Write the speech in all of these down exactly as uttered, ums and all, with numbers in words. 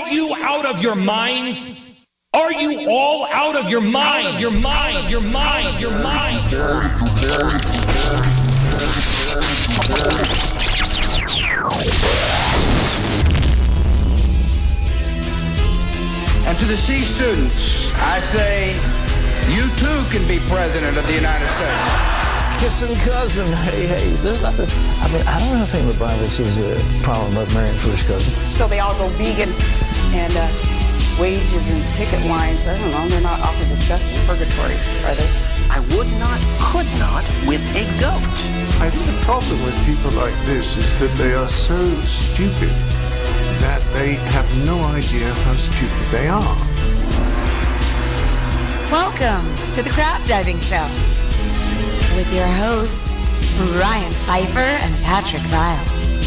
you out of your minds? Are you all out of your mind? Your mind, your mind, your mind. And to the C students, I say, you too can be president of the United States. Kissing cousin, hey, hey, there's nothing. I mean, I don't know anything with Brian that she's a problem about marrying first cousin. So they all go vegan and uh, wages and picket lines, I don't know, they're not awfully disgusting. Purgatory, are they? I would not, could not with a goat. I think the problem with people like this is that they are so stupid that they have no idea how stupid they are. Welcome to the Crab Diving Show with your hosts, Ryan Pfeiffer and Patrick Vile.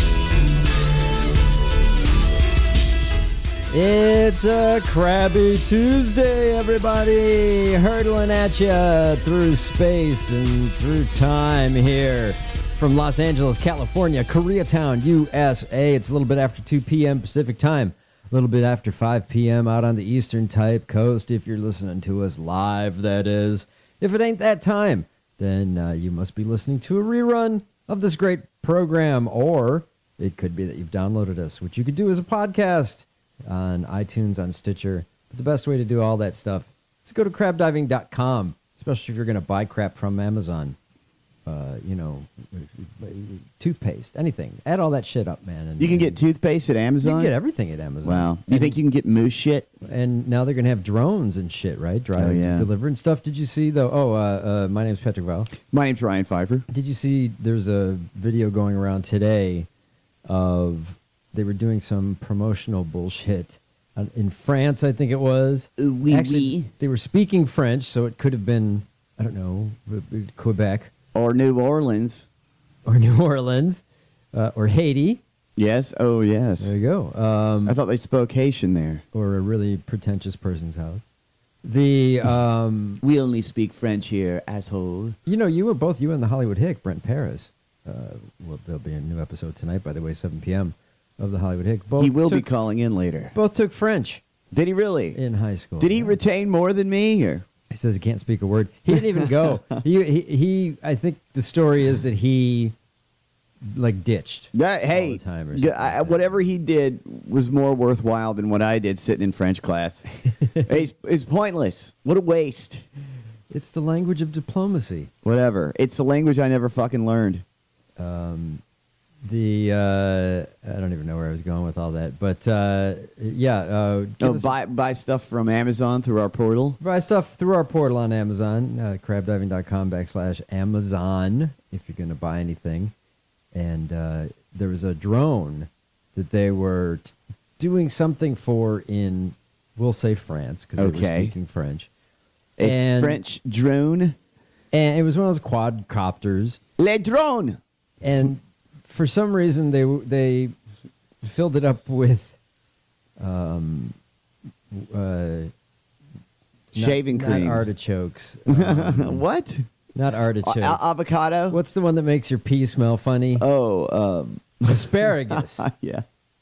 It's a Crabby Tuesday, everybody, hurtling at you through space and through time here from Los Angeles, California, Koreatown, U S A. It's a little bit after two p.m. Pacific time, a little bit after five p.m. out on the Eastern Type Coast, if you're listening to us live, that is. If it ain't that time, then uh, you must be listening to a rerun of this great program, or it could be that you've downloaded us, which you could do as a podcast on iTunes, on Stitcher. But the best way to do all that stuff is go to crab diving dot com, especially if you're going to buy crap from Amazon. Uh, you know, toothpaste, anything. Add all that shit up, man. And, you can get toothpaste at Amazon? You can get everything at Amazon. Wow. You and, think you can get moose shit? And now they're going to have drones and shit, right? Driving, oh, yeah. delivering stuff. Did you see, though? Oh, uh, uh, my name's Patrick Vile. My name's Ryan Pfeiffer. Did you see there's a video going around today of they were doing some promotional bullshit in France, I think it was. Oui, Actually, oui. They were speaking French, so it could have been, I don't know, Quebec. Or New Orleans. Or New Orleans. Uh, or Haiti. Yes. Oh, yes. There you go. Um, I thought they spoke Haitian there. Or a really pretentious person's house. The um, We only speak French here, asshole. You know, you were both, you and the Hollywood Hick, Brent Paris. Uh, well, there'll be a new episode tonight, by the way, seven p.m. of the Hollywood Hick. Both he will took, be calling in later. Both took French. Did he really? In high school. Did he yeah. retain more than me? Or? He says he can't speak a word. He didn't even go. he, he, he, I think the story is that he, like, ditched that, hey, all the time or yeah, something I, like whatever he did was more worthwhile than what I did sitting in French class. it's, it's pointless. What a waste. It's the language of diplomacy. Whatever. It's the language I never fucking learned. Um, the uh, I don't even know where I was going with all that, but uh, yeah, uh, oh, buy buy stuff from Amazon through our portal. Buy stuff through our portal on Amazon, uh, crab diving dot com backslash Amazon if you're going to buy anything. And uh, there was a drone that they were t- doing something for in, we'll say France, because okay. they were speaking French. A and, French drone, and it was one of those quadcopters. Le drone. And for some reason, they they filled it up with um, uh, shaving not, cream, not artichokes. Um, what? Not artichokes. A- avocado. What's the one that makes your pee smell funny? Oh, um. asparagus. Yeah.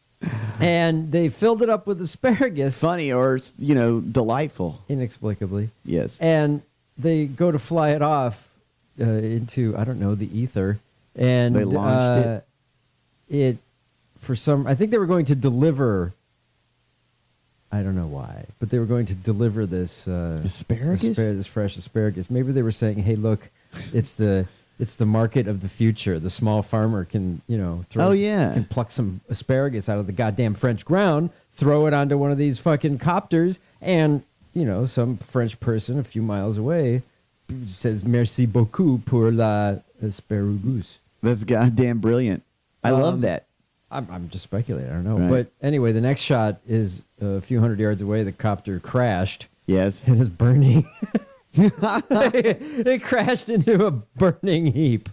And they filled it up with asparagus. Funny or, you know, delightful. Inexplicably. Yes. And they go to fly it off uh, into, I don't know, the ether. And they launched uh, it. It, for some, I think they were going to deliver, I don't know why, but they were going to deliver this uh, asparagus, aspar- this fresh asparagus. Maybe they were saying, "Hey, look, it's the it's the market of the future. The small farmer can, you know, throw, oh yeah, can pluck some asparagus out of the goddamn French ground, throw it onto one of these fucking copters, and you know, some French person a few miles away says merci beaucoup pour la asparagus." That's goddamn brilliant. I um, love that. I'm, I'm just speculating. I don't know. Right. But anyway, the next shot is a few hundred yards away. The copter crashed. Yes. And is burning. It crashed into a burning heap.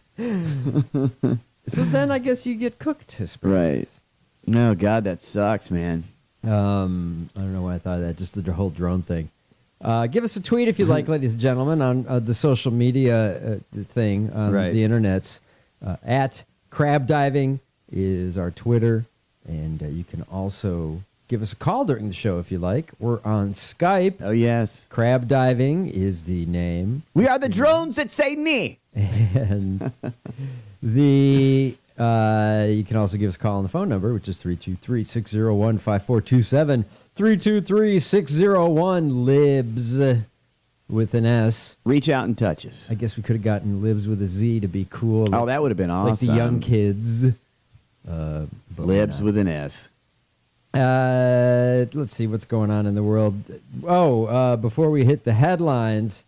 So then I guess you get cooked. Right. No, God, that sucks, man. Um, I don't know why I thought of that. Just the whole drone thing. Uh, give us a tweet if you like, ladies and gentlemen, on uh, the social media uh, thing on right. the internets. Uh, at Crab Diving is our Twitter, and uh, you can also give us a call during the show if you like. We're on Skype. Oh, yes. Crab Diving is the name. We are the drones that say me. And the uh, you can also give us a call on the phone number, which is three two three, six zero one, five four two seven. three two three, six zero one, Libs with an S. Reach out and touch us. I guess we could have gotten Libs with a Z to be cool. Oh, that would have been awesome. Like the young kids. Uh, Libs with an S. Uh, let's see what's going on in the world. Oh, uh, before we hit the headlines.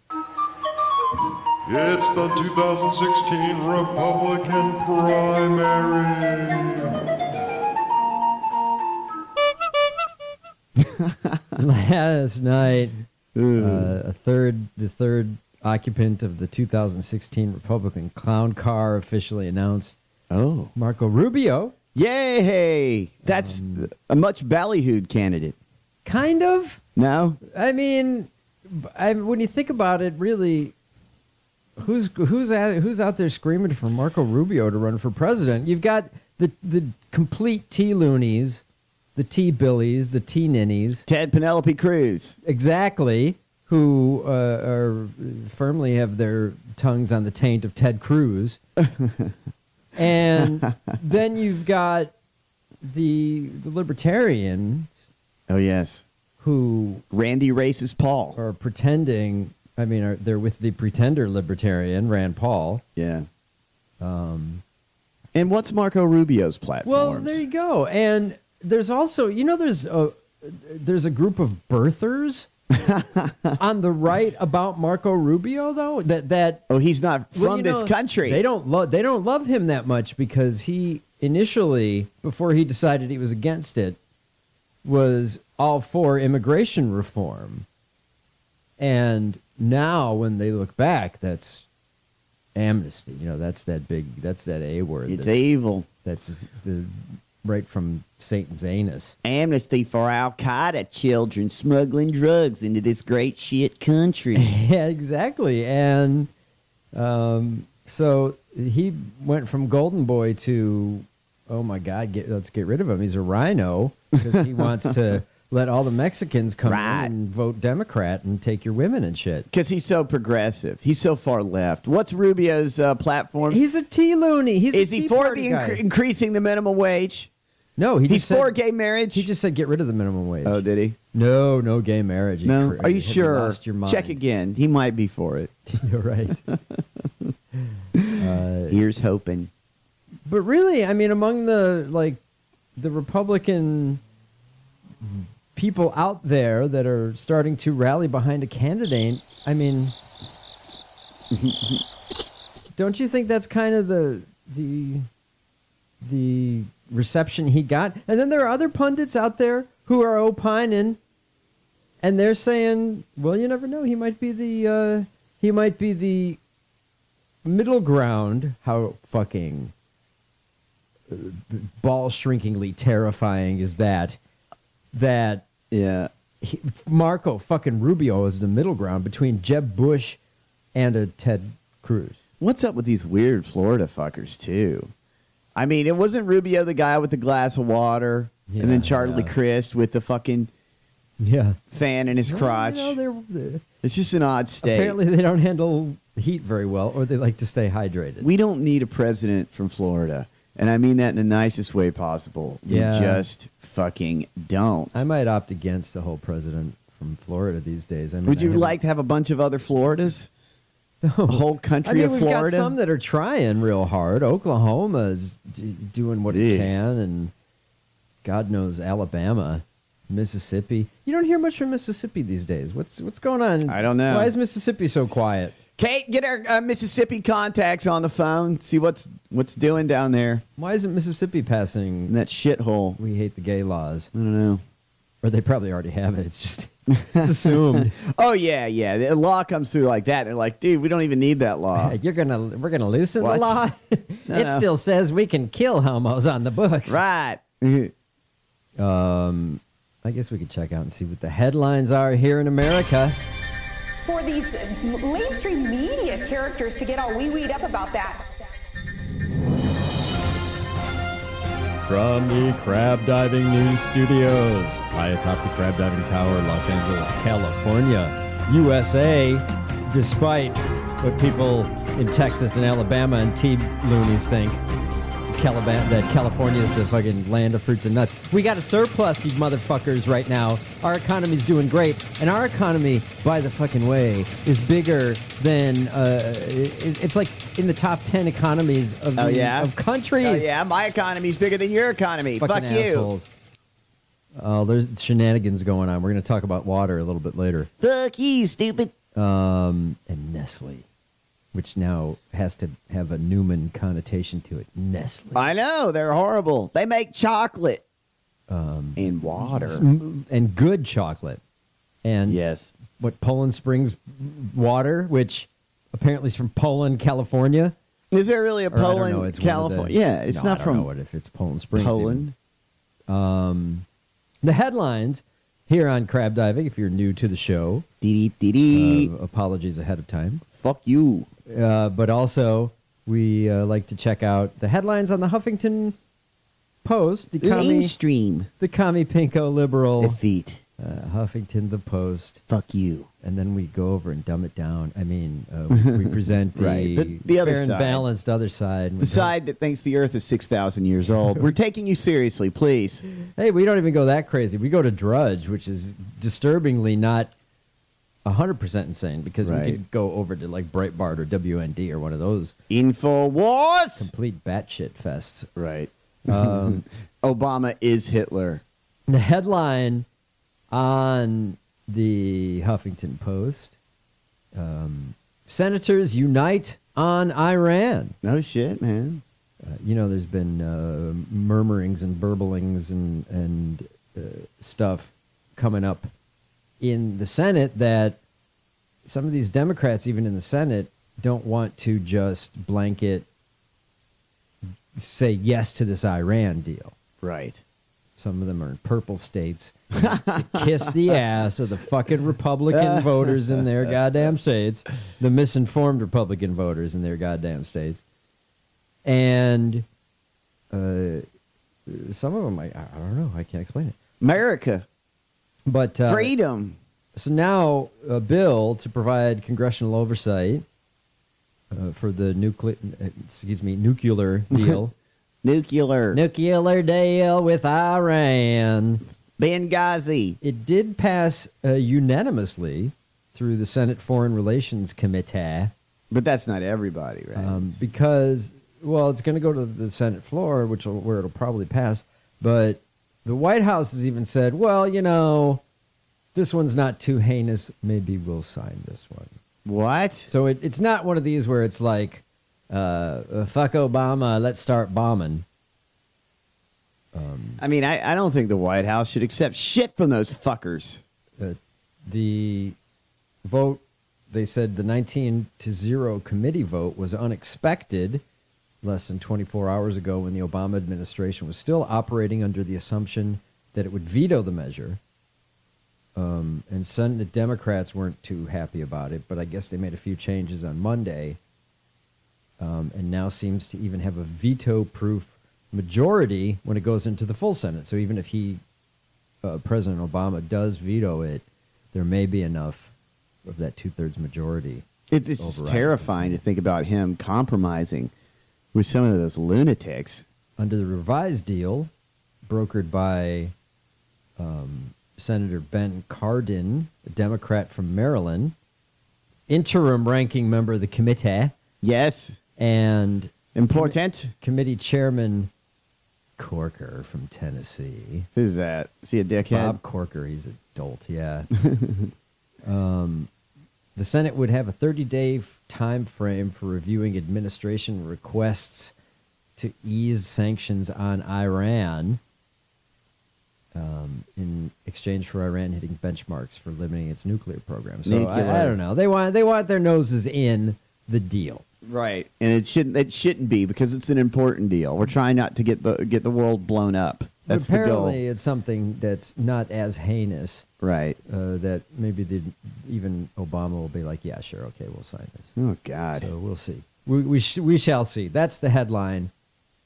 It's the two thousand sixteen Republican primary. Last night, uh, a third, the third occupant of the two thousand sixteen Republican clown car officially announced. Oh, Marco Rubio. Yay! That's um, a much ballyhooed candidate. Kind of. No, I mean, I, when you think about it, really, who's who's out, who's out there screaming for Marco Rubio to run for president? You've got the the complete T-loonies, the T-billies, the T-ninnies. Ted Penelope Cruz. Exactly. Who uh, are firmly have their tongues on the taint of Ted Cruz. And then you've got the the libertarians. Oh, yes. Who Randy Racist Paul. Are pretending, I mean, are, they're with the pretender libertarian, Rand Paul. Yeah. Um, and what's Marco Rubio's platform? Well, there you go. And there's also, you know, there's a, there's a group of birthers on the right about Marco Rubio, though. That that oh, he's not from well, this know, country. They don't love they don't love him that much because he initially, before he decided he was against it, was all for immigration reform. And now, when they look back, that's amnesty. You know, that's that big, that's that A word. It's that's, evil. That's the right from Saint Zanus. Amnesty for Al Qaeda children smuggling drugs into this great shit country. Yeah, exactly. And um, so he went from Golden Boy to, oh my God, get, let's get rid of him. He's a rhino because he wants to let all the Mexicans come right. in and vote Democrat and take your women and shit. Because he's so progressive. He's so far left. What's Rubio's uh, platform? He's a T-loony. He's Is a he Tea for Party the guy. inc- increasing the minimum wage? No, he he's just said, for gay marriage. He just said get rid of the minimum wage. Oh, did he? No, no gay marriage. No, cra- are you have sure? lost your mind? Check again. He might be for it. You're right. uh, Here's hoping. But really, I mean, among the like the Republican people out there that are starting to rally behind a candidate, I mean, don't you think that's kind of the the the reception he got? And then there are other pundits out there who are opining, and they're saying, "Well, you never know. He might be the uh, he might be the middle ground." How fucking uh, ball shrinkingly terrifying is that? That yeah, he, Marco fucking Rubio is the middle ground between Jeb Bush and a Ted Cruz. What's up with these weird Florida fuckers too? I mean, it wasn't Rubio the guy with the glass of water, yeah, and then Charlie yeah. Crist with the fucking yeah fan in his no, crotch. You know, they're, they're, it's just an odd state. Apparently, they don't handle heat very well, or they like to stay hydrated. We don't need a president from Florida, and I mean that in the nicest way possible. Yeah. We just fucking don't. I might opt against the whole president from Florida these days. I mean, Would you I haven't- like to have a bunch of other Floridas? No. A whole country I mean, of we've Florida? got some that are trying real hard. Oklahoma's d- doing what it Yeah. can, and God knows Alabama, Mississippi. You don't hear much from Mississippi these days. What's what's going on? I don't know. Why is Mississippi so quiet? Kate, get our uh, Mississippi contacts on the phone. See what's what's doing down there Why isn't Mississippi in passing that shithole. "We hate the gay" laws? I don't know. Or they probably already have it. It's just it's assumed. Oh yeah, yeah. The law comes through like that. They're like, dude, we don't even need that law. You're gonna we're gonna loosen What? the law. No, it no. still says we can kill homos on the books. Right. Um, I guess we could check out and see what the headlines are here in America. For these mainstream media characters to get all wee-weed up about that. from the Crab Diving News Studios, high atop the Crab Diving Tower, Los Angeles, California, U S A. Despite what people in Texas and Alabama and T-loonies think, Calabama, that California is the fucking land of fruits and nuts. We got a surplus, you motherfuckers, right now. Our economy's doing great. And our economy, by the fucking way, is bigger than, uh, it, it's like in the top ten economies of, the, oh, yeah? of countries. Oh, yeah, my economy's bigger than your economy. Fucking Fuck assholes. you. Oh, there's shenanigans going on. We're going to talk about water a little bit later. Fuck you, stupid. Um, and Nestle, which now has to have a Newman connotation to it. Nestle. I know. They're horrible. They make chocolate um, and water. And good chocolate. And yes, what, Poland Springs water, which apparently is from Poland, California. Is there really a or Poland, know, it's California? The, yeah, it's no, not I don't from know what if it's Poland Springs. Poland. Um, the headlines here on Crab Diving, if you're new to the show, dee dee dee. Uh, apologies ahead of time. Fuck you. Uh, but also, we uh, like to check out the headlines on the Huffington Post. The commie, Lamestream. The commie pinko liberal. Defeat. Uh, Huffington the Post. Fuck you. And then we go over and dumb it down. I mean, uh, we, we present the, right. the, the other fair and side. balanced other side. The side that thinks the Earth is six thousand years old. We're taking you seriously, please. Hey, we don't even go that crazy. We go to Drudge, which is disturbingly not one hundred percent insane, because right. we could go over to like Breitbart or W N D or one of those InfoWars complete batshit fests. Right. Um, Obama is Hitler. The headline on the Huffington Post, um, senators unite on Iran. No shit, man. Uh, you know, there's been uh, murmurings and burblings and, and uh, stuff coming up in the Senate that some of these Democrats, even in the Senate, don't want to just blanket say yes to this Iran deal. Right. Some of them are in purple states to kiss the ass of the fucking Republican voters in their goddamn states, the misinformed Republican voters in their goddamn states. And uh, some of them, I, I don't know, I can't explain it. America. But uh, freedom. So now a bill to provide congressional oversight uh, for the nuclear, excuse me, nuclear deal. Nuclear. Nuclear deal with Iran. Benghazi. It did pass uh, unanimously through the Senate Foreign Relations Committee. But that's not everybody, right? Um, because, well, it's going to go to the Senate floor, which will, where it'll probably pass. But the White House has even said, well, you know, this one's not too heinous. Maybe we'll sign this one. What? So it, it's not one of these where it's like, uh, fuck Obama, let's start bombing. Um, I mean, I, I don't think the White House should accept shit from those fuckers. Uh, the vote, they said the nineteen to zero committee vote was unexpected less than twenty-four hours ago, when the Obama administration was still operating under the assumption that it would veto the measure. Um, and Senate Democrats weren't too happy about it, but I guess they made a few changes on Monday. Um, and now seems to even have a veto-proof majority when it goes into the full Senate. So even if he, uh, President Obama, does veto it, there may be enough of that two-thirds majority. It's, it's terrifying to think about him compromising with some of those lunatics. Under the revised deal, brokered by um, Senator Ben Cardin, a Democrat from Maryland, interim ranking member of the committee. Yes. And important com- committee chairman Corker from Tennessee. Who's that? Is he a dickhead? Bob Corker. He's a dolt, yeah. um, the Senate would have a thirty-day f- time frame for reviewing administration requests to ease sanctions on Iran um, in exchange for Iran hitting benchmarks for limiting its nuclear program. So I, I don't know. They want they want their noses in the deal. Right, and it shouldn't. It shouldn't be, because it's an important deal. We're trying not to get the get the world blown up. That's but apparently, the goal. It's something that's not as heinous. Right. Uh, that maybe the, even Obama will be like, yeah, sure, okay, we'll sign this. Oh God. So we'll see. We we sh- we shall see. That's the headline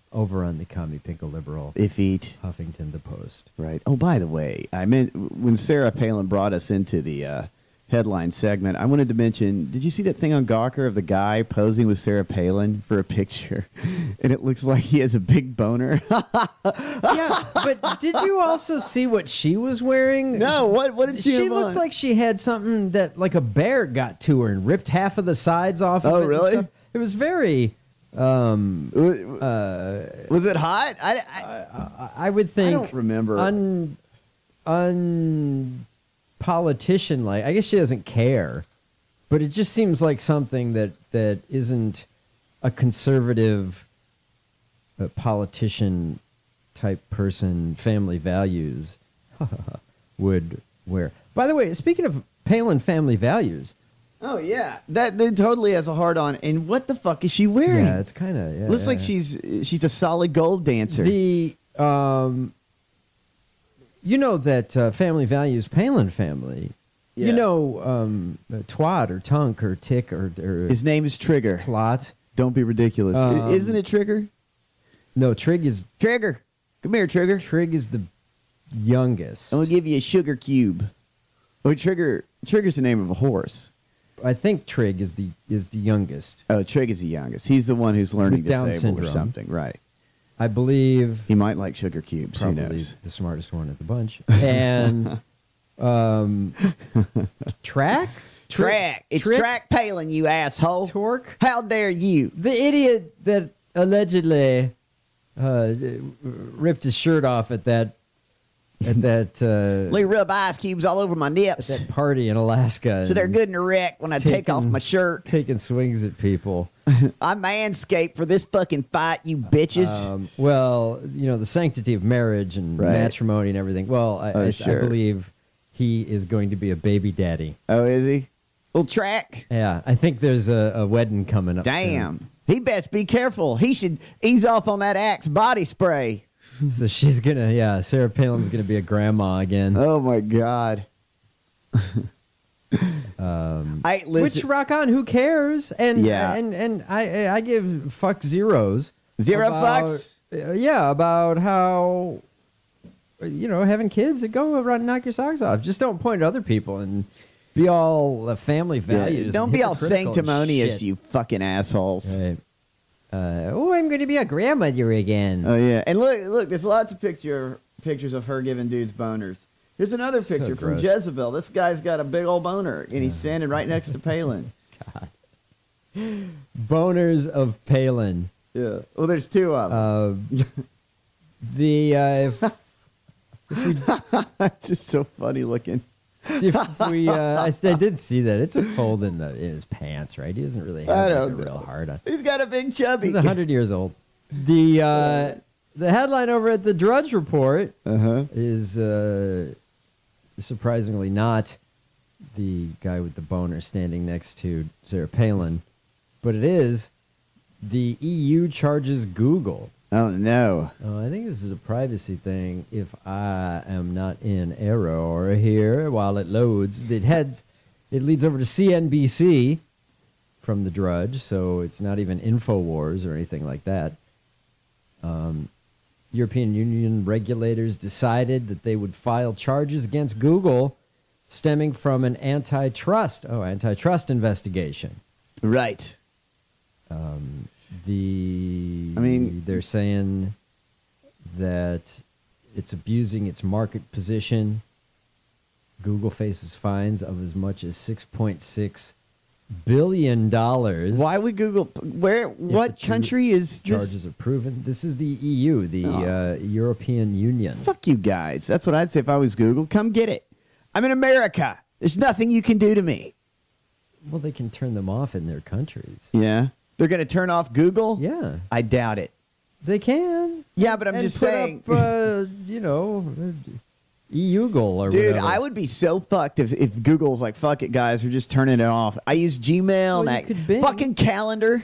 over on the Commie Pinko Liberal. Effete. Huffington, The Post. Right. Oh, by the way, I meant when Sarah Palin brought us into the uh, headline segment, I wanted to mention, did you see that thing on Gawker of the guy posing with Sarah Palin for a picture? And it looks like he has a big boner. Yeah, but did you also see what she was wearing? No, what what did she She have looked on? like she had something that, like a bear got to her and ripped half of the sides off of Oh, it. and really? stuff. It was very... Um, uh, was it hot? I, I, I, I would think... I don't remember. Un, un politician like. I guess she doesn't care, but it just seems like something that, that isn't a conservative uh, politician type person, family values would wear. By the way, speaking of Palin family values... Oh, yeah. That dude totally has a heart on. And what the fuck is she wearing? Yeah, it's kind of... Yeah, Looks yeah. like she's she's a solid gold dancer. The, um... You know that uh, Family Values, Palin family. Yeah. You know um, uh, Twat or Tunk or Tick or... or His name is Trigger. Tlot. Don't be ridiculous. I- Um, Isn't it Trigger? No, Trig is... Trigger. Come here, Trigger. Trig is the youngest. I'm going to give you a sugar cube. Oh, Trigger. Trigger's the name of a horse. I think Trig is the is the youngest. Oh, Trig is the youngest. He's the one who's learning With Down disabled or syndrome. something, right? I believe He might like sugar cubes. Who probably knows? the smartest one at the bunch. And um, Track? Track. It's Trick? Track Palin, you asshole. Torque? How dare you? The idiot that allegedly uh, ripped his shirt off at that at that uh, Let me rub ice cubes all over my at nips. that party in Alaska. So they're and good in the wreck when I take off taking- my shirt. taking swings at people. I manscaped for this fucking fight, you bitches. Um, well, you know, the sanctity of marriage and Right. matrimony and everything. Well, I, Oh, I, sure. I believe he is going to be a baby daddy. Oh, is he? Little Track? Yeah, I think there's a, a wedding coming up. Damn. He best be careful. He should ease off on that Axe body spray. soon. So she's gonna, yeah, Sarah Palin's gonna be a grandma again. Oh, my God. Um, I listen. which rock on? Who cares? And Yeah. and and I I give fuck zeros. Zero about- fucks? uh, yeah, about how you know having kids. Go around and knock your socks off. Just don't point at other people and be all uh, family Yeah, values. don't and be all hypocritical and sanctimonious, shit. you fucking assholes. Right. Uh, oh, I'm going to be a grandmother again. Oh, yeah. And look, look, there's lots of picture pictures of her giving dudes boners. Here's another So picture from gross. Jezebel. This guy's got a big old boner, and he's standing right next to Palin. Boners of Palin. Yeah. Well, there's two of them. Uh, the uh, if, if we It's just so funny looking. if we uh, I, s- I did see that it's a fold in the in his pants, right? He doesn't really I have like, a don't know. real hard on. He's got a big chubby. He's a hundred years old. The uh, the headline over at the Drudge Report Uh-huh. is uh, surprisingly not the guy with the boner standing next to Sarah Palin, but it is the E U charges Google. Oh, no. Oh, I think this is a privacy thing. If I am not in error here while it loads, it heads, it leads over to C N B C from the Drudge, so it's not even InfoWars or anything like that. Um, European Union regulators decided that they would file charges against Google stemming from an antitrust, oh, antitrust investigation. Right. Um, the I mean- they're saying that it's abusing its market position. Google faces fines of as much as six point six billion dollars. Why would Google? Where? What the country is this? charges are proven? This is the E U, the Oh. uh, European Union. Fuck you guys. That's what I'd say if I was Google. Come get it. I'm in America. There's nothing you can do to me. Well, they can turn them off in their countries. Yeah. They're going to turn off Google? Yeah, I doubt it. they can. Yeah, but I'm And just put saying. up, uh, you know, E U goal or Dude, whatever. I would be so fucked if, if Google's like, fuck it, guys, we're just turning it off. I use Gmail Well, and you that could Bing. fucking calendar.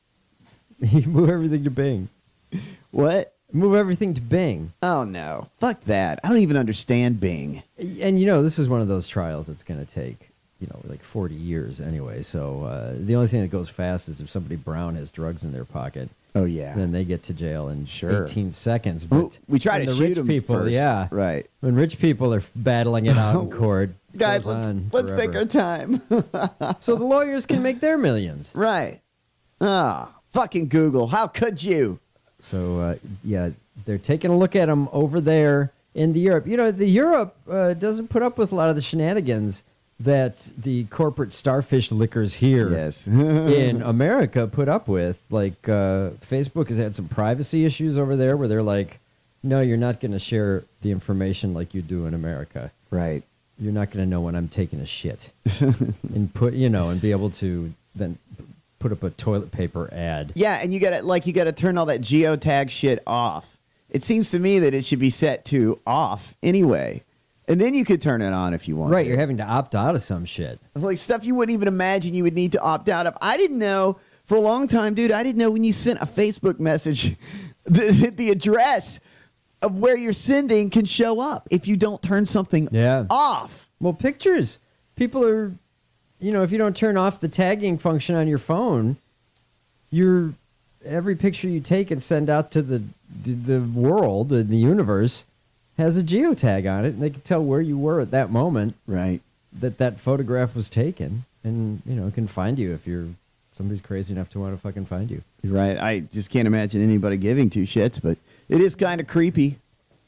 Move everything to Bing. What? Move everything to Bing. Oh, no. Fuck that. I don't even understand Bing. And you know, this is one of those trials that's going to take, you know, like forty years anyway. So uh, the only thing that goes fast is if somebody brown has drugs in their pocket. Oh yeah. Then they get to jail in Sure. eighteen seconds. But Well, we try when to the shoot rich 'em people, first. yeah, Right. When rich people are battling it out in court, it Guys, goes let's, on let's forever. take our time. So the lawyers can make their millions. Right. Ah, fucking Google. How could you? So, uh, yeah, they're taking a look at them over there in the Europe. You know, the Europe uh, doesn't put up with a lot of the shenanigans that the corporate starfish lickers here Yes. in America put up with. Like, uh, Facebook has had some privacy issues over there where they're like, no, you're not going to share the information like you do in America. Right. You're not going to know when I'm taking a shit. and put, you know, and be able to then put up a toilet paper ad. Yeah, and you got to like you got to turn all that geotag shit off. It seems to me that it should be set to off anyway, and then you could turn it on if you want. Right, to. you're having to opt out of some shit. Like stuff you wouldn't even imagine you would need to opt out of. I didn't know for a long time, dude. I didn't know when you sent a Facebook message, the, the address of where you're sending can show up if you don't turn something Yeah. off. Well, pictures. People are, you know, if you don't turn off the tagging function on your phone, you're every picture you take and send out to the the, the world, the, the universe, has a geotag on it, and they can tell where you were at that moment. Right. That that photograph was taken, and you know, can find you if you're somebody's crazy enough to want to fucking find you. Right. I just can't imagine anybody giving two shits, but it is kind of creepy.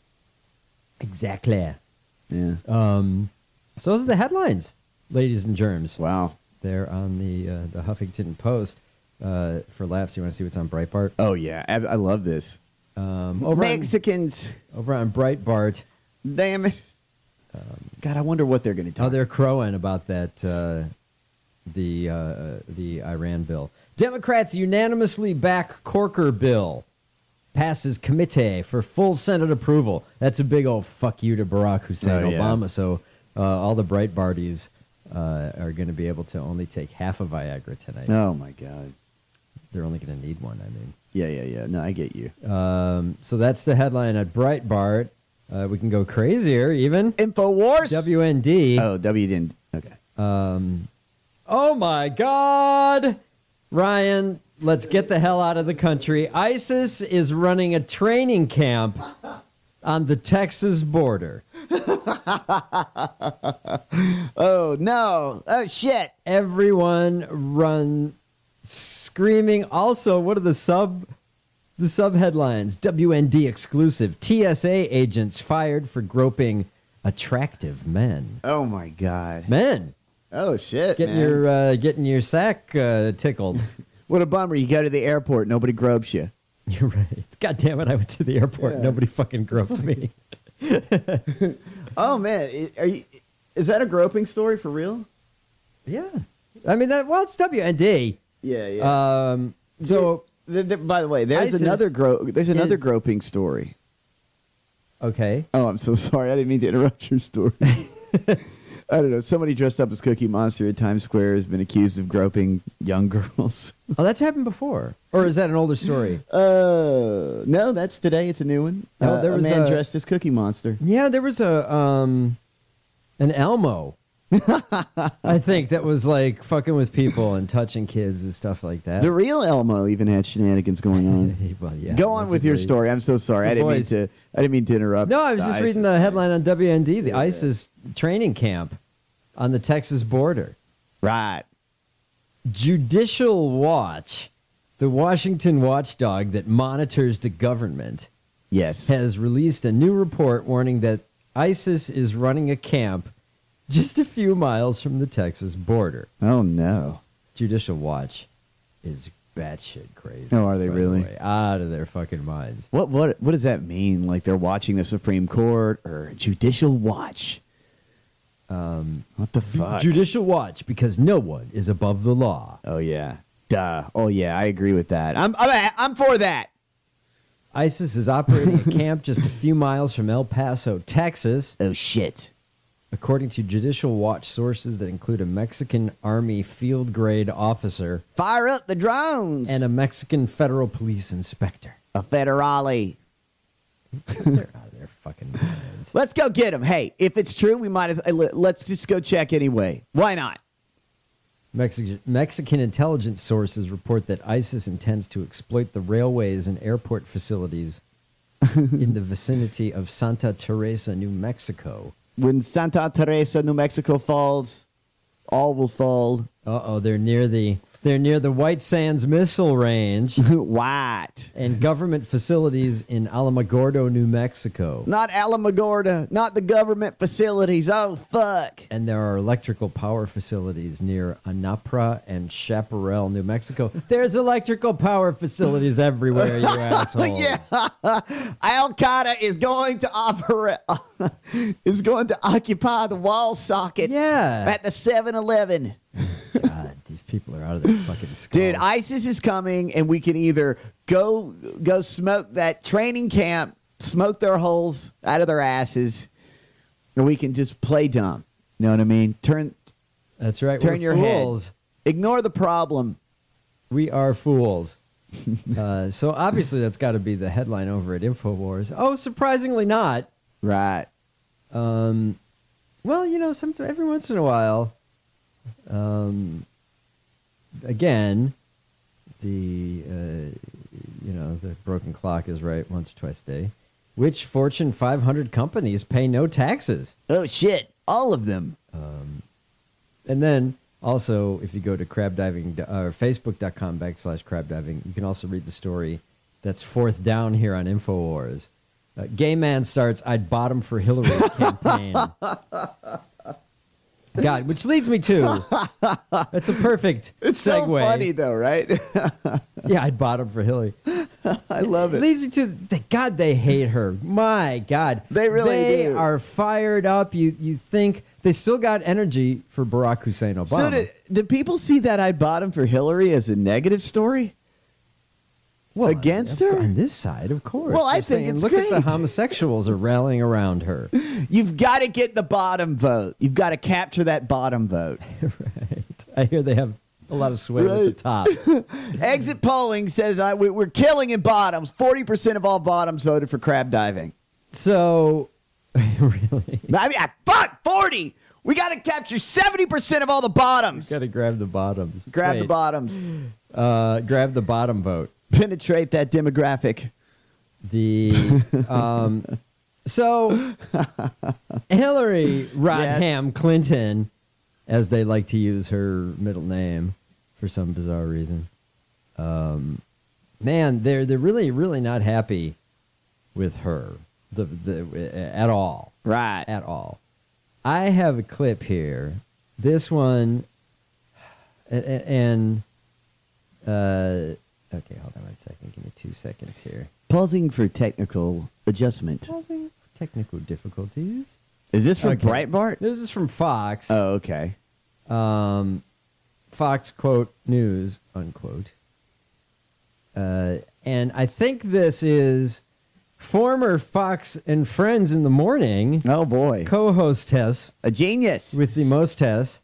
Exactly. Yeah. Um, so those are the headlines, ladies and germs. Wow. They're on the uh, the Huffington Post. Uh, for laughs, you want to see what's on Breitbart? Oh yeah, I, I love this. Um, over Mexicans. On, over on Breitbart. Damn it. Um, God, I wonder what they're going to talk. Oh, they're crowing about that. Uh, the uh, the Iran bill. Democrats unanimously back Corker bill. Passes committee for full Senate approval. That's a big old fuck you to Barack Hussein Oh, yeah. Obama. So uh, all the Breitbarties uh, are going to be able to only take half of Viagra tonight. Oh my God. They're only going to need one, I mean. Yeah, yeah, yeah. No, I get you. Um, so that's the headline at Breitbart. Uh, we can go crazier, even. InfoWars. W N D. Oh, W N D. Okay. Um, oh, my God. Ryan, let's get the hell out of the country. ISIS is running a training camp on the Texas border. Oh, no. Oh, shit. Everyone run screaming. Also, what are the sub the sub headlines? W N D exclusive. T S A agents fired for groping attractive men. Oh, my God. Men. Oh, shit, Getting man. your uh, getting your sack uh, tickled. What a bummer. You go to the airport, nobody gropes you. You're right. God damn it, I went to the airport. Yeah. Nobody fucking groped me. Oh, man. I- Are you, is that a groping story for real? Yeah. I mean, that. well, it's W N D. Yeah, yeah. Um, so, The- the- by the way, there's ISIS another gro- There's another is- groping story. okay. Oh, I'm so sorry. I didn't mean to interrupt your story. I don't know. Somebody dressed up as Cookie Monster at Times Square has been accused of groping young girls. Oh, that's happened before. Or is that an older story? Uh, no, that's today. It's a new one. No, Uh, there was a man a- dressed as Cookie Monster. Yeah, there was a um, an Elmo. I think that was like fucking with people and touching kids and stuff like that. The real Elmo even had shenanigans going on. Well, yeah, Go on with your allegedly. story. I'm so sorry. I didn't Boys. mean to. I didn't mean to interrupt. No, I was the just ISIS reading the thing. headline on W N D, the Yeah. ISIS training camp on the Texas border. Right. Judicial Watch, the Washington watchdog that monitors the government, Yes. has released a new report warning that ISIS is running a camp just a few miles from the Texas border. Oh no. Judicial Watch is batshit crazy. Oh, are they by the really? way. Out of their fucking minds. What what what does that mean? Like they're watching the Supreme Court or Judicial Watch? Um, What the fuck? Judicial Watch, because no one is above the law. Oh yeah. Duh. Oh yeah. I agree with that. I'm I'm I'm for that. ISIS is operating a camp just a few miles from El Paso, Texas. Oh shit. According to Judicial Watch sources that include a Mexican Army field grade officer Fire up the drones. and a Mexican federal police inspector. a federale. They're out of their fucking minds. Let's go get him. Hey, if it's true, we might as uh, let's just go check anyway. Why not? Mexi- Mexican intelligence sources report that ISIS intends to exploit the railways and airport facilities in the vicinity of Santa Teresa, New Mexico. When Santa Teresa, New Mexico falls, all will fall. Uh-oh, they're near the they're near the White Sands Missile Range. What? And government facilities in Alamogordo, New Mexico. Not Alamogordo, not the government facilities. Oh, fuck. And there are electrical power facilities near Anapra and Chaparral, New Mexico. There's electrical power facilities everywhere, you assholes. Yeah. Al-Qaeda is going to operate, is going to occupy the wall socket yeah. at the seven eleven. God, these people are out of their fucking skull. Dude, ISIS is coming, and we can either go go smoke that training camp, smoke their holes out of their asses, or we can just play dumb. You know what I mean? Turn. That's right. Turn We're your fools. head. Ignore the problem. We are fools. uh, so obviously that's got to be the headline over at InfoWars. Oh, surprisingly not. Right. Um. Well, you know, some every once in a while. Um, again, the, uh, you know, the broken clock is right once or twice a day. Which Fortune five hundred companies pay no taxes? Oh, shit. All of them. Um, and then also, if you go to crab diving, or facebook.com backslash crab diving, you can also read the story that's fourth down here on InfoWars. Uh, gay man starts I'd bottom for Hillary campaign. God, which leads me to that's a perfect it's segue. So funny though, right? Yeah, I'd bottom for Hillary. I love it. It leads me to the, God, they hate her. My God, they really they do. are fired up. You you think they still got energy for Barack Hussein Obama? So do, do people see that I bottom for Hillary as a negative story? Well, against on, her? On this side, of course. Well, I They're think saying, it's look great. at the homosexuals are rallying around her. You've got to get the bottom vote. You've got to capture that bottom vote. Right. I hear they have a lot of sway Right. at the top. Exit polling says I, we, we're killing in bottoms. forty percent of all bottoms voted for crab diving. So, really? I mean, fuck, forty! We got to capture seventy percent of all the bottoms. Got to grab the bottoms. Grab Wait. the bottoms. Uh, grab the bottom vote. Penetrate that demographic. The um, so Hillary Rodham Yes. Clinton, as they like to use her middle name for some bizarre reason. Um, man, they're they're really really not happy with her the the at all. Right. At all. I have a clip here. This one and. and uh, Okay, hold on one second. Give me two seconds here. Pausing for technical adjustment. Pausing for technical difficulties. Is this from Okay. Breitbart? This is from Fox. Oh, okay. Um, Fox, quote, news, unquote. Uh, and I think this is former Fox and Friends in the Morning. Oh, boy. Co-hostess. A genius. With the mostess.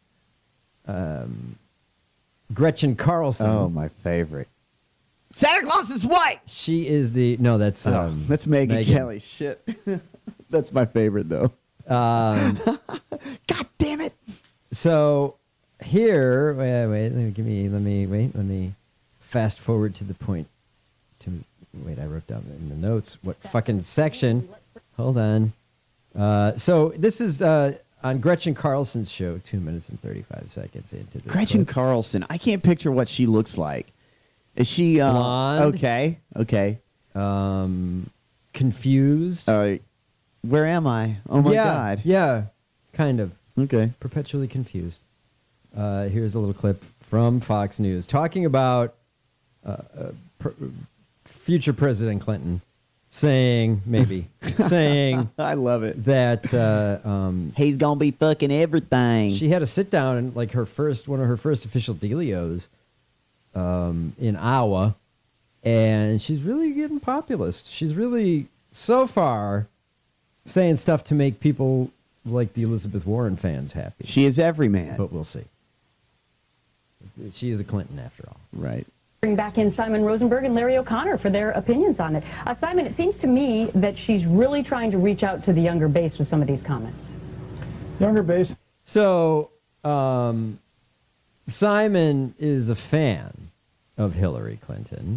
Um, Gretchen Carlson. Oh, my favorite. Santa Claus is white. She is the no. That's Oh, um, that's Megyn Megyn. Kelly. Shit, that's my favorite though. Um, God damn it! So here, wait, wait, let me give me, let me wait, let me fast forward to the point. To wait, I wrote down in the notes what fucking section. Hold on. Uh, so this is uh, on Gretchen Carlson's show, two minutes and thirty-five seconds into this. Gretchen clip. Carlson. I can't picture what she looks like. Is she uh, Blonde? Okay. Okay. Um, confused. Uh, where am I? Oh my yeah, God. Yeah, kind of. Okay. Perpetually confused. Uh, here's a little clip from Fox News talking about uh, uh, pr- future President Clinton saying, maybe, saying I love it. that uh, um, He's gonna be fucking everything. she had to sit down and like her first, one of her first official dealios um, in Iowa, and she's really getting populist. She's really, so far, saying stuff to make people like the Elizabeth Warren fans happy. She is every man. But we'll see. She is a Clinton after all. Right. Bring back in Simon Rosenberg and Larry O'Connor for their opinions on it. Uh, Simon, it seems to me that she's really trying to reach out to the younger base with some of these comments. Younger base. So, um, Simon is a fan of Hillary Clinton.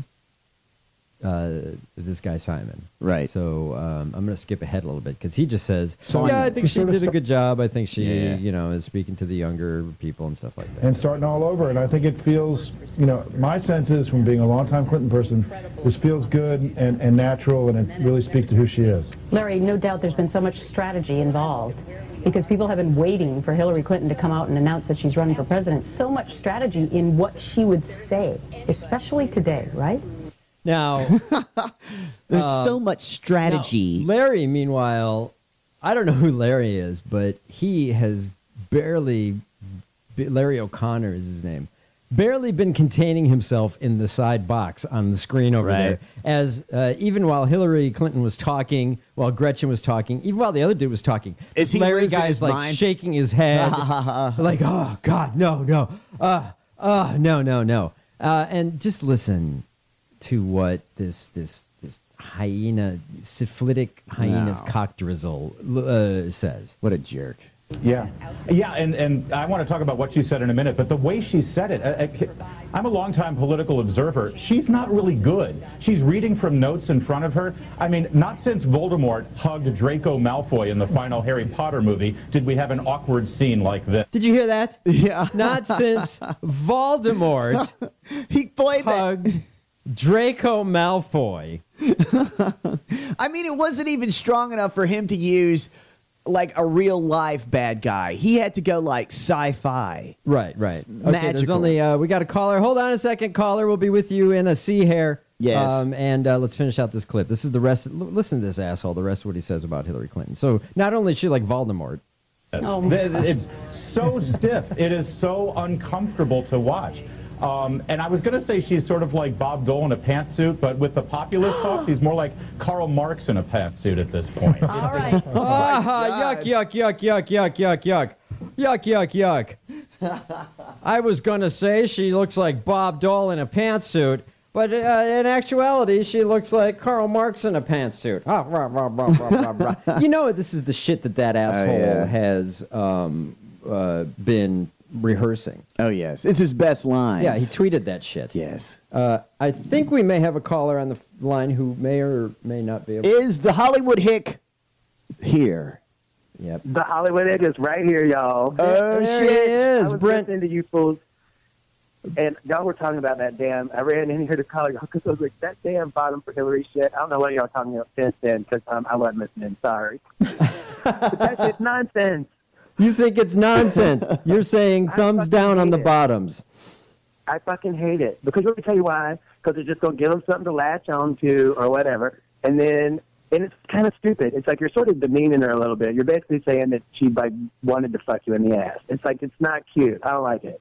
Uh, this guy Simon, right? So um, I'm going to skip ahead a little bit because he just says, So "Yeah, I yeah, think she she sort of did a sta- good job. I think she, Yeah. you know, is speaking to the younger people and stuff like that." And starting all over, and I think it feels, you know, my sense is from being a longtime Clinton person, this feels good and, and natural, and it really speaks to who she is. Larry, no doubt there's been so much strategy involved because people have been waiting for Hillary Clinton to come out and announce that she's running for president. So much strategy in what she would say, especially today, right? Now, There's um, so much strategy. now, Larry, meanwhile, I don't know who Larry is, but he has barely, Larry O'Connor is his name, barely been containing himself in the side box on the screen over Right. there. As uh, even while Hillary Clinton was talking, while Gretchen was talking, even while the other dude was talking, Is he Larry losing guy's his like mind? shaking his head, like, "Oh God, no, no, uh, uh, no, no, no," uh, and just listen to what this this this hyena, syphilitic hyena's No. cock drizzle uh, says. What a jerk. Yeah, yeah, and, and I want to talk about what she said in a minute, but the way she said it, I, I, I'm a longtime political observer. She's not really good. She's reading from notes in front of her. I mean, not since Voldemort hugged Draco Malfoy in the final Harry Potter movie did we have an awkward scene like this. Did you hear that? Yeah. Not since Voldemort he played hugged that. Draco Malfoy. I mean, it wasn't even strong enough for him to use like a real life bad guy. He had to go like sci-fi. Right, right. Okay, Magical. there's only uh, we got a caller. Hold on a second, caller. We'll be with you in a sea hair. Yes. Um, and uh, let's finish out this clip. This is the rest. L- listen to this asshole. The rest of what he says about Hillary Clinton. So not only is she like Voldemort. Oh. It's so stiff. It is so uncomfortable to watch. Um, and I was going to say she's sort of like Bob Dole in a pantsuit, but with the populist talk, she's more like Karl Marx in a pantsuit at this point. All right. Ah, yuck, yuck, yuck, yuck, yuck, yuck, yuck. Yuck, yuck, yuck. I was going to say she looks like Bob Dole in a pantsuit, but uh, in actuality, she looks like Karl Marx in a pantsuit. Ah, rah, rah, rah, rah, rah, rah. You know, this is the shit that that asshole yeah. has um, uh, been rehearsing. Oh, yes. It's his best line. Yeah, he tweeted that shit. Yes. Uh, I think we may have a caller on the f- line who may or may not be able to. Is the Hollywood hick here? Yep. The Hollywood Egg is right here, y'all. Oh, There shit. he is, I was Brent. listening to you fools, and y'all were talking about that damn. I ran in here to call y'all because I was like, that damn bottom for Hillary shit. I don't know what y'all talking about since then because um, I wasn't listening. Sorry. But that shit's nonsense. You think it's nonsense. You're saying I thumbs fucking down on the hate it. bottoms. I fucking hate it. Because let me tell you why. Because it's just going to give them something to latch on to or whatever. And then, and it's kind of stupid. It's like you're sort of demeaning her a little bit. You're basically saying that she like wanted to fuck you in the ass. It's like, it's not cute. I don't like it.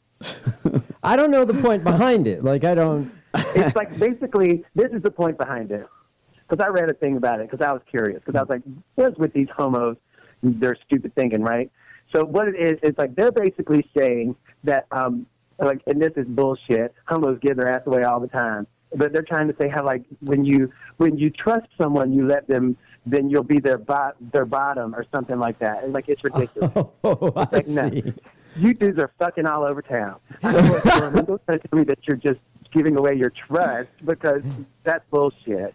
I don't know the point behind it. Like, I don't... It's like, basically, this is the point behind it. Because I read a thing about it because I was curious. Because I was like, what's with these homos? Their stupid thinking, right? So what it is, it's like they're basically saying that, um, like, and this is bullshit. Homos give their ass away all the time, but they're trying to say how, like, when you when you trust someone, you let them, then you'll be their bot, their bottom or something like that. And like, it's ridiculous. Oh, I it's like, see. no, you dudes are fucking all over town. I don't know what's going on. Don't tell me that you're just giving away your trust because that's bullshit.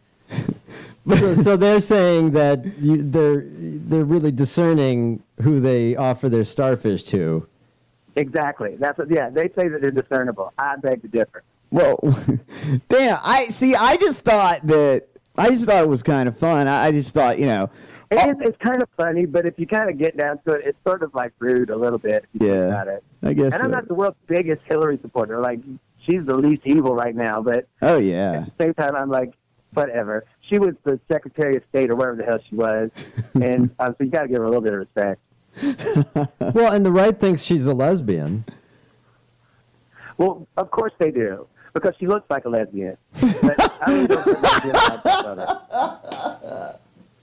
so, so they're saying that you, they're they're really discerning who they offer their starfish to. Exactly. That's what. Yeah, they say that they're discernible. I beg to differ. Well, damn. I see. I just thought that. I just thought it was kind of fun. I, I just thought, you know. It is, it's kind of funny, but if you kind of get down to it, it's sort of like rude a little bit. If you Yeah, think about it. I guess And I'm so. not the world's biggest Hillary supporter. Like, she's the least evil right now, but Oh yeah. at the same time, I'm like, whatever. She was the Secretary of State or whatever the hell she was, and um, so you got to give her a little bit of respect. Well, and the right thinks she's a lesbian. Well, of course they do, because she looks like a lesbian. But I really don't think lesbian like that other.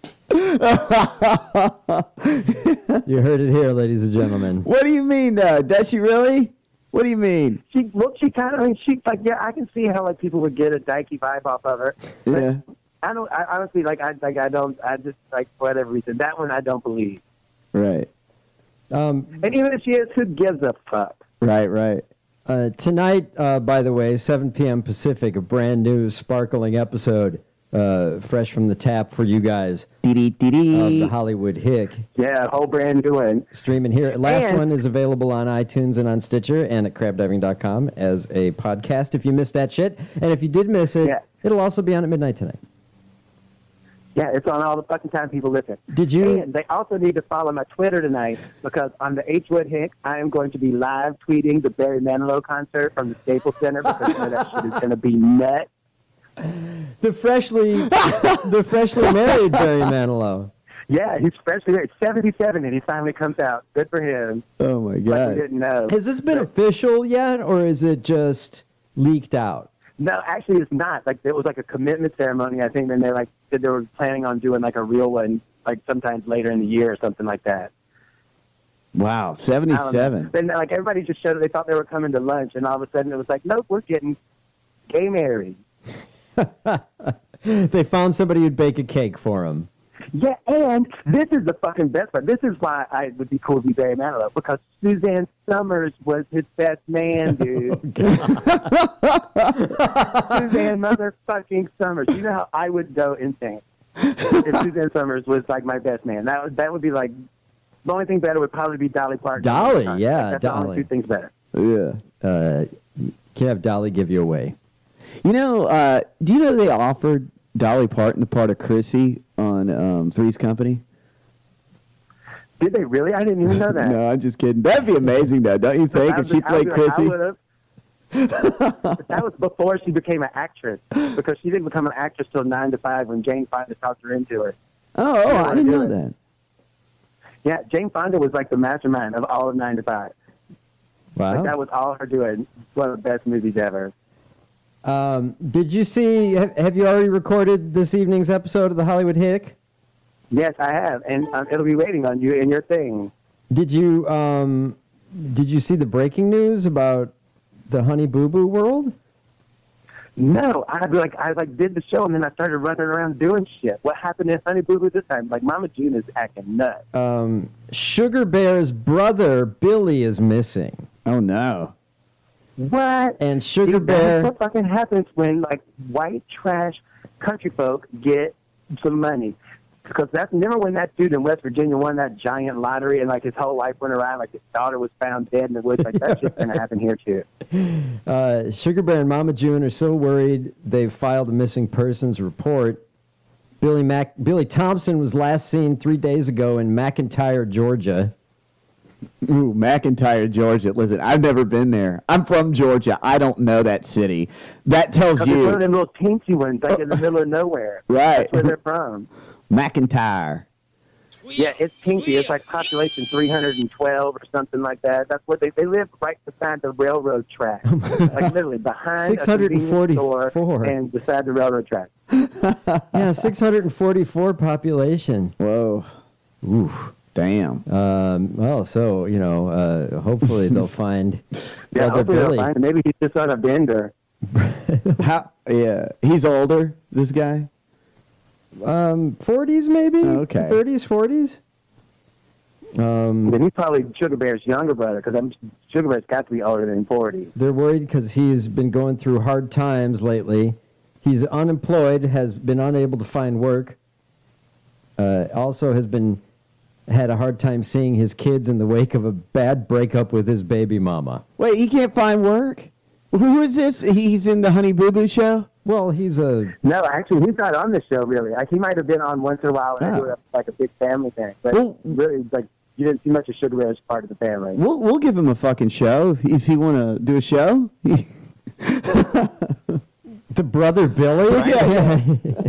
You heard it here, ladies and gentlemen. What do you mean, though? Does she really? What do you mean? She, well, she kind of, I mean, she, like, yeah, I can see how, like, people would get a dykey vibe off of her. But Yeah. I don't, I honestly, like, I, like, I don't, I just, like, for whatever reason, that one I don't believe. Right. Um, And even if she is, who gives a fuck? Right. Right. Uh, tonight, uh, by the way, seven p.m. Pacific, a brand new sparkling episode, uh, fresh from the tap for you guys of the Hollywood Hick. Yeah, a whole brand new one. Streaming here. Last And- one is available on iTunes and on Stitcher and at crab diving dot com as a podcast if you missed that shit. And if you did miss it, Yeah. it'll also be on at midnight tonight. Yeah, it's on all the fucking time people listen. Did you? And they also need to follow my Twitter tonight because on the H. Wood Hick, I am going to be live tweeting the Barry Manilow concert from the Staples Center because you know, that shit is going to be nuts. The freshly, the freshly married Barry Manilow. Yeah, he's freshly married, seventy-seven, and he finally comes out. Good for him. Oh my Like God! we didn't know. Has this been official yet, or is it just leaked out? No, actually, it's not. Like it was like a commitment ceremony, I think. And they like said they were planning on doing like a real one, like sometimes later in the year or something like that. Wow, seventy-seven. Then like everybody just showed up. They thought they were coming to lunch, and all of a sudden it was like, nope, we're getting gay married. They found somebody who'd bake a cake for him. Yeah, and this is the fucking best part. This is why I would be cool to be Barry Manilow, because Suzanne Summers was his best man, dude. Suzanne motherfucking Summers. You know how I would go insane if Suzanne Summers was like my best man. That would that would be like the only thing better would probably be Dolly Parton. Dolly, Like, yeah, that's the only Dolly. two things better. Yeah. Uh, can have Dolly give you away. You know, uh, do you know they offered Dolly Parton the part of Chrissy on um, Three's Company? Did they really? I didn't even know that. No, I'm just kidding. That'd be amazing, though, don't you think? I If she would- I played would- I Chrissy? would've. But that was before she became an actress, because she didn't become an actress till nine to five when Jane Fonda talked her into it. Oh, She oh, didn't I wanna didn't do know it. that. Yeah, Jane Fonda was like the mastermind of all of nine to five. Wow. Like that was all her doing. One of the best movies ever. Um, did you see? Have, have you already recorded this evening's episode of the Hollywood Hick? Yes, I have, and um, it'll be waiting on you in your thing. Did you? Um, did you see the breaking news about the Honey Boo Boo world? No, I like I like did the show and then I started running around doing shit. What happened in Honey Boo Boo this time? Like Mama June is acting nuts. Um, Sugar Bear's brother Billy is missing. Oh no! What? And Sugar Dude, Bear. That's what fucking happens when like white trash country folk get some money. Because that's never when that dude in West Virginia won that giant lottery and like his whole life went around, like his daughter was found dead in the woods. Like that shit's gonna happen here too. Uh, Sugar Bear and Mama June are so worried they've filed a missing persons report. Billy Mac Billy Thompson was last seen three days ago in McIntyre, Georgia. Ooh, McIntyre, Georgia. Listen, I've never been there. I'm from Georgia. I don't know that city. That tells 'Cause it's one of you. them little teensy ones, like in the middle of nowhere. Right. That's where they're from. McIntyre. Yeah, it's teensy. It's like population three hundred twelve or something like that. That's where they they live right beside the railroad track, like literally behind six a hundred convenience forty-four. store and beside the railroad track. Yeah, six hundred forty-four population. Whoa. Ooh. Damn. Um, well, so, you know, uh, hopefully they'll find Yeah, Brother hopefully they'll Billy. find him. Maybe he's just on a bender. How? Yeah, he's older. This guy. Um, forties maybe? Okay. thirties, forties? Um, Then he's probably Sugar Bear's younger brother, because Sugar Bear's got to be older than forty. They're worried because he's been going through hard times lately. He's unemployed, has been unable to find work. Uh, also has been had a hard time seeing his kids in the wake of a bad breakup with his baby mama. Wait, he can't find work? Who is this? He's in the Honey Boo Boo show? Well, he's a... No, actually, he's not on the show, really. Like, he might have been on once in a while and Oh. do it like a big family thing. But Well- really, like, you didn't see much of Sugar Bear as part of the family. We'll we'll give him a fucking show. Does he want to do a show? The brother Billy? Yeah.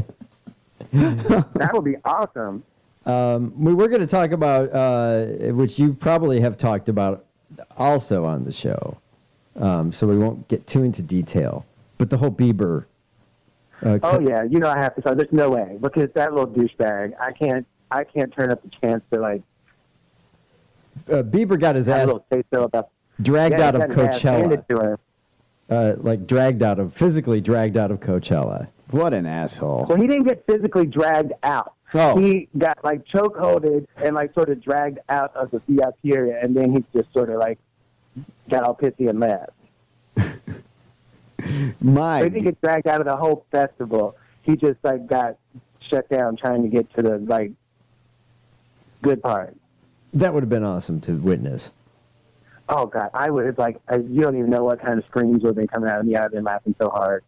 That would be awesome. Um, we were going to talk about, uh, which you probably have talked about also on the show, um, so we won't get too into detail. But the whole Bieber. Uh, Oh yeah, you know I have to. So there's no way, because that little douchebag. I can't. I can't turn up the chance to like. uh, Bieber got his have a ass little say so about. dragged Yeah, out he of got his ass Coachella. handed to him. Uh, like dragged out of, physically dragged out of Coachella. What an asshole. Well, he didn't get physically dragged out. Oh. He got like chokeholded and like sort of dragged out of the V I P area, and then he just sort of like got all pissy and left. My. They didn't get dragged out of the whole festival. He just like got shut down trying to get to the like good part. That would have been awesome to witness. Oh God, I would. It's like I, you don't even know what kind of screams would have been coming out of me. I've been laughing so hard.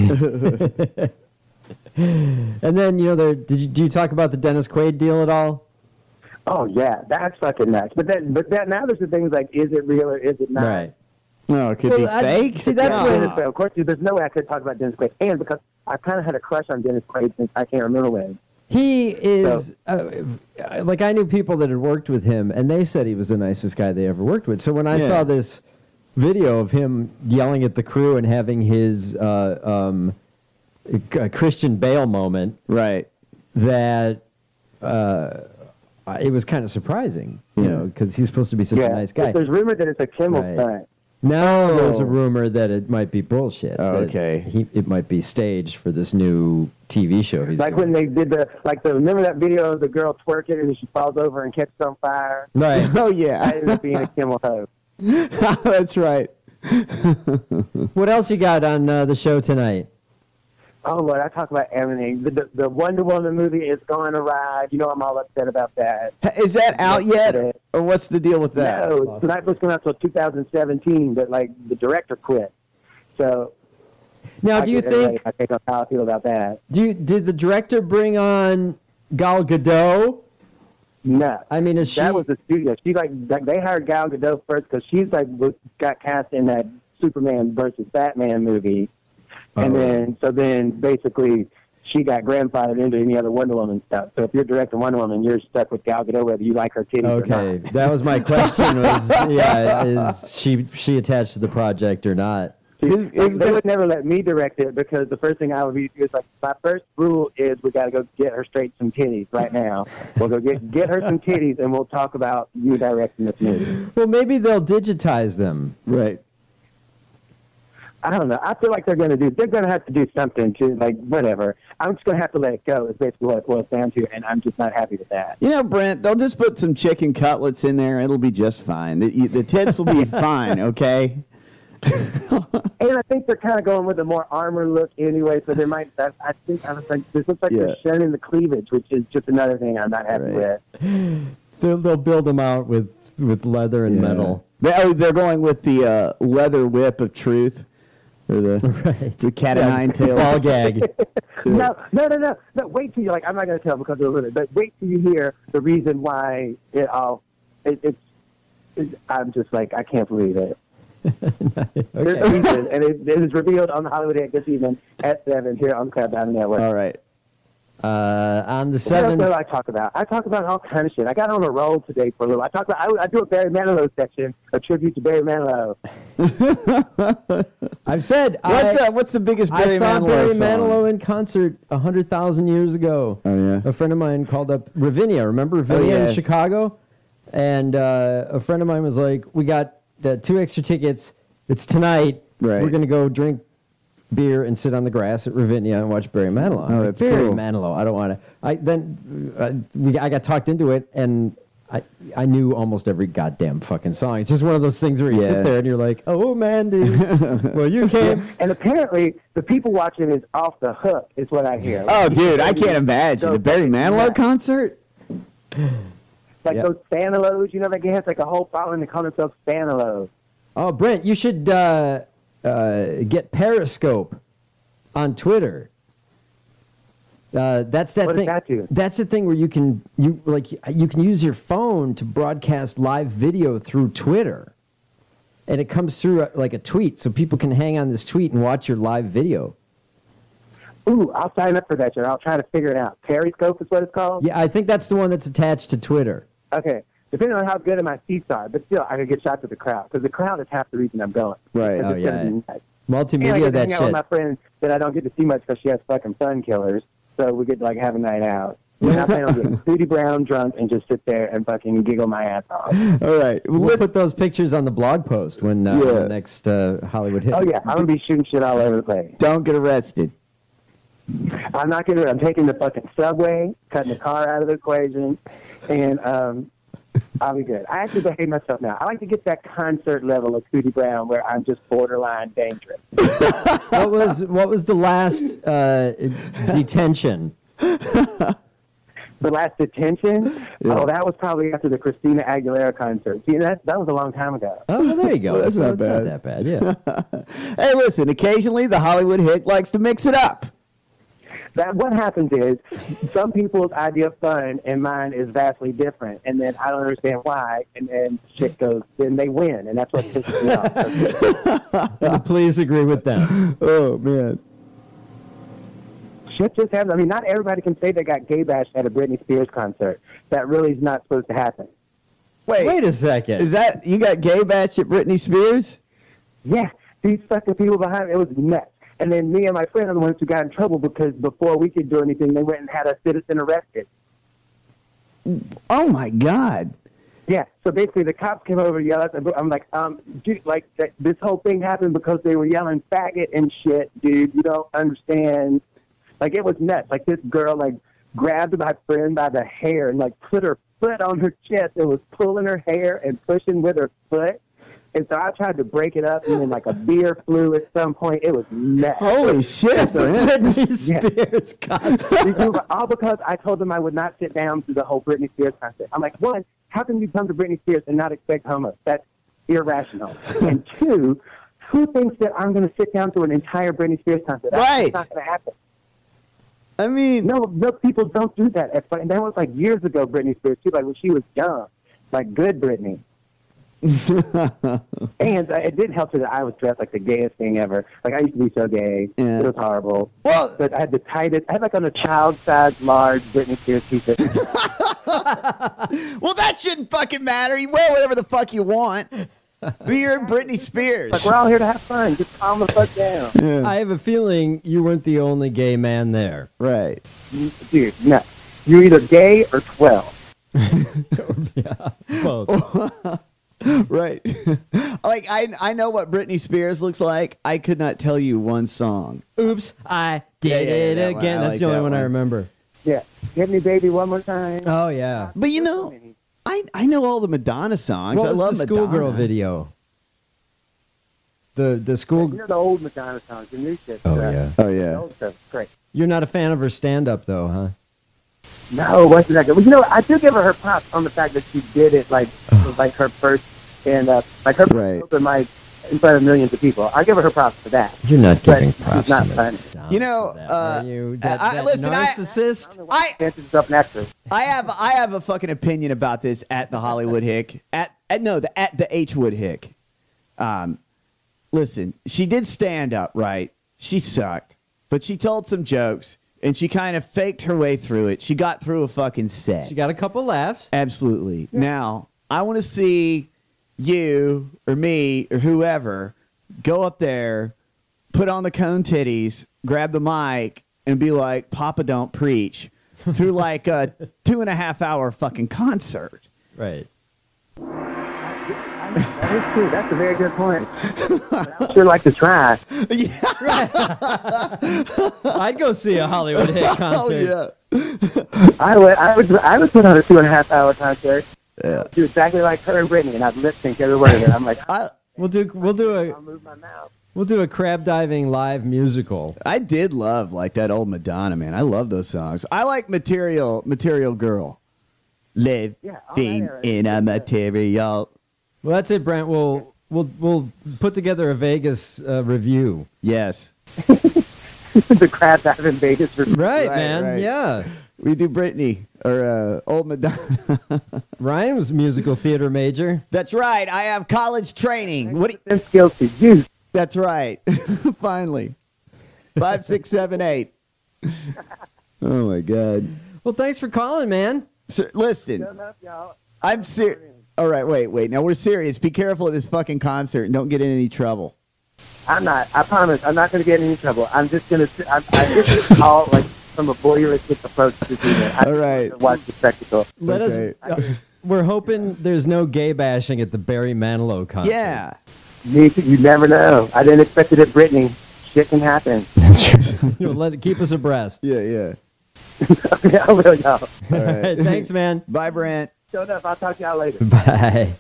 And then, you know, there, did you, do you talk about the Dennis Quaid deal at all? Oh yeah, that's fucking nuts. But then, but that now there's the things like, is it real or is it not? Right. No, it could Well, be I- fake. see, that's No, what- Dennis Quaid. Of course, there's no way I could talk about Dennis Quaid, and because I kind of had a crush on Dennis Quaid since I can't remember when. He is, uh, like, I knew people that had worked with him, and they said he was the nicest guy they ever worked with. So when I Yeah. saw this video of him yelling at the crew and having his uh, um, uh, Christian Bale moment, right, that uh, it was kind of surprising, you know, because he's supposed to be such yeah, a nice guy. There's rumor that it's a Kimmel Right. stunt. Now there's a Oh. rumor that it might be bullshit. Oh, that okay. He, it might be staged for this new T V show he's Like doing. when they did the like the remember that video of the girl twerking and she falls over and catches on fire. Right. Oh yeah. That ended up being a Kimmel host. That's right. What else you got on uh, the show tonight? Oh Lord, I talk about everything. The, the, the Wonder Woman movie is going to ride. You know I'm all upset about that. Is that out yet, or what's the deal with that? No, it's not supposed to come out until two thousand seventeen. But like the director quit. So Now, I do you get everybody- think? I think how I feel about that? Do you, did the director bring on Gal Gadot? No, I mean, is she? that was the studio. She like like, they hired Gal Gadot first because she's like was- got cast in that Superman versus Batman movie, and Oh. then so then basically she got grandfathered into any other Wonder Woman stuff. So if you're directing Wonder Woman, you're stuck with Gal Gadot whether you like her titties or Okay, not. that was my question. Was yeah, is she she attached to the project or not? Like, they would never let me direct it because the first thing I would be is like my first rule is we got to go get her straight some titties right now. We'll go get get her some titties and we'll talk about you directing this movie. Well, maybe they'll digitize them. Right. I don't know. I feel like they're going to do. They're going to have to do something to like whatever. I'm just going to have to let it go. Is basically what it boils down to, and I'm just not happy with that. You know, Brent, they'll just put some chicken cutlets in there. It'll be just fine. The, the tits will be fine, okay? And I think they're kind of going with a more armor look anyway. So they might. I, I think I was like, this looks like Yeah. they're showing the cleavage, which is just another thing I'm not happy Right. with. They'll, they'll build them out with with leather and Yeah. metal. They, oh, they're going with the uh, leather whip of truth. Or the, Right. the cat of Yeah, nine tails. ball gag. No, no, no, no, no. Wait till you like. I'm not going to tell because of it, but wait till you hear the reason why it all. It, it's. It, I'm just like I can't believe it. There's a Okay. reason, and it, it is revealed on the Hollywood Egg this evening at seven here on Crabdown Network. All right. Uh, on the What else seventh. do I talk about? I talk about all kind of shit. I got on a roll today for a little. I talk about. I, I do a Barry Manilow section, a tribute to Barry Manilow. I've said What's I, uh, what's the biggest Barry I saw Manilow Barry song? Manilow in concert a hundred thousand years ago. Oh yeah. A friend of mine called up Ravinia. Remember Ravinia yes. in Chicago? And uh, a friend of mine was like, "We got uh, two extra tickets. It's tonight. Right. We're gonna go drink beer and sit on the grass at Ravinia and watch Barry Manilow." I'm Oh, like, that's Barry cool. Manilow. I don't want to. I then uh, we I got talked into it, and I I knew almost every goddamn fucking song. It's just one of those things where you Yeah. sit there and you're like, "Oh, Mandy, well you came." And apparently, the people watching is off the hook. Is what I hear. Oh, dude, I can't imagine. So The Barry Manilow yeah. concert? Like Yep. those Spanilows, you know, they have like a whole following. They call themselves Spanilows. Oh, Brent, you should uh, uh, get Periscope on Twitter. Uh, that's that What does thing. that do? That's the thing where you can you like you can use your phone to broadcast live video through Twitter, and it comes through uh, like a tweet, so people can hang on this tweet and watch your live video. Ooh, I'll sign up for that shit. I'll try to figure it out. Periscope is what it's called? Yeah, I think that's the one that's attached to Twitter. Okay. Depending on how good my seats are, but still, I could get shot to the crowd because the crowd is half the reason I'm going. Right. Because Oh, it's gonna yeah. be nuts. And I Multimedia, get to that hang out with shit. my friend that I don't get to see much because she has fucking sun killers. So we get to like have a night out. And I plan on getting Foodie Brown drunk and just sit there and fucking giggle my ass off. All right. We'll put those pictures on the blog post when uh, Yeah. the next uh, Hollywood hit. Oh yeah, I'm gonna be shooting shit all over the place. Don't get arrested. I'm not gonna. I'm taking the fucking subway, cutting the car out of the equation, and um, I'll be good. I actually behave myself now. I like to get that concert level of Cootie Brown where I'm just borderline dangerous. What was what was the last uh, detention? The last detention? Yeah. Oh, that was probably after the Christina Aguilera concert. See, that that was a long time ago. Oh, well, there you go. Well, that's So not it's bad. not that bad, yeah. Hey, listen, occasionally the Hollywood hick likes to mix it up. That what happens is some people's idea of fun and mine is vastly different, and then I don't understand why, and then shit goes, then they win, and that's what pisses me off. Please agree with them. Oh, man. Shit just happens. I mean, not everybody can say they got gay bashed at a Britney Spears concert. That really is not supposed to happen. Wait, Wait a second. Is that, you got gay bashed at Britney Spears? Yeah, these fucking people behind me, it was nuts. And then me and my friend are the ones who got in trouble because before we could do anything, they went and had a citizen arrested. Oh, my God. Yeah, so basically the cops came over and yelled at us. I'm like, um, dude, like, th- this whole thing happened because they were yelling faggot and shit, dude. You don't understand. Like, it was nuts. Like, this girl, like, grabbed my friend by the hair and, like, put her foot on her chest and was pulling her hair and pushing with her foot. And so I tried to break it up, and then, like, a beer flew at some point. It was nuts. Holy shit, man. Britney Spears concert. All because I told them I would not sit down through the whole Britney Spears concert. I'm like, one, how can you come to Britney Spears and not expect homos? That's irrational. And two, who thinks that I'm going to sit down through an entire Britney Spears concert? That's Right. not going to happen. I mean, no, no, people don't do that. And that was like years ago, Britney Spears, too, like when she was young, like good Britney. And uh, it didn't help that I was dressed like the gayest thing ever. Like, I used to be so gay. Yeah. It was horrible. Well, but I had the tightest, I had like on a child-sized, large Britney Spears t-shirt. Well, that shouldn't fucking matter. You wear whatever the fuck you want. You're Britney Spears. Like, we're all here to have fun. Just calm the fuck down. Yeah. I have a feeling you weren't the only gay man there. Right. Dude, no. You're either gay or twelve. Yeah, both. Right. Like, I I know what Britney Spears looks like. I could not tell you one song. Oops, I did Yeah, yeah, it that one. again. I That's like the only that one I one. remember. Yeah. Hit me, baby, one more time. Oh, yeah. But you know, I I know all the Madonna songs. What I was love the Madonna. schoolgirl video? The the school. You know the old Madonna songs, the new shit. Oh, uh, yeah. Oh, The yeah. old stuff. Great. You're not a fan of her stand-up, though, huh? No, it wasn't that good. Well, you know, I do give her her props on the fact that she did it like it was like her first stand-up, like her Right. first open mic in front of millions of people. I give her her props for that. You're not But giving she's props not to funny. Madonna You know, for that, uh, are you? That, I- that listen, I- narcissist? I fancy herself an actress. I have I have a fucking opinion about this at the Hollywood Hick. At, at no, the at the H Wood Hick. Um, listen, she did stand up, right? She sucked, but she told some jokes and she kind of faked her way through it. She got through a fucking set. She got a couple laughs. Absolutely. Now, I want to see you or me or whoever go up there, put on the cone titties, grab the mic, and be like, Papa don't preach, through like a two and a half hour fucking concert. Right. That is true. That's a very good point. I would sure like to try. I'd go see a Hollywood Hit concert. Oh, yeah. I would, I would, I would put on a two and a half hour concert. Yeah. Do exactly like her and Britney, and I'd lip sync every word of it. I'm like, I, We'll do we'll do a I'll move my mouth. we'll do a crab diving live musical. I did love like that old Madonna, man. I love those songs. I like Material Material Girl. Living Yeah, all that era. in a material. Well, that's it, Brent. We'll we'll we'll put together a Vegas uh, review. Yes. The crab dive in Vegas. For Right, Right, man. right. Yeah. We do Britney or uh, old Madonna. Ryan was a musical theater major. That's right. I have college training. What? Do you, Them skills to use. that's right. Finally. Five, six, seven, eight. Oh my God. Well, thanks for calling, man. So, listen, Shut up, y'all. I'm serious. All right, wait, wait. Now we're serious. Be careful at this fucking concert and don't get in any trouble. I'm not. I promise. I'm not going to get in any trouble. I'm just going to. I this is all like from a voyeuristic approach to do that. I All right. just watch the spectacle. Let Okay. us. Uh, we're hoping there's no gay bashing at the Barry Manilow concert. Yeah. Me too, you never know. I didn't expect it at Britney. Shit can happen. You'll let it keep us abreast. Yeah, yeah. I will, y'all. All right. Thanks, man. Bye, Brent. Show enough. I'll talk to y'all later. Bye.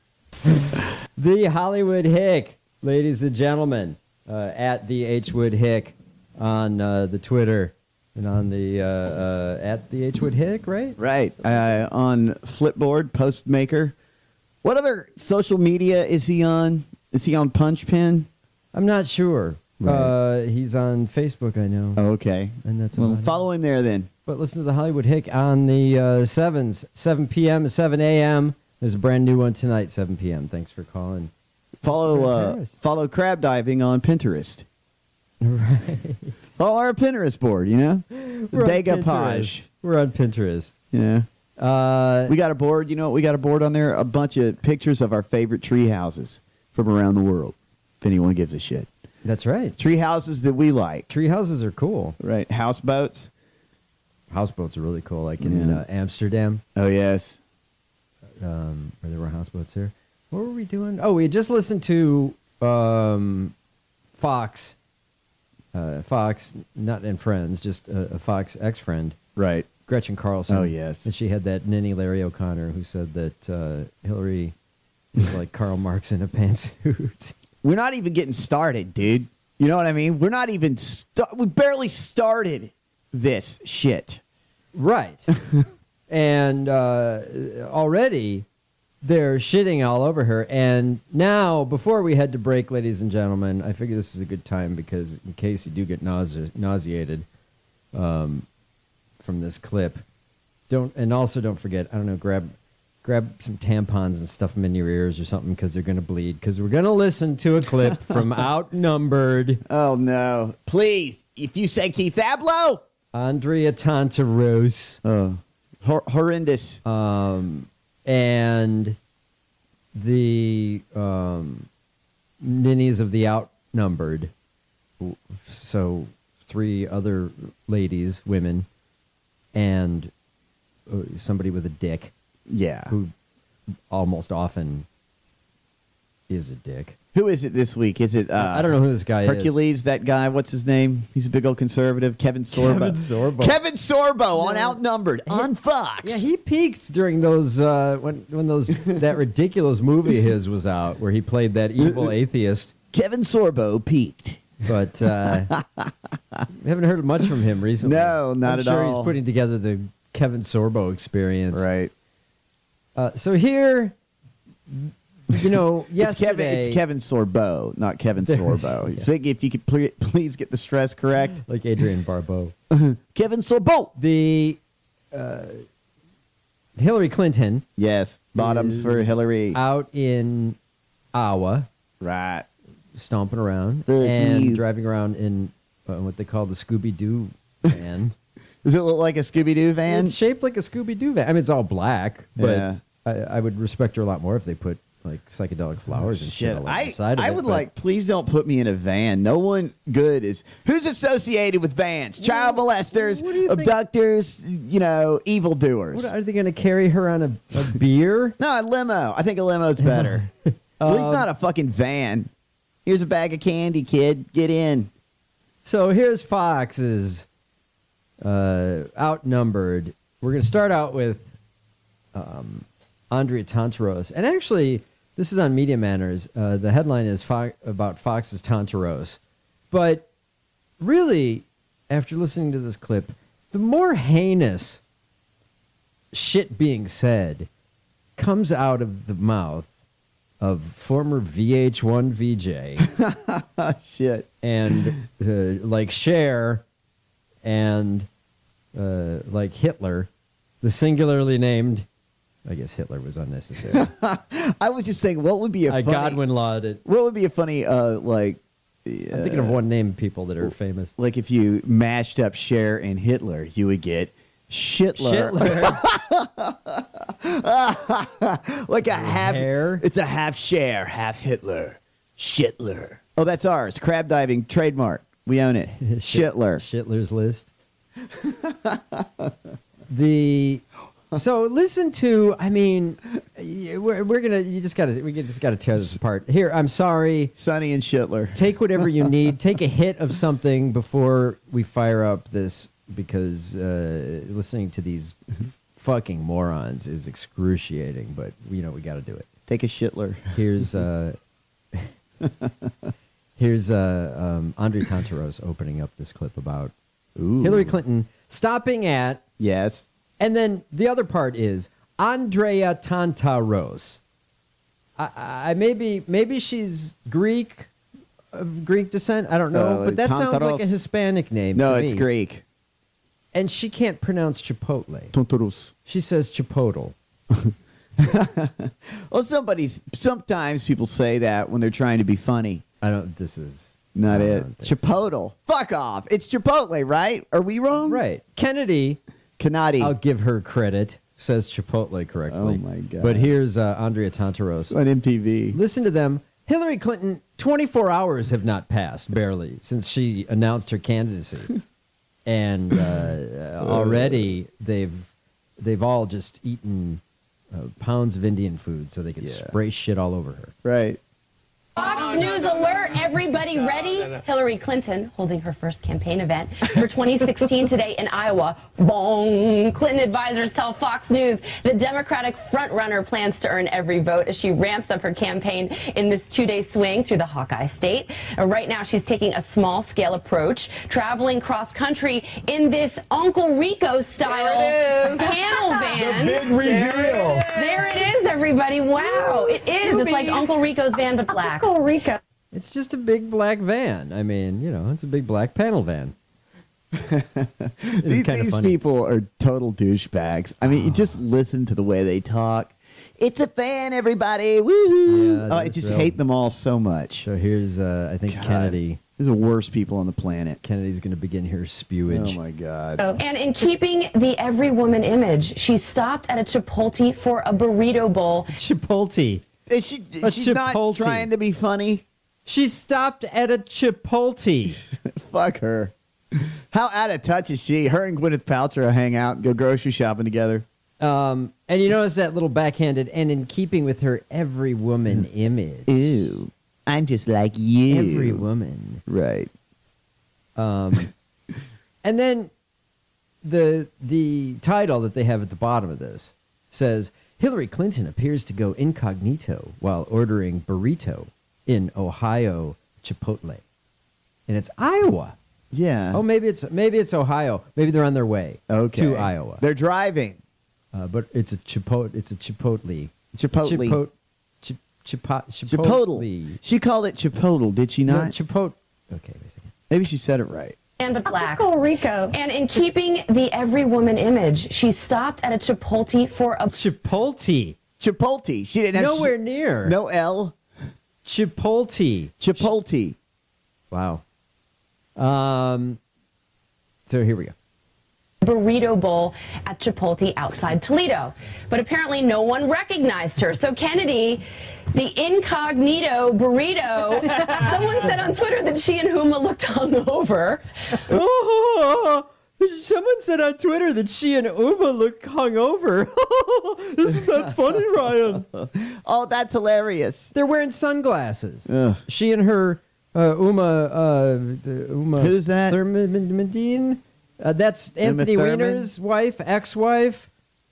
The Hollywood Hick, ladies and gentlemen, uh, at the H Wood Hick on uh, the Twitter and on the uh, uh, at the H Wood Hick, right? Right. Uh, on Flipboard, Postmaker. What other social media is he on? Is he on Punchpin? I'm not sure. Right. Uh, he's on Facebook, I know. Oh, okay. And that's well, about it. follow him there then. But listen to the Hollywood Hick on the uh, sevens, seven p.m. to seven a.m. There's a brand new one tonight, seven p.m. Thanks for calling. Follow uh, follow crab diving on Pinterest. Right. Follow our Pinterest board, you know? We're on Degapage. Pinterest. We're on Pinterest. Yeah. Uh, we got a board. You know what? We got a board on there. A bunch of pictures of our favorite tree houses from around the world. If anyone gives a shit. That's right. Tree houses that we like. Tree houses are cool. Right. Houseboats. Houseboats are really cool, like in Yeah. uh, Amsterdam. Oh, yes. Um, where there were houseboats there. What were we doing? Oh, we had just listened to um, Fox. Uh, Fox, not in Friends, just a, a Fox ex-friend. Right. Gretchen Carlson. Oh, yes. And she had that ninny Larry O'Connor who said that uh, Hillary is like Karl Marx in a pantsuit. We're not even getting started, dude. You know what I mean? We're not even... St- we barely started this shit. Right. And uh, already they're shitting all over her. And now, before we head to break, ladies and gentlemen, I figure this is a good time because in case you do get nause- nauseated um, from this clip, don't and also don't forget, I don't know, grab grab some tampons and stuff them in your ears or something because they're going to bleed. Because we're going to listen to a clip from Outnumbered. Oh, no. Please, if you say Keith Abloh... Andrea Tantaros. Oh, hor- horrendous. Um, and the um, ninnies of the Outnumbered. So three other ladies, women, and uh, somebody with a dick. Yeah. Who almost often is a dick. Who is it this week? Is it... Uh, I don't know who this guy Hercules, is. Hercules, that guy. What's his name? He's a big old conservative. Kevin Sorbo. Kevin Sorbo. Kevin Sorbo on No. Outnumbered on Fox. Yeah, he peaked during those uh, when when those that ridiculous movie of his was out where he played that evil atheist. Kevin Sorbo peaked. But uh, we haven't heard much from him recently. No, not I'm at sure all. he's putting together the Kevin Sorbo experience. Right. Uh, so here, you know, It's Kevin, yesterday... it's Kevin Sorbo, not Kevin Sorbo. Yeah. So if you could ple- please get the stress correct. Like Adrian Barbeau. Kevin Sorbo. The uh, Hillary Clinton... Yes, bottoms is for Hillary. Out in Iowa. Right. Stomping around. Fuck and you. driving around in uh, what they call the Scooby-Doo van. Does it look like a Scooby-Doo van? It's shaped like a Scooby-Doo van. I mean, it's all black, but Yeah. I, I would respect her a lot more if they put like psychedelic flowers and shit, Shit, all over I, the side of I it. would but- like, please don't put me in a van. No one good is, who's associated with vans? Child molesters, what do you think- abductors, you know, evildoers. What, are they going to carry her on a, a beer? No, a limo. I think a limo's better. At least Um, not a fucking van. Here's a bag of candy, kid. Get in. So here's Fox's uh, Outnumbered. We're going to start out with um, Andrea Tantaros. And actually, this is on Media Manners. Uh, the headline is Fo- about Fox's Tantaros. But really, after listening to this clip, the more heinous shit being said comes out of the mouth of former V H one V J. Shit. And uh, like Cher and uh, like Hitler, the singularly named, I guess Hitler was unnecessary. I was just thinking, what would be a I funny... Godwin lawed it. What would be a funny, uh, like... I'm thinking of one name people that are famous. Like if you mashed up Cher and Hitler, you would get Shitler. Shitler. Like a half... Hair? It's a half Cher, half Hitler. Shitler. Oh, that's ours. Crab diving trademark. We own it. Shitler. Shitler's List. The... So listen to, I mean, we're, we're gonna. You just gotta. We just gotta tear this apart. Here, I'm sorry, Sonny and Shitler. Take whatever you need. Take a hit of something before we fire up this, because uh, listening to these fucking morons is excruciating, but you know we got to do it. Take a shitler. Here's uh, here's uh, um, Andre Tantaros opening up this clip about Ooh. Hillary Clinton stopping at yes, and then the other part is Andrea Tantaros. I, I maybe maybe she's Greek, of Greek descent. I don't know, Uh, but that sounds Tantaros. like a Hispanic name. No, to it's me. Greek. And she can't pronounce Chipotle. Tantaros. She says Chipotle. Well, somebody's sometimes people say that when they're trying to be funny. I don't. This is not I it. don't think Chipotle. Fuck off. It's Chipotle, right? Are we wrong? Right. Kennedy. Kennedy. I'll give her credit. Says Chipotle correctly. Oh my god. But here's uh, Andrea Tantaros on M T V. Listen to them. Hillary Clinton. twenty-four hours have not passed barely since she announced her candidacy, and uh, already they've they've all just eaten uh, pounds of Indian food so they could Yeah. spray shit all over her. Right. Fox News alert, everybody ready? Hillary Clinton holding her first campaign event for twenty sixteen today in Iowa. Bong! Clinton advisors tell Fox News the Democratic frontrunner plans to earn every vote as she ramps up her campaign in this two-day swing through the Hawkeye State. Uh, right now, she's taking a small-scale approach, traveling cross-country in this Uncle Rico-style panel van. The big reveal. There it is, everybody. Wow, it is. It's like Uncle Rico's van, but black. Uncle Rico. It's just a big black van. I mean, you know, it's a big black panel van. These, these people are total douchebags. I mean, you just listen to the way they talk. It's a fan, everybody. Woohoo! Yeah, oh, I that's just real. hate them all so much. So here's, uh, I think God. Kennedy. These are the worst people on the planet. Kennedy's going to begin her spewage. Oh my god. And in keeping the every woman image, she stopped at a Chipotle for a burrito bowl. Chipotle. Is she, A she's not Chipotle. trying to be funny. She stopped at a Chipotle. Fuck her. How out of touch is she? Her and Gwyneth Paltrow hang out and go grocery shopping together. Um, and you notice that little backhanded, and in keeping with her every woman image. Ew. I'm just like you. Every woman. Right. Um, and then the the title that they have at the bottom of this says, Hillary Clinton appears to go incognito while ordering burrito in Ohio Chipotle. And it's Iowa. Yeah. Oh, maybe it's maybe it's Ohio. Maybe they're on their way Okay. to Iowa. They're driving. Uh, but it's a Chipotle. It's a Chipotle. Chipotle. Chipotle. Chip, chipo, Chipotle. She called it Chipotle, did she No, not? Chipotle. Okay, wait a second. Maybe she said it right. And but black. Uncle Rico. And in keeping the every woman image, she stopped at a Chipotle for a Chipotle. Chipotle. She didn't have Nowhere sh- near. No L. Chipotle. Chipotle. Wow. Um. So here we go. burrito bowl at Chipotle outside Toledo. But apparently no one recognized her. So Kennedy, the incognito burrito, someone said on Twitter that she and Huma looked hungover. Oh, someone said on Twitter that she and Uma look hungover. Isn't that funny, Ryan? Oh, that's hilarious. They're wearing sunglasses. Ugh. She and her uh, Uma, uh, the Uma. Who's that? Thurmondine? Uh, that's Uma Anthony Thurman? Weiner's wife, ex-wife.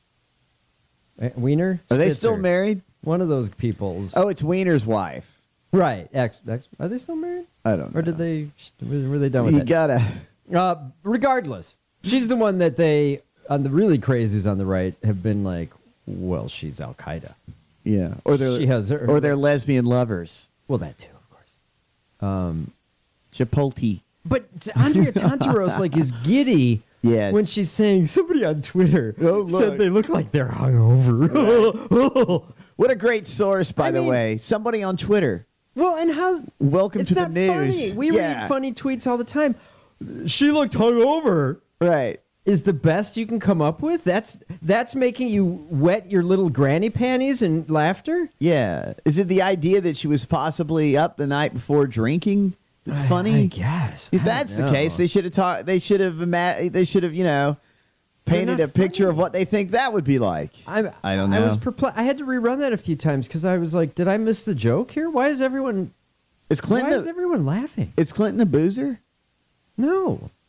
Uh, Wiener? Are they Spitzer. still married? One of those people's. Oh, it's Wiener's wife. Right. Ex, ex. Are they still married? I don't know. Or did they? Were they done with You it? gotta. Uh, regardless, she's the one that they, on the really crazies on the right, have been like, well, she's Al Qaeda. Yeah. Or they're, She has her- or they're lesbian lovers. Well, that too, of course. Um, Chipotle. but Andrea Tantaros like is giddy. Yes. When she's saying somebody on Twitter Oh, look. said they look like they're hungover. What a great source, by I the mean- way. Somebody on Twitter. Well, and how? Welcome It's to the not news. funny. We Yeah. read funny tweets all the time. She looked hungover. Right. Is the best you can come up with? That's that's making you wet your little granny panties in laughter? Yeah. Is it the idea that she was possibly up the night before drinking? It's funny. I guess. If I that's don't the case, know. they should have taught. They should have. Ima- they should have. You know, painted not a picture funny. of what they think that would be like. I'm, I don't I know. was perplexed. I had to rerun that a few times because I was like, did I miss the joke here? Why is everyone? Is Why Clinton? is A, everyone laughing? is Clinton a boozer? No.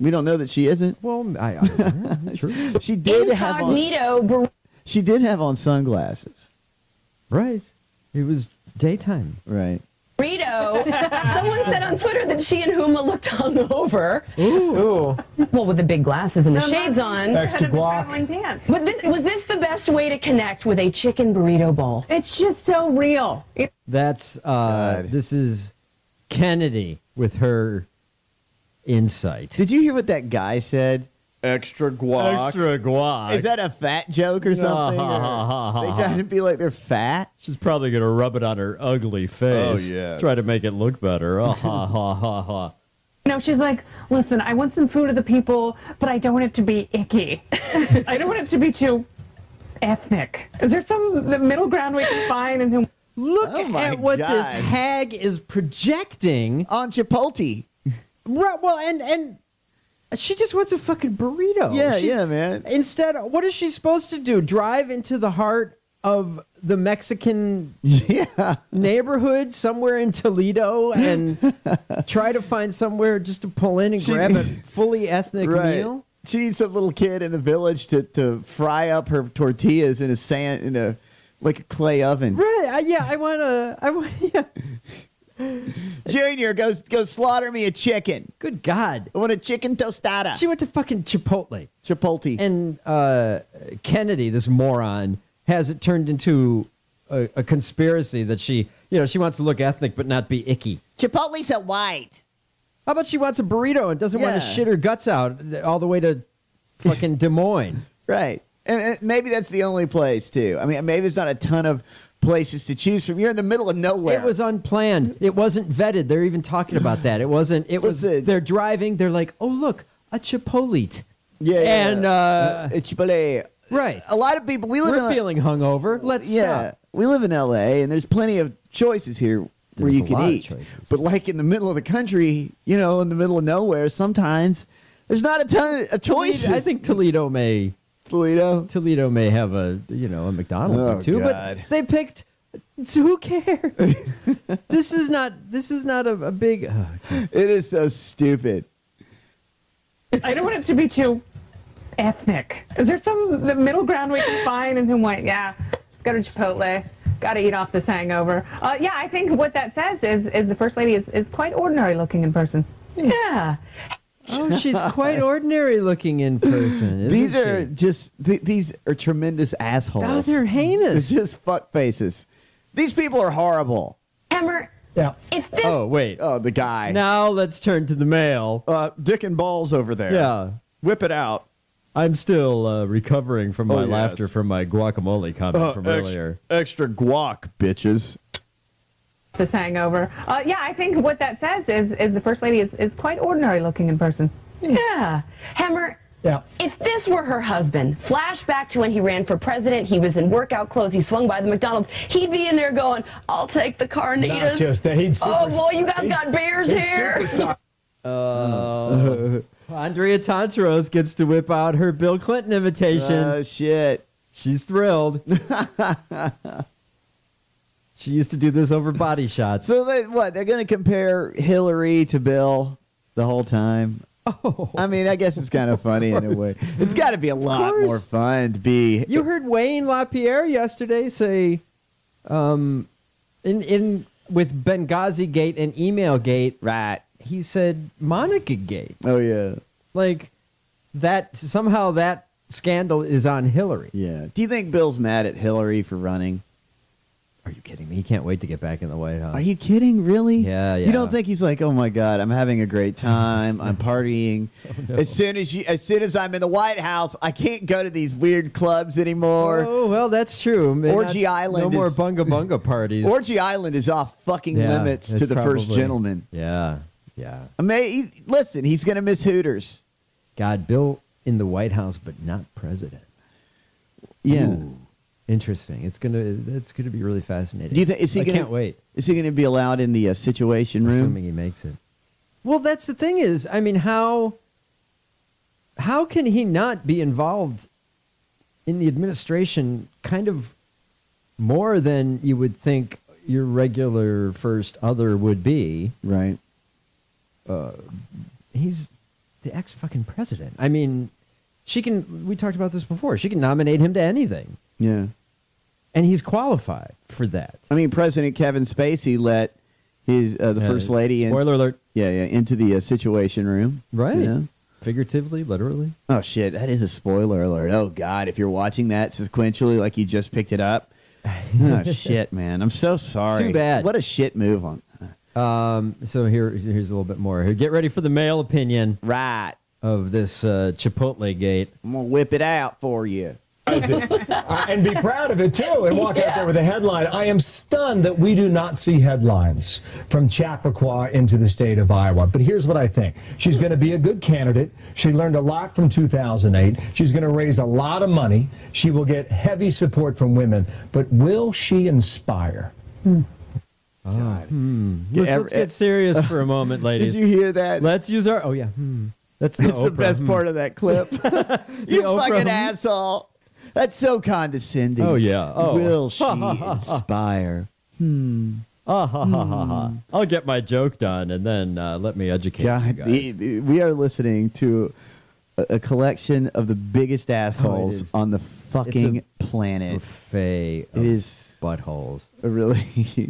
We don't know that she isn't. Well, I, I true. She did have on. Incognito bur- She did have on sunglasses. Right. It was daytime. Right. burrito. Someone said on Twitter that she and Huma looked hungover. Ooh. Well, with the big glasses and the No, shades not- on. Extra guac. Traveling pants. But this, was this the best way to connect with a chicken burrito bowl? It's just so real. It- That's uh this is Kennedy with her insight. Did you hear what that guy said? Extra guac. Extra guac. Is that a fat joke or something? Or they trying to be like they're fat? She's probably going to rub it on her ugly face. Oh, yes. Try to make it look better. Oh, ha, ha, ha, ha. No, she's like, listen, I want some food of the people, but I don't want it to be icky. I don't want it to be too ethnic. Is there some the middle ground we can find? And who? Look Oh my at what God. this hag is projecting on Chipotle. Right, well, and and she just wants a fucking burrito. Yeah, She's- yeah, man. Instead, what is she supposed to do? Drive into the heart of the Mexican yeah. neighborhood somewhere in Toledo and try to find somewhere just to pull in and She- grab a fully ethnic Right. meal? She needs some little kid in the village to, to fry up her tortillas in a sand in a like a clay oven. Right? Uh, yeah, I want to. I want. Yeah. Junior, go go slaughter me a chicken. Good God! I want a chicken tostada. She went to fucking Chipotle. Chipotle. And uh, Kennedy, this moron, has it turned into a, a conspiracy that she, you know, she wants to look ethnic but not be icky. Chipotle's so white. How about she wants a burrito and doesn't want to Yeah. shit her guts out all the way to fucking Des Moines? Right. And, and maybe that's the only place too. I mean, maybe there's not a ton of places to choose from. You're in the middle of nowhere. It was unplanned. It wasn't vetted. They're even talking about that. It wasn't. It was. Listen. They're driving. They're like, oh look, a Chipotle. Yeah, yeah. And uh, a Chipotle. Right. A lot of people. We live. We're in feeling hungover. Let's yeah. stop. We live in L A, and there's plenty of choices here where There's you a can lot of eat. choices. But like in the middle of the country, you know, in the middle of nowhere, sometimes there's not a ton of choices. I think Toledo may. Toledo. Toledo may have a you know a McDonald's Oh, or two, God. but they picked. So who cares? this is not. This is not a, a big. Uh, It is so stupid. I don't want it to be too ethnic. Is there some the middle ground we can find? And who went, yeah, let's go to Chipotle. Got to eat off this hangover. Uh, yeah, I think what that says is is the first lady is, is quite ordinary looking in person. Yeah. oh, she's quite ordinary looking in person. Isn't These she? are just th- these are tremendous assholes. Oh, they're heinous. They're just fuck faces. These people are horrible. Hammer, Yeah. if this Oh wait. Oh, the guy. Now let's turn to the male. Uh, Dick and Balls over there. Yeah. Whip it out. I'm still uh, recovering from my Oh, yes. laughter from my guacamole comment from earlier. Extra guac, bitches. This hangover. Uh, yeah, I think what that says is is the first lady is, is quite ordinary looking in person. Yeah. Hammer, Yeah. if this were her husband, flashback to when he ran for president, he was in workout clothes, he swung by the McDonald's, he'd be in there going, I'll take the carnitas. Not just that. He'd super, Oh, boy, you guys he'd- got beers he'd here. super- Uh, Andrea Tantros gets to whip out her Bill Clinton imitation. Oh, shit. She's thrilled. She used to do this over body shots. So they what? They're going to compare Hillary to Bill the whole time. Oh, I mean, I guess it's kind of funny in a way. It's got to be a lot course. more fun to be. you heard Wayne LaPierre yesterday say, um, in in with Benghazi Gate and Email Gate, Right. he said Monica Gate. Oh yeah. Like that somehow that scandal is on Hillary. Yeah. Do you think Bill's mad at Hillary for running? Are you kidding me? He can't wait to get back in the White House. Are you kidding? Really? Yeah, yeah. You don't think he's like, oh my god, I'm having a great time, I'm partying. no. As soon as you, as soon as I'm in the White House, I can't go to these weird clubs anymore. Oh well, that's true. May Orgy not- Island No more is- bunga bunga parties. Orgy Island is off fucking Yeah, limits it's to the first probably- gentleman. Yeah, yeah. I mean, he, listen, he's going to miss Hooters. God, Bill in the White House, but not president. Yeah. Ooh, interesting. It's gonna. It's gonna be really fascinating. Do you think is he I gonna, can't wait. Is he going to be allowed in the uh, Situation Room? Assuming he makes it. Well, that's the thing is, I mean, how how can he not be involved in the administration kind of more than you would think your regular first other would be? Right. Uh, he's the ex-fucking president. I mean, she can, we talked about this before, she can nominate him to anything. Yeah. And he's qualified for that. I mean, President Kevin Spacey let his uh, the Uh, first lady spoiler in, alert. Yeah, yeah, into the uh, Situation Room. Right. You know? Figuratively, literally. Oh shit, that is a spoiler alert. Oh god, if you're watching that sequentially like you just picked it up. Oh shit, man. I'm so sorry. Too bad. What a shit move on. Um, so here, here's a little bit more. Here, get ready for the male opinion. Right. Of this uh, Chipotle gate. I'm gonna whip it out for you. uh, and be proud of it, too, and walk out there with a headline. I am stunned that we do not see headlines from Chappaqua into the state of Iowa. But here's what I think. She's going to be a good candidate. She learned a lot from two thousand eight. She's going to raise a lot of money. She will get heavy support from women. But will she inspire? Hmm. God. Hmm. Let's, Yeah, let's get serious for a moment, ladies. Did you hear that? Let's use our... Oh, yeah. Hmm. That's the, That's the Oprah, best hmm. part of that clip. you Oprah, fucking hmm. asshole. That's so condescending. Oh, yeah. Oh. Will she inspire? Hmm. Ah, ha, ha, ha, ha. I'll get my joke done, and then uh, let me educate you God, guys. the- the- we are listening to a, a collection of the biggest assholes is. on the fucking It's a planet. Buffet It is buttholes. a really.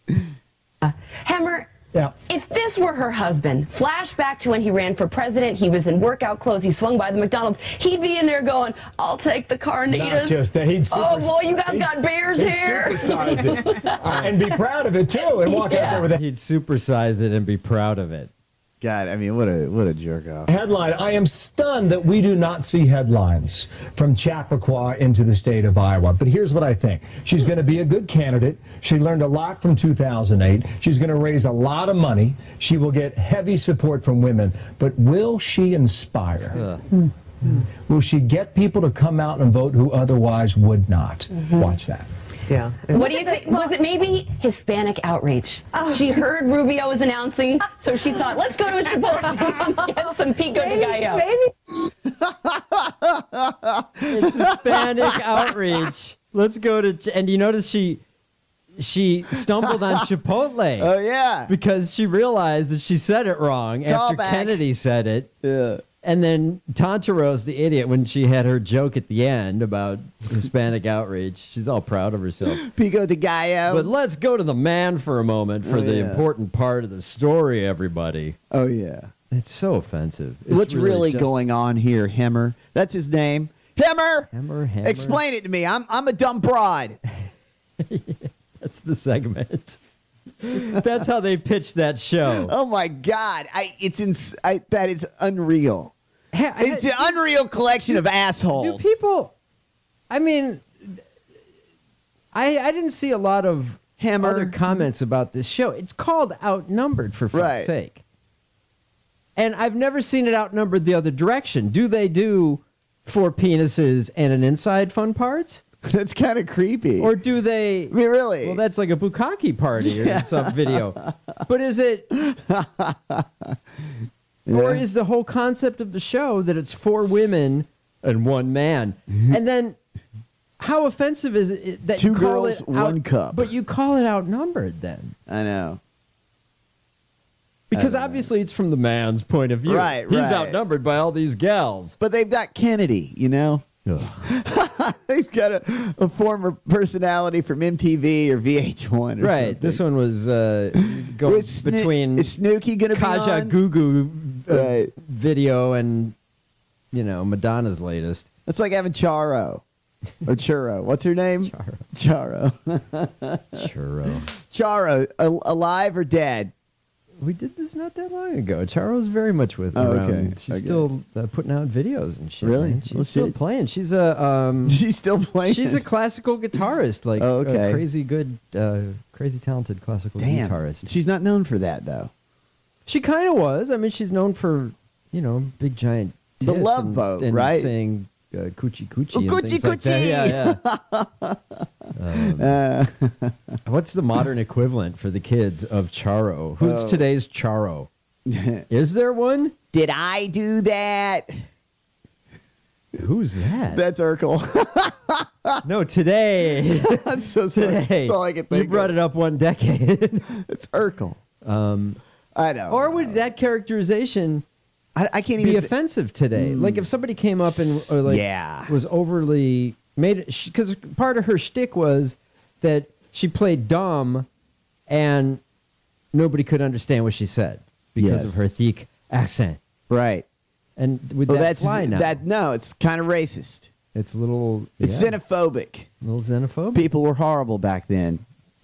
Hemmer, Yeah. if this were her husband, flash back to when he ran for president, he was in workout clothes, he swung by the McDonald's, he'd be in there going, I'll take the carnitas. Not just that. He'd super, oh, boy, you guys he'd- got bears he'd here. supersize it. Uh, and be proud of it, too, and walk out there with a He'd supersize it and be proud of it. God, I mean, what a what a jerk off. headline. I am stunned that we do not see headlines from Chappaqua into the state of Iowa. But here's what I think. She's going to be a good candidate. She learned a lot from two thousand eight. She's going to raise a lot of money. She will get heavy support from women. But will she inspire? Uh. Will she get people to come out and vote who otherwise would not? Watch that. Yeah. What do you think? Was it maybe Hispanic outreach? She heard Rubio was announcing, so she thought, let's go to a Chipotle and get some pico de gallo. It's Hispanic outreach. Let's go to... And you notice she... She stumbled on Chipotle. Oh, yeah. Because she realized that she said it wrong Call after back. Kennedy said it. Yeah. And then Tontaros, the idiot, when she had her joke at the end about Hispanic outreach, she's all proud of herself. Pico de Gallo. But let's go to the man for a moment for Oh, the yeah. important part of the story, everybody. Oh, yeah. It's so offensive. It's What's really, just- going on here, Hemmer? That's his name. Hemmer! Hemmer, Hemmer. Explain it to me. I'm I'm a dumb broad. That's the segment. That's how they pitched that show. Oh my God! I it's ins- I, that is unreal. Hey, I- It's an unreal collection of assholes. Do people? I mean, I I didn't see a lot of Hammer. other comments about this show. It's called Outnumbered, for fuck's Right. sake. And I've never seen it outnumbered the other direction. Do they do four penises and an inside fun parts? That's kind of creepy. Or do they? I mean, really? Well, that's like a bukkake party or Yeah. some video. But is it? Or is the whole concept of the show that it's four women and one man? And then how offensive is it that Two you call girls, it one out- cup. But you call it outnumbered then? I know. Because I don't obviously it's from the man's point of view. Right, He's right. outnumbered by all these gals. But they've got Kennedy, you know. They've got a, a former personality from M T V or V H one. Or Right. something. This one was uh, going Was Sno- between is Snooki gonna be Kaja on? Gugu uh, Right. video and, you know, Madonna's latest. It's like having Charo or Churro. What's her name? Charo. Charo. Churro. Charo, al- alive or dead? We did this not that long ago. Charo's very much with Oh, around. okay, She's okay. still uh, putting out videos and shit. Really? man. She's Well, still shit. playing. She's a um, She's still playing. she's a classical guitarist, like Oh, okay. a crazy good, uh, crazy talented classical Damn. guitarist. She's not known for that though. She kind of was. I mean, she's known for, you know, big giant. The tits Love and, Boat, and right? Saying uh, coochie coochie. Oh, and coochie things like that. Yeah, yeah. Um, Uh, what's the modern equivalent for the kids of Charo? Who's Oh. today's Charo? Is there one? Did I do that? Who's that? That's Urkel. No, today. I'm so sorry. Today. That's all I can You think brought of. it up one decade. It's Urkel. Um, I know. or would that characterization I, I can't be even offensive today. Mm. Like if somebody came up and or like Yeah. was overly made because part of her shtick was that she played dumb and nobody could understand what she said because Yes. of her thick accent. Right. And would Well, that that's fly now? that. No, it's kind of racist. It's a little. It's yeah, xenophobic. a little xenophobic. People were horrible back then.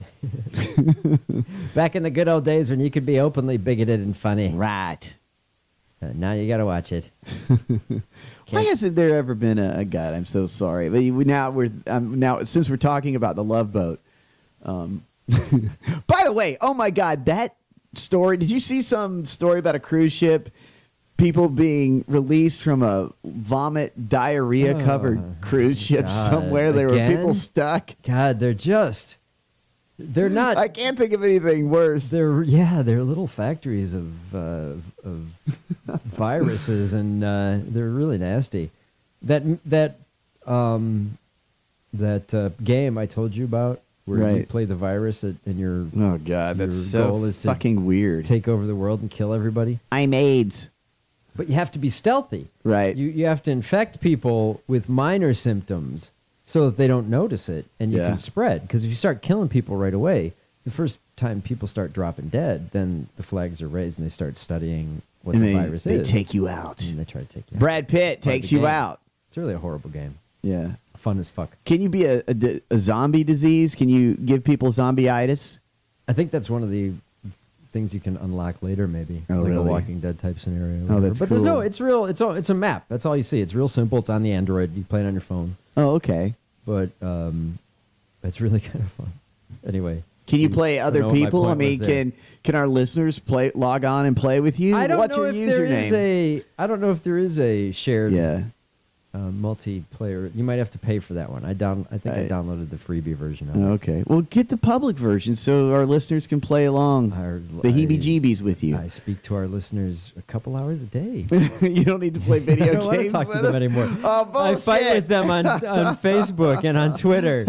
Back in the good old days when you could be openly bigoted and funny. Right. Uh, now you got to watch it. Why hasn't there ever been a, a God? I'm so sorry. But we, now we're um, now since we're talking about the Love Boat. Um, by the way, oh my God, that story! Did you see some story about a cruise ship? People being released from a vomit diarrhea covered Oh, cruise ship God, somewhere. There again? were people stuck. God, they're just. They're not. I can't think of anything worse. They're yeah, they're little factories of uh, of viruses, and uh, they're really nasty. That that um, that uh, game I told you about, where you Right. play the virus, at, and your Oh God, that's your so goal is to fucking weird. take over the world and kill everybody. I'm AIDS. But you have to be stealthy. Right. You you have to infect people with minor symptoms so that they don't notice it and you Yeah. can spread. Because if you start killing people right away, the first time people start dropping dead, then the flags are raised and they start studying what And the they, virus they is. take you out. And they try to take you out. Brad Pitt Part of takes the you game. out. It's really a horrible game. Yeah. Fun as fuck. Can you be a, a, di- a zombie disease? Can you give people zombie-itis? I think that's one of the things you can unlock later, maybe. Oh, like really? a Walking Dead type scenario. or Oh, whatever. that's But there's no, cool. it's real, it's all, it's a map. That's all you see. It's real simple. It's on the Android. You play it on your phone. Oh, okay. But um, it's really kind of fun. Anyway. Can you play I other don't know what my people? I point mean, was there. can can our listeners play log on and play with you? I don't What's know your if there is username? a. I don't know if there is a shared Yeah. uh, multiplayer. You might have to pay for that one. I down. I think I, I- downloaded the freebie version of it. Okay. Well, get the public version so our listeners can play along Our- the I- heebie-jeebies with you. I speak to our listeners a couple hours a day. You don't need to play I video don't want to games talk to with them anymore. Oh, I fight bullshit. with them on on Facebook and on Twitter.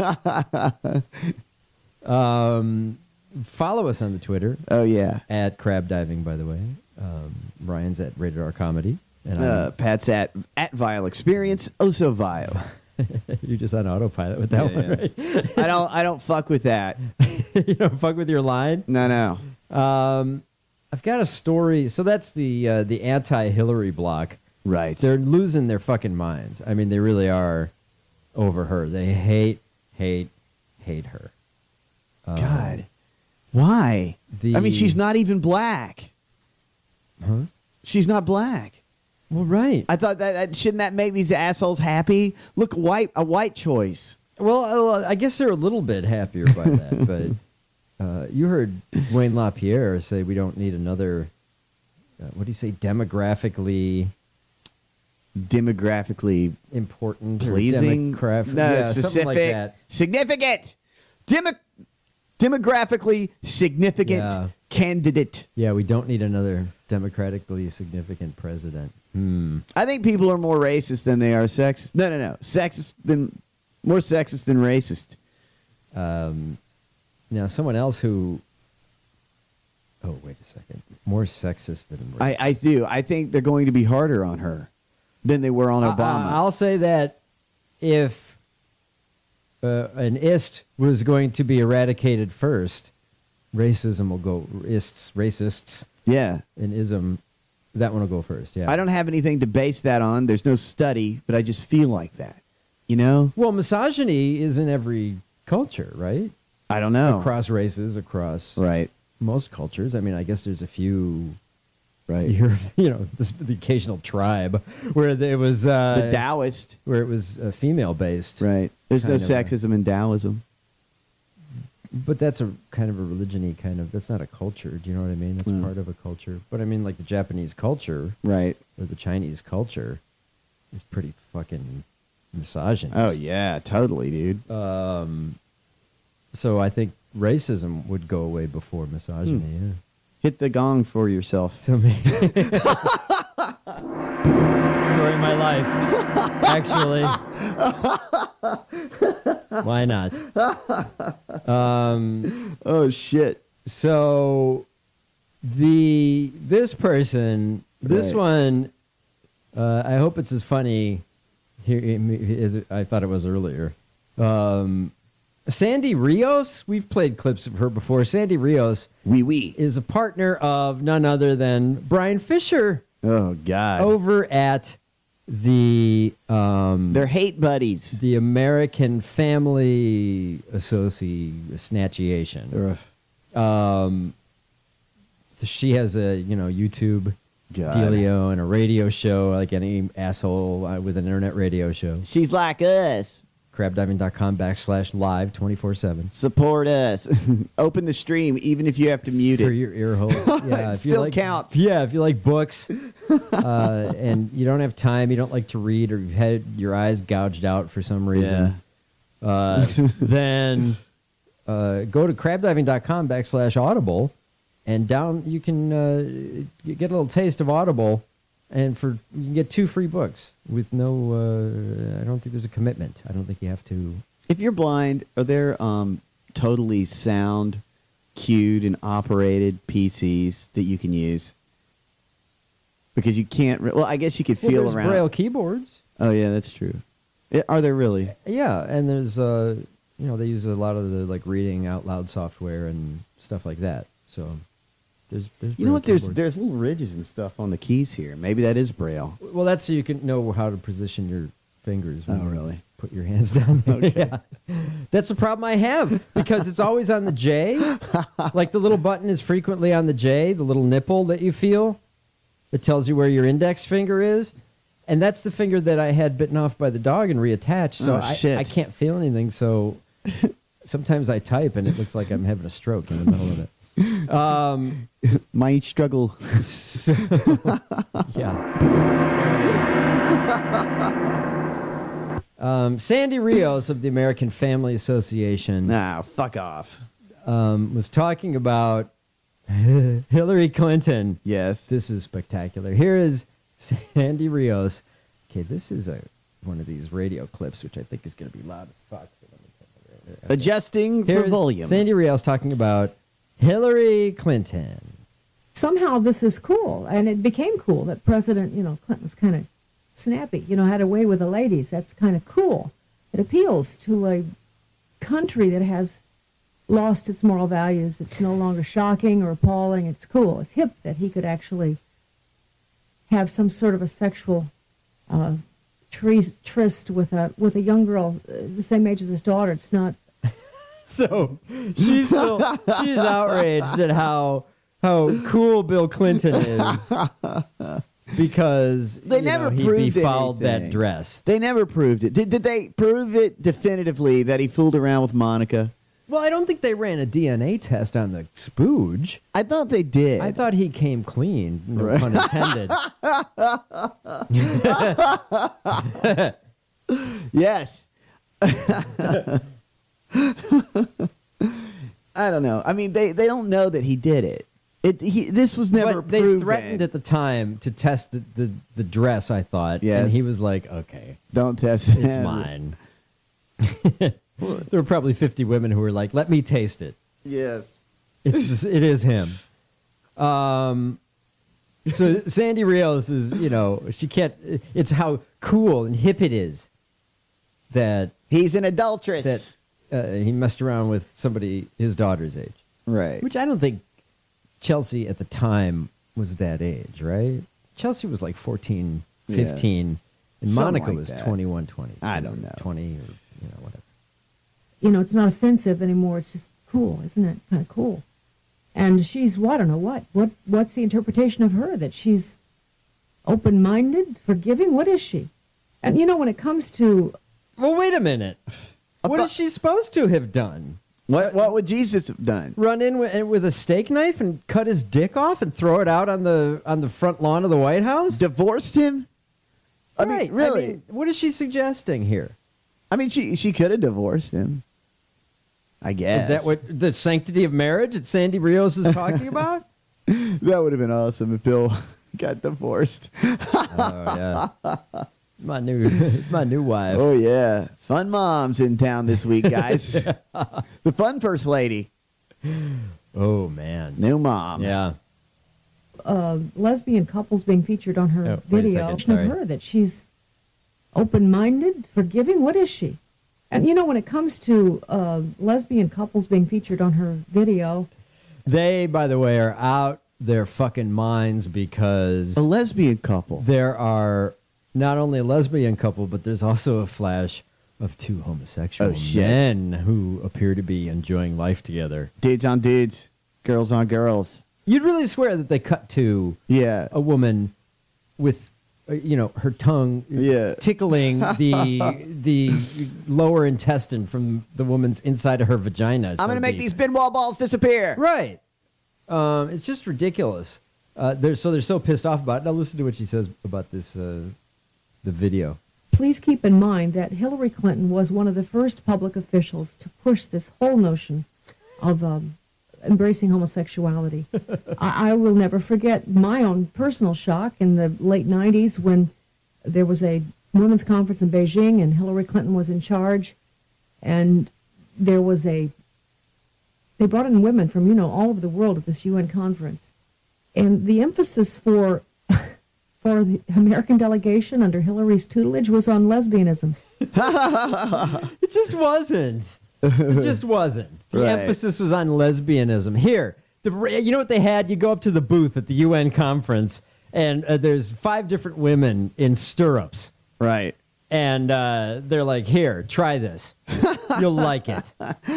Um, follow us on the Twitter Oh, yeah. at Crab Diving. By the way, um, Ryan's at Rated R Comedy, and Uh, Pat's at, at Vile Experience. Oh, so vile. I'm, you're just on autopilot with that Yeah, one, right? I don't I don't fuck with that. You don't fuck with your line. No, no. Um, I've got a story. So that's the uh, the anti-Hillary block. Right. They're losing their fucking minds. I mean, they really are over her. They hate, hate, hate her. Um, God. Why? The, I mean, she's not even black. Huh? She's not black. Well, right. I thought that, that shouldn't that make these assholes happy? Look, white a white choice. Well, uh, I guess they're a little bit happier by that. But uh, you heard Wayne LaPierre say we don't need another. Uh, what do you say? Demographically Demographically important, or pleasing. demograph- no, yeah, specific. something like that. Significant. Demo- demographically significant Yeah. candidate. Yeah, we don't need another democratically significant president. Hmm. I think people are more racist than they are sexist. No, no, no. Sexist than more sexist than racist. Um, now, someone else who. Oh, wait a second. More sexist than racist. I, I do. I think they're going to be harder on her than they were on I- Obama. I, I'll say that if uh, an ist was going to be eradicated first, racism will go. Ists, racists, yeah. and ism, that one will go first. Yeah. I don't have anything to base that on. There's no study, but I just feel like that. You know? Well, misogyny is in every culture, right? I don't know. Across races, across Right. most cultures. I mean, I guess there's a few. Right. You hear, you know, this, the occasional tribe where it was uh, The Taoist. where it was uh, female based. Right. There's no kind of a- sexism in Taoism. But that's a kind of a religion-y kind of. That's not a culture. Do you know what I mean? That's Mm. part of a culture. But I mean, like the Japanese culture Right. or the Chinese culture is pretty fucking misogynist. Oh, yeah. Totally, dude. Um, so I think racism would go away before misogyny. Hmm. Yeah. Hit the gong for yourself. So maybe story of my life. Actually, why not? Um, oh shit. So the this person, this Right. one Uh, I hope it's as funny here as I thought it was earlier. Um, Sandy Rios, we've played clips of her before. Sandy Rios oui, oui. is a partner of none other than Brian Fisher. Oh, God. Over at the... Um, They're hate buddies. The American Family Association. Um, she has a, you know, YouTube God. dealio and a radio show, like any asshole uh, with an internet radio show. She's like us. crabdiving.com backslash live twenty-four seven. Support us. Open the stream, even if you have to mute For it. your ear hole. Yeah, it if you still like, counts. Yeah, if you like books uh, and you don't have time, you don't like to read, or you've had your eyes gouged out for some reason, uh, then uh, go to crabdiving.com backslash audible, and down you can uh, get a little taste of Audible. And for you can get two free books with no. Uh, I don't think there's a commitment. I don't think you have to. If you're blind, are there um, totally sound cued and operated P Cs that you can use? Because you can't. Re- well, I guess you could Well, feel there's around. Braille keyboards. Oh yeah, that's true. Yeah, are there really? Yeah, and there's uh, you know, they use a lot of the like reading out loud software and stuff like that. So there's there's. You know Braille what? There's keyboards. there's little ridges and stuff on the keys here. Maybe that is Braille. Well, that's so you can know how to position your fingers. When Oh, you really? Put your hands down there. Okay. Yeah. That's the problem I have because it's always on the J. Like the little button is frequently on the J, the little nipple that you feel. It tells you where your index finger is. And that's the finger that I had bitten off by the dog and reattached. So Oh, I, shit. I can't feel anything. So sometimes I type and it looks like I'm having a stroke in the middle of it. Um, My struggle. So, yeah. Um, Sandy Rios of the American Family Association. Nah, fuck off. Um, was talking about Hillary Clinton. Yes. This is spectacular. Here is Sandy Rios. Okay, this is a one of these radio clips, which I think is going to be loud as fuck. So let me put it right there. Adjusting for Here's volume. Sandy Rios talking about Hillary Clinton. Somehow this is cool, and it became cool that President, you know, Clinton was kind of snappy, you know, had a way with the ladies. That's kind of cool. It appeals to a country that has lost its moral values. It's no longer shocking or appalling. It's cool. It's hip that he could actually have some sort of a sexual uh, tris- tryst with a with a young girl uh, the same age as his daughter. It's not. So she's still, she's outraged at how how cool Bill Clinton is because They you never know, he proved befouled that anything. dress. They never proved it. Did, did they prove it definitively that he fooled around with Monica? Well, I don't think they ran a D N A test on the spooge. I thought they did. I thought he came clean, no Right. pun intended. Yes. I don't know. I mean, they, they don't know that he did it. It he, this was never But they proven. threatened at the time to test the, the, the dress, I thought. Yes. And he was like, okay, Don't test it's him. mine. There were probably fifty women who were like, let me taste it. Yes. It's it is him. Um, so Sandy Rios is, you know, she can't. It's how cool and hip it is that He's an adulteress. that uh, he messed around with somebody his daughter's age, right. which I don't think Chelsea at the time was that age, right? Chelsea was like fourteen, fifteen, and Something Monica like was that. twenty-one, twenty. I don't know. twenty or you know whatever. You know, it's not offensive anymore. It's just cool, isn't it? Kind of cool. And she's, well, I don't know what. What what's the interpretation of her? That she's open-minded, forgiving? What is she? And you know, when it comes to, Well, wait a minute. What is she supposed to have done? What what would Jesus have done? Run in with, with a steak knife and cut his dick off and throw it out on the on the front lawn of the White House? Divorced him? I right. mean, really? I mean, what is she suggesting here? I mean, she she could have divorced him. I guess. Is that what the sanctity of marriage that Sandy Rios is talking about? That would have been awesome if Bill got divorced. Oh yeah. It's my new it's my new wife. Oh yeah, fun mom's in town this week, guys. The fun first lady, Oh man. new mom. Yeah. uh, lesbian couples being featured on her Oh, wait a video second, to sorry. her that she's open-minded, forgiving? What is she? And, you know, when it comes to uh, lesbian couples being featured on her video, They, by the way, are out their fucking minds because A lesbian couple. there are not only a lesbian couple, but there's also a flash of two homosexual Oh, shit. men who appear to be enjoying life together. Dudes on dudes, girls on girls. You'd really swear that they cut to Yeah. a woman with, uh, you know, her tongue Yeah. tickling the the lower intestine from the woman's inside of her vagina. I'm so going to make deep. these pinball balls disappear. Right. Um, it's just ridiculous. Uh, they're so they're so pissed off about it. Now listen to what she says about this uh, the video. please keep in mind that Hillary Clinton was one of the first public officials to push this whole notion of um, embracing homosexuality. I, I will never forget my own personal shock in the late nineties when there was a women's conference in Beijing and Hillary Clinton was in charge, and there was a they brought in women from, you know, all over the world at this U N conference. And the emphasis for for the American delegation under Hillary's tutelage was on lesbianism. It just wasn't. It just wasn't. The Right. emphasis was on lesbianism. Here, the you know what they had? You go up to the booth at the U N conference, and uh, there's five different women in stirrups. Right. And uh, they're like, here, try this. You'll like it.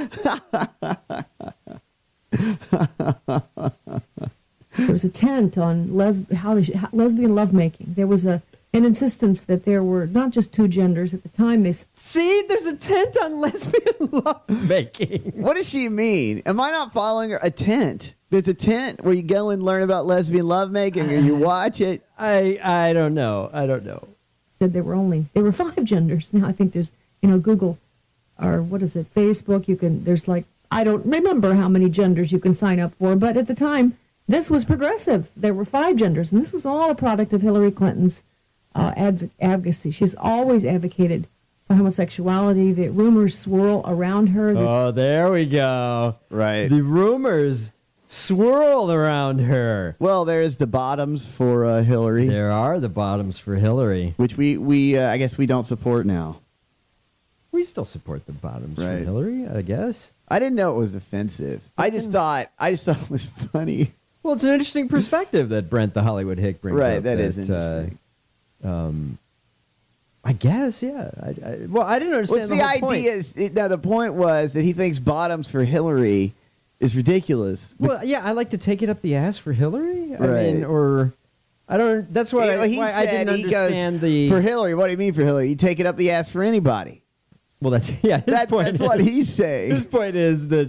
There was a tent on les- how, to, how lesbian lovemaking. There was a an insistence that there were not just two genders at the time. They s- See, there's a tent on lesbian lovemaking. What does she mean? Am I not following her? A tent. There's a tent where you go and learn about lesbian lovemaking, or you watch it. I I don't know. I don't know. said there were only there were five genders. Now I think there's, you know, Google or what is it, Facebook. You can there's like I don't remember how many genders you can sign up for, but at the time this was progressive. There were five genders, and this is all a product of Hillary Clinton's uh, adv- advocacy. She's always advocated for homosexuality. The rumors swirl around her. That Oh, there we go. Right. The rumors swirl around her. Well, there's the bottoms for uh, Hillary, There are the bottoms for Hillary. which we we uh, I guess we don't support now. We still support the bottoms Right. for Hillary, I guess. I didn't know it was offensive. I just thought I just thought it was funny. Well, it's an interesting perspective that Brent the Hollywood Hick brings Right, up. that is uh, interesting. um, I guess, yeah. I, I, well, I didn't understand What's the, the, whole idea? point. Is it, now the point was that he thinks bottoms for Hillary is ridiculous. Well, yeah, I like to take it up the ass for Hillary. I Right. mean, or I don't. That's why, Well, I, he why I said didn't he understand goes, the. for Hillary. What do you mean for Hillary? You take it up the ass for anybody. Well, that's yeah. His That, point that's is, what he's saying. His point is that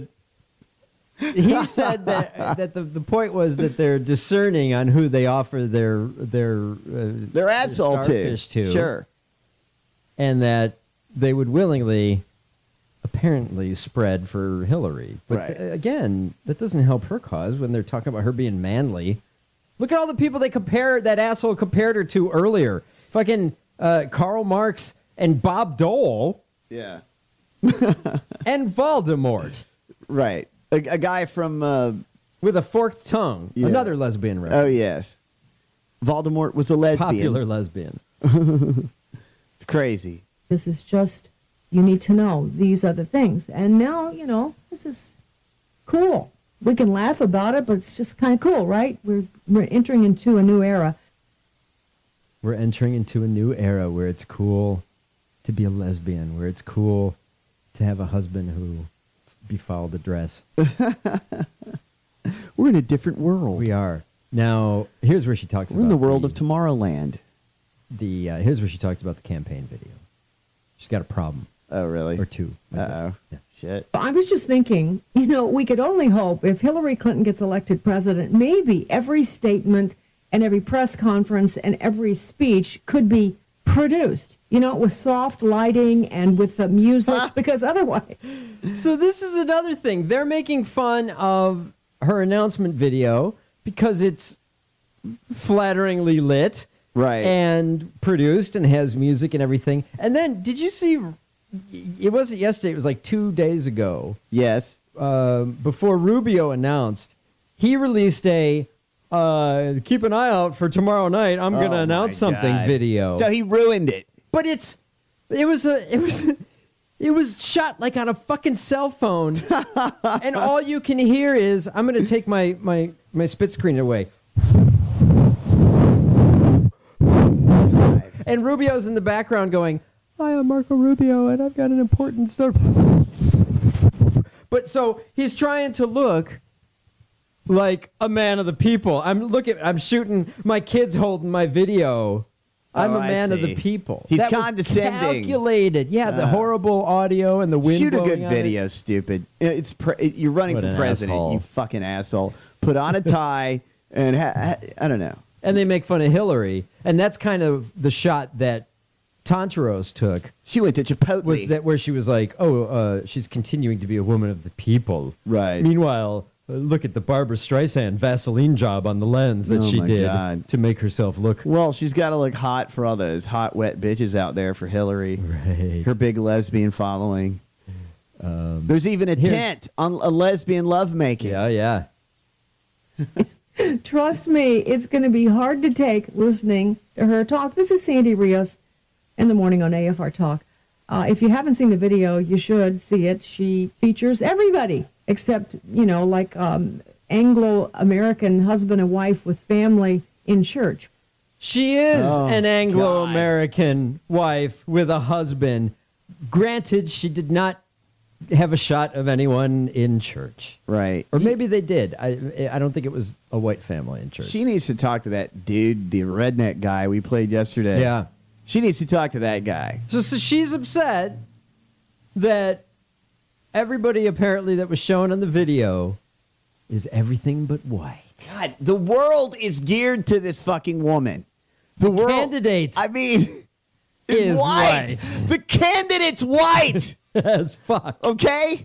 he said that that the, the point was that they're discerning on who they offer their their uh, Their asshole to. starfish to, Sure. and that they would willingly, apparently, spread for Hillary. But Right. uh, again, that doesn't help her cause when they're talking about her being manly. Look at all the people they compare that asshole compared her to earlier. Fucking uh, Karl Marx and Bob Dole Yeah. and Voldemort. Right. A, a guy from. Uh, With a forked tongue. Yeah. Another lesbian oh reference. yes. Voldemort was a lesbian. Popular lesbian. It's crazy. this is just you need to know these are the things. And now you know this is cool. We can laugh about it, but it's just kind of cool, right? We're we're entering into a new era. We're entering into a new era where it's cool to be a lesbian, where it's cool to have a husband who befouled a dress. We're in a different world. We are. Now, here's where she talks We're about in the world the, of Tomorrowland. the uh, here's where she talks about the campaign video. She's got a problem. Oh really? Or two. I think. Uh oh. Yeah. Shit. I was just thinking, you know, we could only hope if Hillary Clinton gets elected president, maybe every statement and every press conference and every speech could be produced, you know, with soft lighting and with the music, because otherwise. So this is another thing. They're making fun of her announcement video because it's flatteringly lit. Right. And produced and has music and everything. And then, did you see, it wasn't yesterday, it was like two days ago, Yes. uh, before Rubio announced, he released a uh, keep an eye out for tomorrow night. I'm going to Oh, announce my something God. video. So he ruined it. But it's it was a it was it was shot like on a fucking cell phone, and all you can hear is I'm going to take my my my split screen away. And Rubio's in the background going, "Hi, I'm Marco Rubio, and I've got an important stuff." But so he's trying to look like a man of the people. I'm looking. I'm shooting. My kid's holding my video. I'm Oh, a I man of the see. people. He's That was condescending. calculated. Yeah, the Uh, horrible audio and the wind. Shoot a blowing good on it. video, stupid. It's pre- you're running What for an president, asshole. you fucking asshole. Put on a tie and ha- ha- I don't know. And they make fun of Hillary, and that's kind of the shot that Tantaros took. She went to Chipotle. Was that where she was like, "Oh, uh, she's continuing to be a woman of the people." Right. Meanwhile, uh, look at the Barbara Streisand Vaseline job on the lens that Oh she my did God. to make herself look. Well, she's got to look hot for all those hot, wet bitches out there for Hillary. Right. Her big lesbian following. Um, There's even a here's- tent on a lesbian lovemaking. Yeah, yeah. Trust me, it's going to be hard to take listening to her talk. This is Sandy Rios in the morning on A F R Talk. Uh, if you haven't seen the video, you should see it. She features everybody except, you know, like um, Anglo-American husband and wife with family in church. She is Oh, an Anglo-American wife with a husband. Granted, she did not have a shot of anyone in church. Right. Or maybe they did. I I don't think it was a white family in church. She needs to talk to that dude, the redneck guy we played yesterday. Yeah. She needs to talk to that guy. So, so she's upset that everybody apparently that was shown on the video is everything but white. God, the world is geared to this fucking woman. The world Candidate I mean is, is white. white. The candidate's white. as fuck. Okay?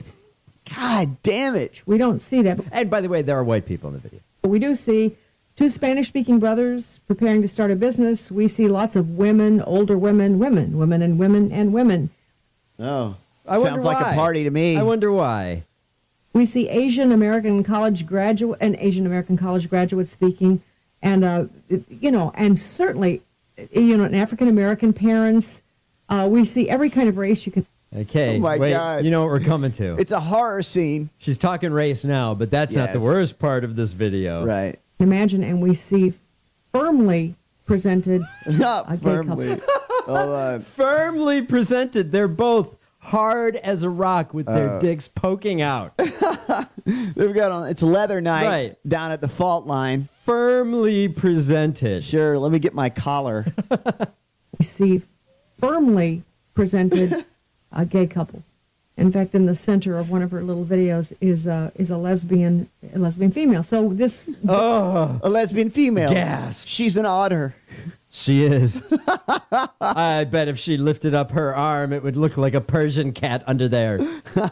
God damn it. We don't see that. And by the way, there are white people in the video. But we do see two Spanish-speaking brothers preparing to start a business. We see lots of women, older women, women, women and women and women. Oh. I wonder Sounds like why. a party to me. I wonder why. We see Asian American college graduate and Asian American college graduates speaking, and uh, you know, and certainly, you know, African American parents. Uh, we see every kind of race you could. Okay. Oh, my wait, God. You know what we're coming to. It's a horror scene. She's talking race now, but that's not the Yes. worst part of this video. Right. imagine, and we see firmly presented Not a gay firmly. couple. Oh, uh, Firmly presented. They're both hard as a rock with their Uh. dicks poking out. they've got on. It's leather night Right. down at the fault line. Firmly presented. Sure. Let me get my collar. We see firmly presented uh, gay couples. In fact, in the center of one of her little videos is uh, is a lesbian a lesbian female. So this Oh, A lesbian female. gasp. She's an otter. She is. I bet if she lifted up her arm, it would look like a Persian cat under there.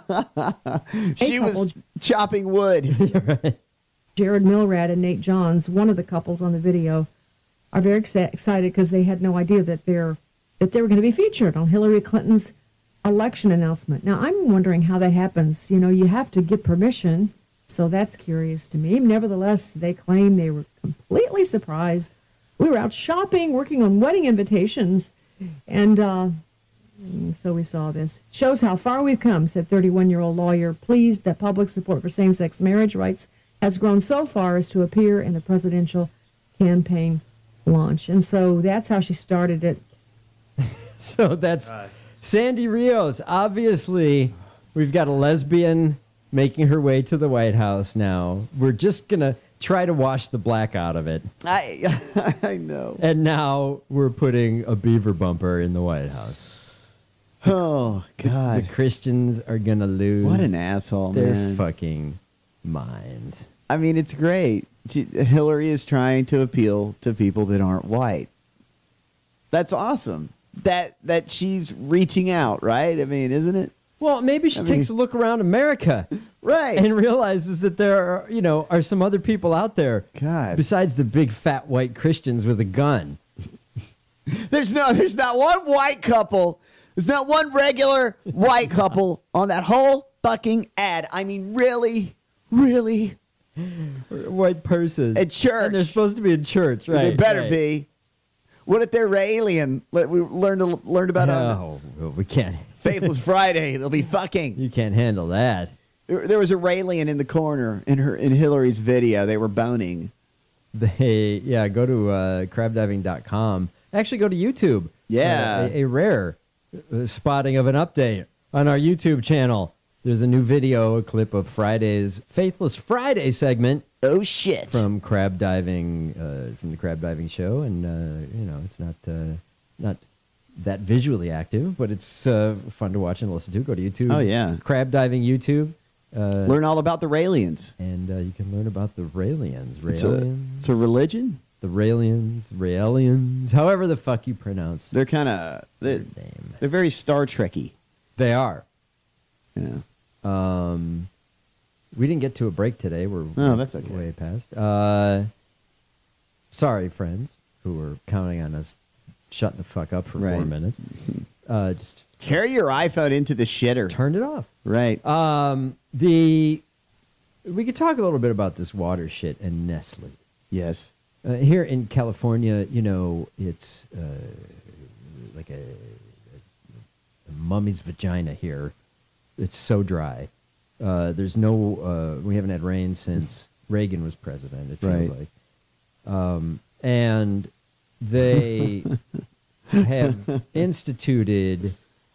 She couple. was chopping wood. Jared Milrad and Nate Johns, one of the couples on the video, are very ex- excited because they had no idea that they're that they were going to be featured on Hillary Clinton's election announcement. Now, I'm wondering how that happens. You know, you have to get permission, so that's curious to me. Nevertheless, they claim they were completely surprised. We were out shopping, working on wedding invitations, and uh, so we saw this. Shows how far we've come, said thirty-one-year-old lawyer, pleased that public support for same-sex marriage rights has grown so far as to appear in the presidential campaign launch. And so that's how she started it. So that's Sandy Rios. Obviously, we've got a lesbian making her way to the White House now. We're just going to try to wash the black out of it. I I know. And now we're putting a beaver bumper in the White House. Oh, The God. Christians are going to lose What an asshole, their man. fucking minds. I mean, it's great. She, Hillary is trying to appeal to people that aren't white. That's awesome. That that she's reaching out, right? I mean, isn't it? Well, maybe she I takes mean- a look around America Right. and realizes that there are, you know, are some other people out there God. besides the big fat white Christians with a gun. There's no there's not one white couple. There's not one regular white couple on that whole fucking ad. I mean, really? Really? White purses. At church. And they're supposed to be in church, right? They better right. be. What if they're alien? Let- We learned to, learned about on No, we can't. Faithless Friday. They'll be fucking. You can't handle that. There, there was a Raelian in the corner in her in Hillary's video. They were boning. They yeah, go to uh, crab diving dot com. Actually, go to YouTube. Yeah. Uh, a, a rare uh, spotting of an update on our YouTube channel. There's a new video, a clip of Friday's Faithless Friday segment. Oh shit! From crab diving, uh, from the crab diving show, and uh, you know it's not uh, not that visually active, but it's uh, fun to watch and listen to. Go to YouTube. Oh, yeah. Crab diving YouTube. Uh, Learn all about the Raelians. And uh, you can learn about the Raelians. It's a, Raelians. it's a religion. The Raelians, Raelians, however the fuck you pronounce. They're kind of they're, they're very Star Trekky. They are. Yeah. Um, we didn't get to a break today. We're Oh, that's okay. way past. Uh, sorry, friends, who were counting on us shutting the fuck up for four Right. minutes. Uh, just Carry your iPhone into the shitter. Turned it off. Right. Um, the we could talk a little bit about this water shit and Nestle. Yes. Uh, here in California, you know, it's uh, like a, a mummy's vagina here. It's so dry. Uh, there's no, uh, we haven't had rain since Reagan was president, it feels Right. like. Um, and they have instituted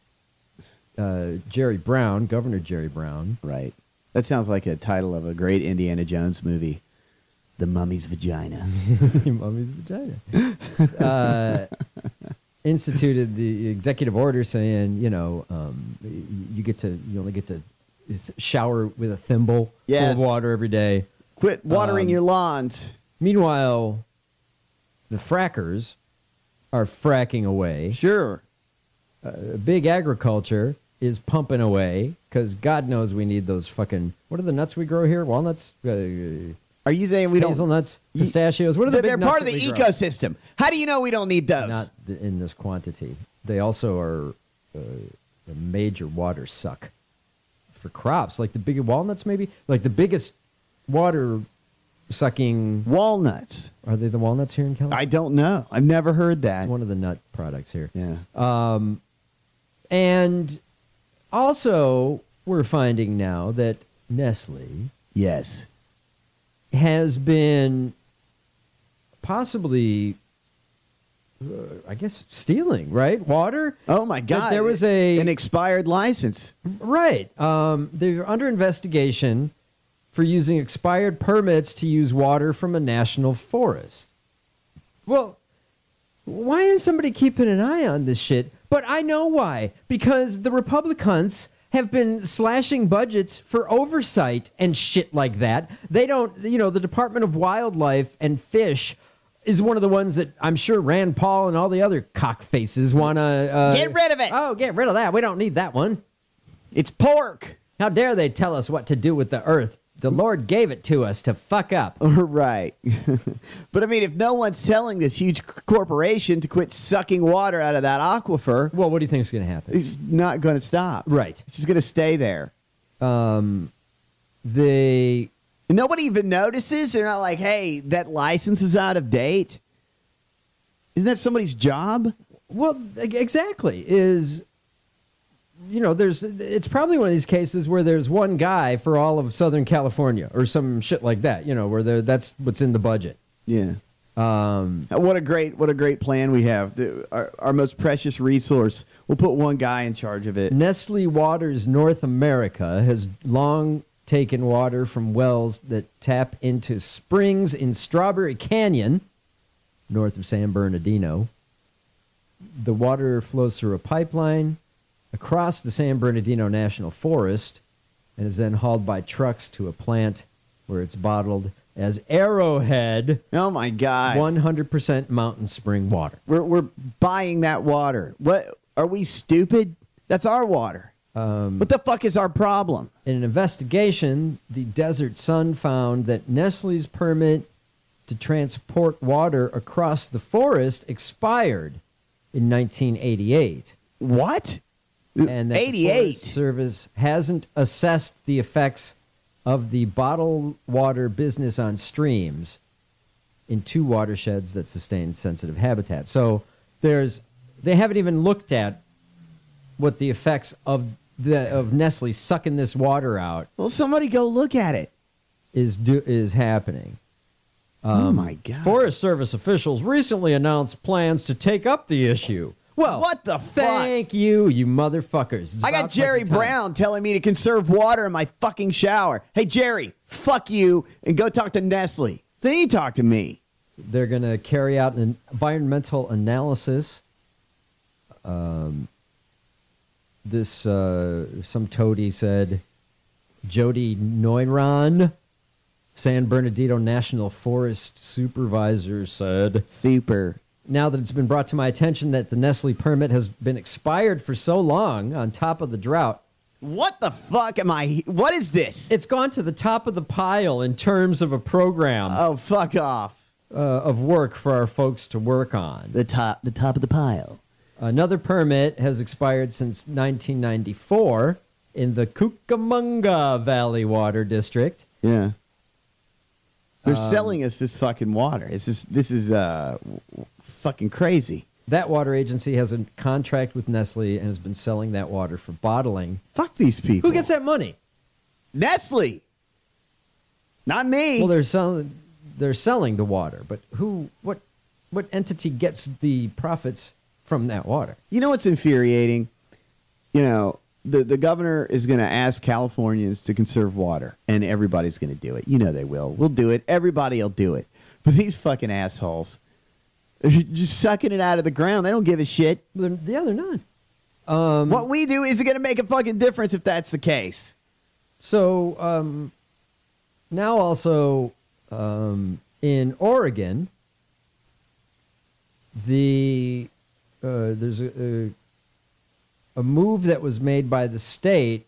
uh, Jerry Brown, Governor Jerry Brown. Right. That sounds like a title of a great Indiana Jones movie. The Mummy's Vagina. Mummy's vagina. Uh, instituted the executive order saying, you know, um, you get to, you only get to shower with a thimble full Yes. of water every day. Quit watering Um, your lawns. Meanwhile, the frackers are fracking away. Sure. Uh, big agriculture is pumping away because God knows we need those fucking, what are the nuts we grow here? Walnuts? Uh, Are you saying we don't? Hazelnuts, pistachios. What are the They're big they're nuts part of that the we grow? ecosystem. How do you know we don't need those? Not th- in this quantity. They also are uh, a major water suck for crops, like the big walnuts, maybe like the biggest water sucking walnuts. Are they the walnuts here in California? I don't know. I've never heard that. It's one of the nut products here. Yeah. Um, and also, we're finding now that Nestle, yes, has been possibly, uh, I guess, stealing, right? Water? Oh, my That God. there was a... An expired license. Right. Um, they're under investigation for using expired permits to use water from a national forest. Well, why isn't somebody keeping an eye on this shit? But I know why. Because the Republicans have been slashing budgets for oversight and shit like that. They don't, you know, the Department of Wildlife and Fish is one of the ones that I'm sure Rand Paul and all the other cockfaces want to... Uh, Get rid of it. Oh, get rid of that. We don't need that one. It's pork. How dare they tell us what to do with the earth? The Lord gave it to us to fuck up. Right. But I mean, if no one's telling this huge c- corporation to quit sucking water out of that aquifer, well, what do you think is going to happen? It's not going to stop. Right. It's just going to stay there. Um, they... Nobody even notices. They're not like, hey, that license is out of date. Isn't that somebody's job? Well, exactly. Is... You know, there's. It's probably one of these cases where there's one guy for all of Southern California or some shit like that. You know, where there, that's what's in the budget. Yeah. Um, what a great, what a great plan we have. The, our, our most precious resource. We'll put one guy in charge of it. Nestle Waters North America has long taken water from wells that tap into springs in Strawberry Canyon, north of San Bernardino. The water flows through a pipeline across the San Bernardino National Forest and is then hauled by trucks to a plant where it's bottled as Arrowhead. Oh, my God. one hundred percent mountain spring water. We're, we're buying that water. What? Are we stupid? That's our water. Um, what the fuck is our problem? In an investigation, the Desert Sun found that Nestle's permit to transport water across the forest expired in nineteen eighty-eight. What? And that the eighty-eight? Forest Service hasn't assessed the effects of the bottled water business on streams in two watersheds that sustain sensitive habitat. So there's they haven't even looked at what the effects of the of Nestle sucking this water out. Well, somebody go look at it. Is do is happening. Um, oh my God! Forest Service officials recently announced plans to take up the issue. Well, what the fuck? Thank you, you motherfuckers. It's I got about Jerry fucking time. Brown telling me to conserve water in my fucking shower. Hey, Jerry, fuck you, and go talk to Nestle. Then you talk to me. They're going to carry out an environmental analysis. Um, this, uh, some toady said, Jody Noiron, San Bernardino National Forest Supervisor, said, Super. Now that it's been brought to my attention that the Nestle permit has been expired for so long on top of the drought. What the fuck am I? What is this? It's gone to the top of the pile in terms of a program. Oh, fuck off. Uh, of work for our folks to work on. The top, the top of the pile. Another permit has expired since nineteen ninety-four in the Cucamonga Valley Water District. Yeah. They're Um, selling us this fucking water. It's just, this is uh, fucking crazy. That water agency has a contract with Nestle and has been selling that water for bottling. Fuck these people. Who gets that money? Nestle. Not me. Well, they're selling they're selling the water, but who what what entity gets the profits from that water? You know what's infuriating? You know, the, the governor is going to ask Californians to conserve water, and everybody's going to do it. You know they will. We'll do it. Everybody will do it. But these fucking assholes, they're just sucking it out of the ground. They don't give a shit. They're, yeah, they're not. Um, what we do isn't going to make a fucking difference if that's the case. So um, now also um, in Oregon, the uh, there's a, a a move that was made by the state.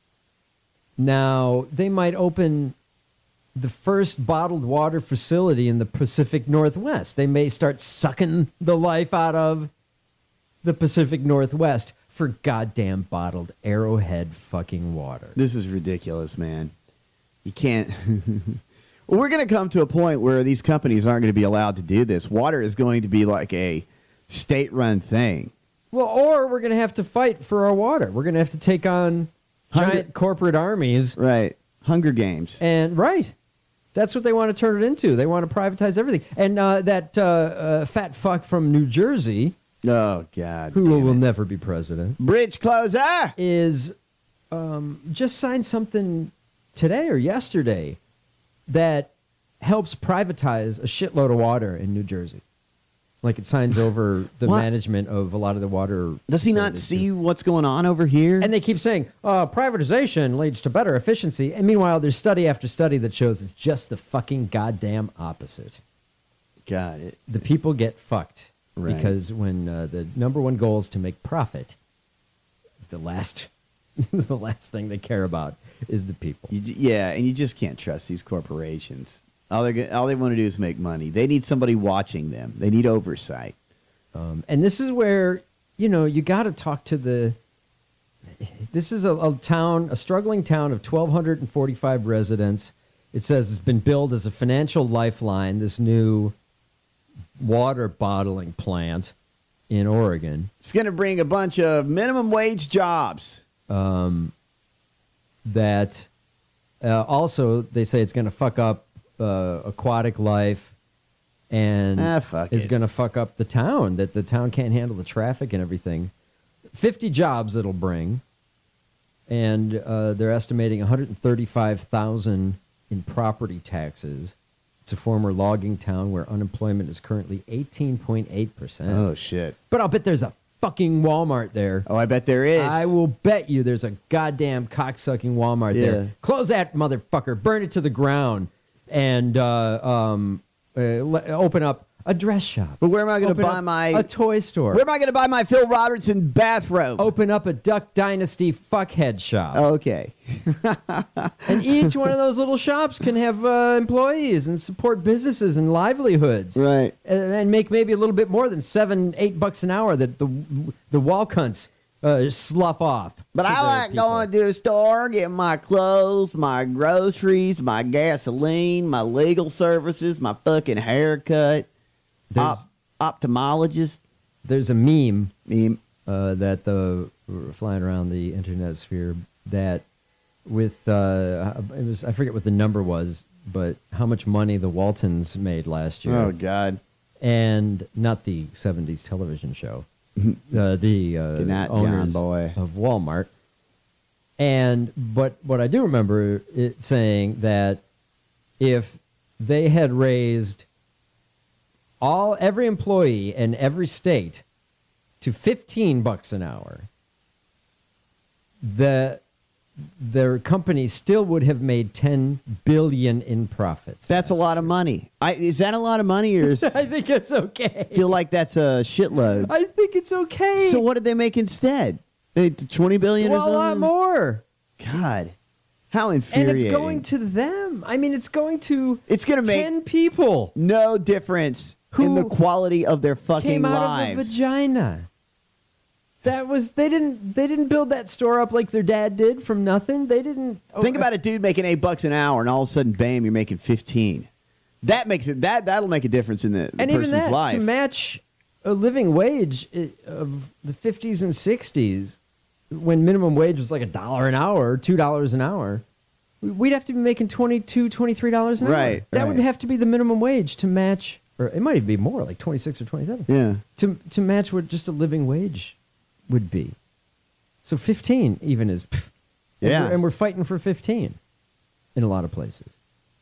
Now they might open the first bottled water facility in the Pacific Northwest. They may start sucking the life out of the Pacific Northwest for goddamn bottled Arrowhead fucking water. This is ridiculous, man. You can't. Well, we're going to come to a point where these companies aren't going to be allowed to do this. Water is going to be like a state-run thing. Well, or we're going to have to fight for our water. We're going to have to take on Hunger- giant corporate armies. Right. Hunger Games. And, right. That's what they want to turn it into. They want to privatize everything. And uh, that uh, uh, fat fuck from New Jersey, oh, God. who will never be president, Bridge closer, is um, just signed something today or yesterday that helps privatize a shitload of water in New Jersey. Like it signs over the What? management of a lot of the water. Does he not facilities, see too. what's going on over here? And they keep saying, uh, privatization leads to better efficiency. And meanwhile, there's study after study that shows it's just the fucking goddamn opposite. Got it. The people get fucked. Right. Because when uh, the number one goal is to make profit, the last, the last thing they care about is the people. You, j- yeah, and you just can't trust these corporations. All, they're, all they want to do is make money. They need somebody watching them. They need oversight. Um, and this is where, you know, you got to talk to the... This is a, a town, a struggling town of one thousand two hundred forty-five residents. It says it's been billed as a financial lifeline, this new water bottling plant in Oregon. It's going to bring a bunch of minimum wage jobs. Um, that uh, also, they say it's going to fuck up uh, aquatic life and Ah, fuck is it. going to fuck up the town, that the town can't handle the traffic and everything. fifty jobs it'll bring, and uh, they're estimating one hundred thirty-five thousand in property taxes. It's a former logging town where unemployment is currently eighteen point eight percent. Oh, shit. But I'll bet there's a fucking Walmart there. Oh, I bet there is. I will bet you there's a goddamn cocksucking Walmart Yeah. there. Close that motherfucker. Burn it to the ground. And uh, um, uh, le- open up a dress shop. But where am I going to Open buy up my... a toy store? Where am I going to buy my Phil Robertson bathrobe? Open up a Duck Dynasty fuckhead shop. Okay. And each one of those little shops can have uh, employees and support businesses and livelihoods. Right. And, and make maybe a little bit more than seven, eight bucks an hour that the the wall cunts uh, slough off. But to I their like people. going to a store, getting my clothes, my groceries, my gasoline, my legal services, my fucking haircut. Op- ophthalmologist. There's a meme, meme. Uh, that the flying around the internet sphere that with uh, it was I forget what the number was, but how much money the Waltons made last year. Oh God! And not the seventies television show. uh, the uh, Not owners John Boy. of Walmart. And but what I do remember it saying that if they had raised all every employee in every state to fifteen bucks an hour, the their company still would have made ten billion in profits. That's a lot of money. I, is that a lot of money, or is, I think it's okay. feel like that's a shitload? I think it's okay. So what did they make instead? They twenty billion Well, or a something? lot more. God, how And infuriating! it's going to them. I mean, it's going to it's going to make ten people. No difference in the quality of their fucking Came out lives. of a vagina. That was they didn't they didn't build that store up like their dad did from nothing. They didn't Think about a dude making eight bucks an hour, and all of a sudden, bam, you're making fifteen. That makes it that that'll make a difference in the, the and even person's that life. to match a living wage i- of the fifties and sixties, when minimum wage was like a dollar an hour, two dollars an hour, we'd have to be making twenty-two, twenty-three dollars an hour. Right, That right. would have to be the minimum wage to match, or it might even be more, like twenty-six or twenty-seven. Yeah. To to match what just a living wage would be. So fifteen even is, pff, and Yeah. we're, and we're fighting for fifteen in a lot of places.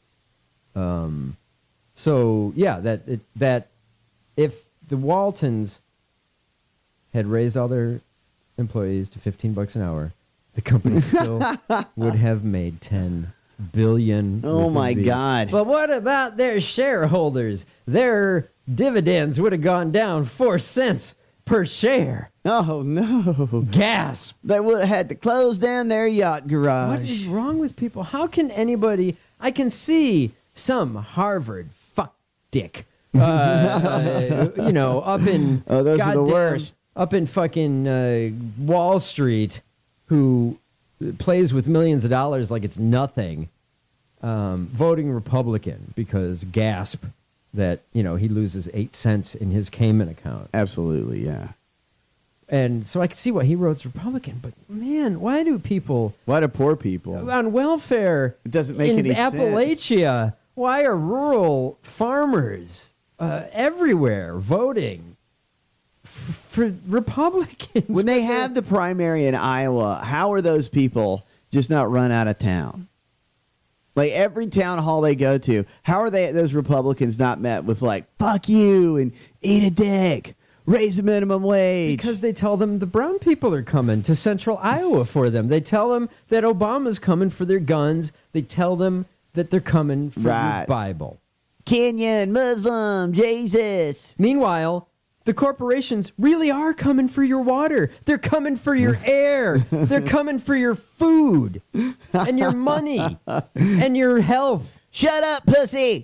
Um, so yeah, that it, that if the Waltons had raised all their employees to fifteen bucks an hour, the company still would have made ten billion. Oh, with a my V. God. But what about their shareholders? Their dividends would have gone down four cents per share. Oh no! Gasp! They would have had to close down their yacht garage. What is wrong with people? How can anybody? I can see some Harvard fuck dick, uh, uh, you know, up in Oh, those are the goddamn- worst. up in fucking uh, Wall Street, who plays with millions of dollars like it's nothing, um, voting Republican because gasp that you know he loses eight cents in his Cayman account. Absolutely, yeah. And so I can see why he votes Republican, but man, why do people Why do poor people? on welfare It doesn't make in any sense. Appalachia, why are rural farmers uh, everywhere voting f- for Republicans? When they have the primary in Iowa, how are those people just not run out of town? Like every town hall they go to, how are they? Those Republicans not met with like "fuck you" and "eat a dick"? Raise the minimum wage. Because they tell them the brown people are coming to central Iowa for them. They tell them that Obama's coming for their guns. They tell them that they're coming for Right. your Bible. Kenyan, Muslim, Jesus. Meanwhile, the corporations really are coming for your water. They're coming for your air. They're coming for your food and your money and your health. Shut up, pussy.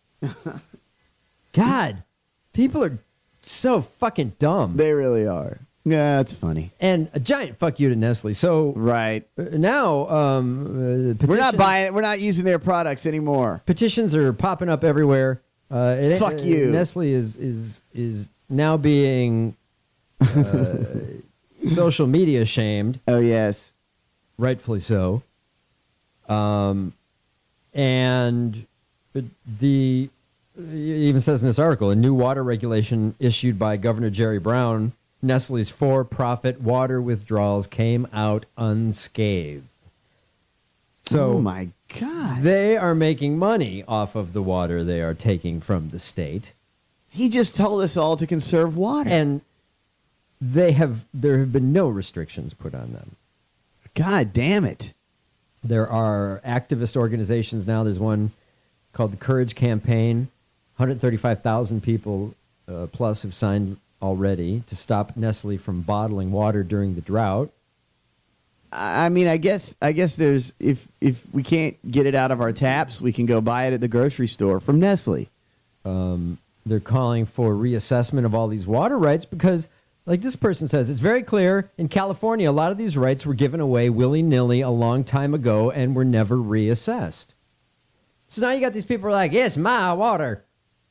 God, people are so fucking dumb. They really are. Yeah, that's funny. And a giant fuck you to Nestle. So right uh, now, um, uh, We're not petitions- buying it. We're not using their products anymore. Petitions are popping up everywhere. Uh, it- Fuck uh, you. Nestle is is is now being uh, social media shamed. Oh yes, rightfully so. Um, and the it even says in this article, a new water regulation issued by Governor Jerry Brown, Nestle's for-profit water withdrawals came out unscathed. So, oh my God, they are making money off of the water they are taking from the state. he just told us all to conserve water. And they have there have been no restrictions put on them. God damn it. There are activist organizations now. There's one called the Courage Campaign. one hundred thirty-five thousand people uh, plus have signed already to stop Nestle from bottling water during the drought. I mean, I guess I guess there's if if we can't get it out of our taps, we can go buy it at the grocery store from Nestle. Um, they're calling for reassessment of all these water rights because Like this person says, it's very clear in California, a lot of these rights were given away willy-nilly a long time ago and were never reassessed. So now you got these people who are like, yes, my water.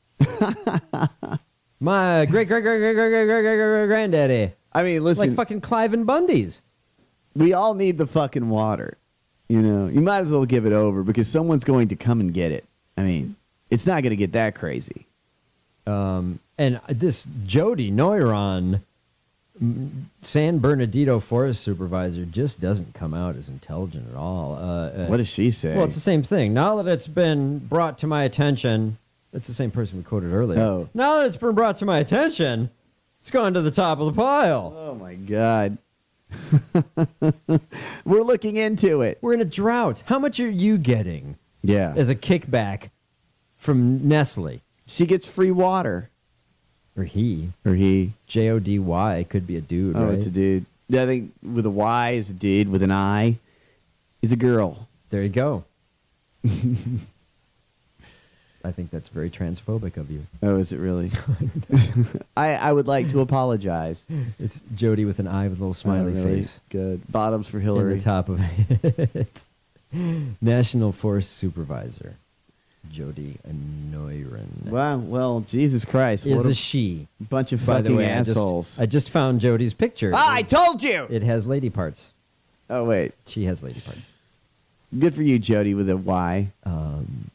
My great, great, great, great, great, great, great, great, great granddaddy. I mean, listen. Like fucking Clive and Bundy's. We all need the fucking water. You know, you might as well give it over because someo's going to come and get it. I mean, it's not going to get that crazy. Um, and this Jody Neuron, San Bernardino forest supervisor, just doesn't come out as intelligent at all. Uh, uh, what does she say? Well, it's the same thing. Now that it's been brought to my attention, it's the same person we quoted earlier. Oh. Now that it's been brought to my attention, it's gone to the top of the pile. Oh, my God. We're looking into it. We're in a drought. How much are you getting Yeah. as a kickback from Nestle? She gets free water. Or he. Or he. J O D Y could be a dude, Oh, right? it's a dude. Yeah, I think with a Y is a dude. With an I is a girl. There you go. I think that's very transphobic of you. Oh, is it really? I, I would like to apologize. It's Jody with an eye with a little smiley Oh, really? face. Good. Bottoms for In Hillary. the top of it. National Forest Supervisor, Jody Neuron. Wow. Well, Jesus Christ. Is what a she. bunch of By the fucking way, I just, assholes. I just found Jody's picture. Ah, I told you! It has lady parts. Oh, wait. She has lady parts. Good for you, Jody, with a Y. Um,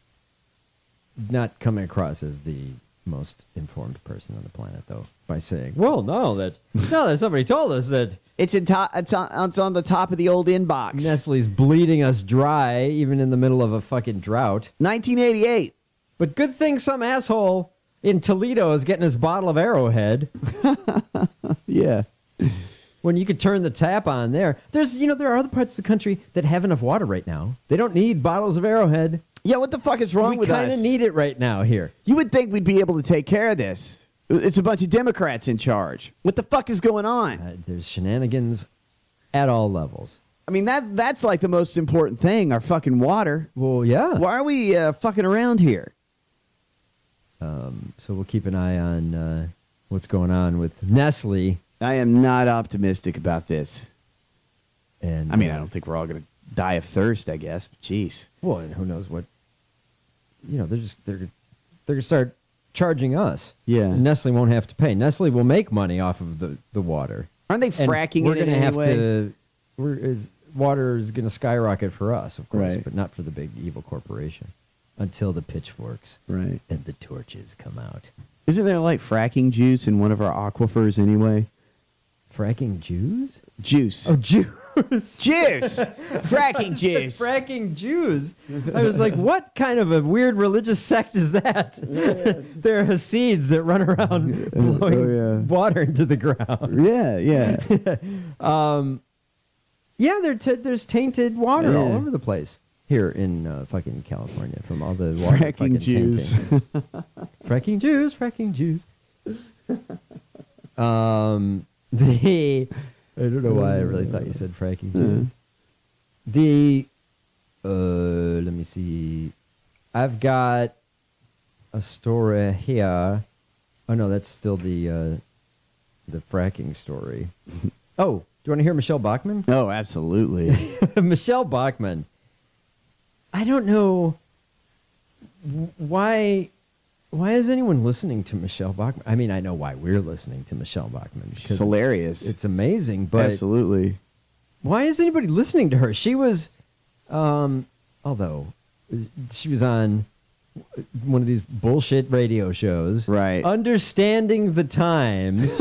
not coming across as the most informed person on the planet, though, by saying, well, no, that now that somebody told us that It's in top. It's on, it's on the top of the old inbox. Nestle's bleeding us dry, even in the middle of a fucking drought. nineteen eighty-eight. But good thing some asshole in Toledo is getting his bottle of Arrowhead. Yeah. When you could turn the tap on there. There's, you know, there are other parts of the country that have enough water right now. They don't need bottles of Arrowhead. Yeah, what the fuck is wrong we with us? We kind of need it right now here. You would think we'd be able to take care of this. It's a bunch of Democrats in charge. What the fuck is going on? Uh, there's shenanigans at all levels. I mean, that that's like the most important thing, our fucking water. Well, yeah. Why are we uh, fucking around here? Um, so we'll keep an eye on uh, what's going on with Nestle. I am not optimistic about this. And I mean, uh, I don't think we're all going to die of thirst, I guess. But jeez. Well, and who knows what? You know, they're just they're they're gonna start charging us. Yeah. And Nestle won't have to pay. Nestle will make money off of the, the water. Aren't they And fracking we're it in gonna have any way? to. We're, is, water is going to skyrocket for us, of course, Right. but not for the big evil corporation until the pitchforks Right. and the torches come out. Isn't there like fracking juice in one of our aquifers anyway? Fracking Jews? Juice. Oh, Jews. Juice. Fracking Said juice. Fracking Jews. I was like, what kind of a weird religious sect is that? There are Hasids that run around blowing Oh, yeah. water into the ground. Yeah, yeah. um, yeah, there t- there's tainted water all Yeah. over the place here in uh, fucking California from all the water Fracking fucking Jews. tainting. Fracking Jews, fracking Jews. Um, the I don't know why I really thought you said fracking Jews. The uh, let me see. I've got a story here. Oh no, that's still the uh, the fracking story. Oh, do you want to hear Michelle Bachmann? Oh, absolutely. Michelle Bachmann. I don't know why. Why is anyone listening to Michelle Bachmann? I mean, I know why we're listening to Michelle Bachmann. She's hilarious. It's, it's amazing, but Absolutely. why is anybody listening to her? She was, um, although she was on one of these bullshit radio shows, Right. Understanding the Times,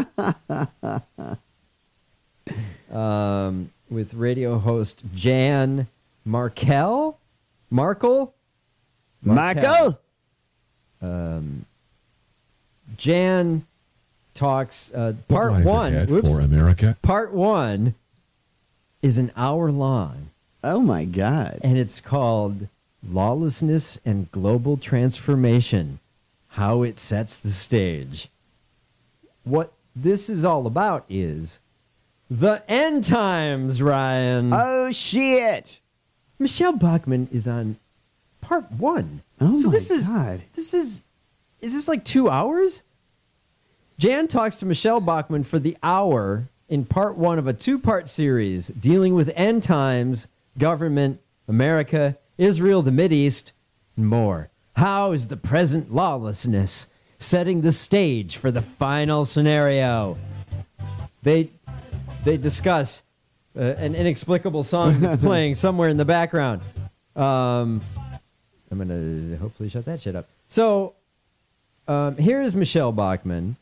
um, with radio host Jan Markell, Markle, Michael? Um, Jan talks. Uh, What part lies one. ahead Whoops. for America? Part one is an hour long, Oh, my God. and it's called "Lawlessness and Global Transformation: How It Sets the Stage." What this is all about is the end times, Ryan. Oh, shit. Michelle Bachmann is on part one. Oh, so my this is God. this is is this like two hours? Jan talks to Michelle Bachmann for the hour in part one of a two-part series dealing with end times, government, America, Israel, the Mideast, and more. How is the present lawlessness setting the stage for the final scenario? They they discuss uh, an inexplicable song that's playing somewhere in the background. Um, I'm going to hopefully shut that shit up. So um, here is Michelle Bachmann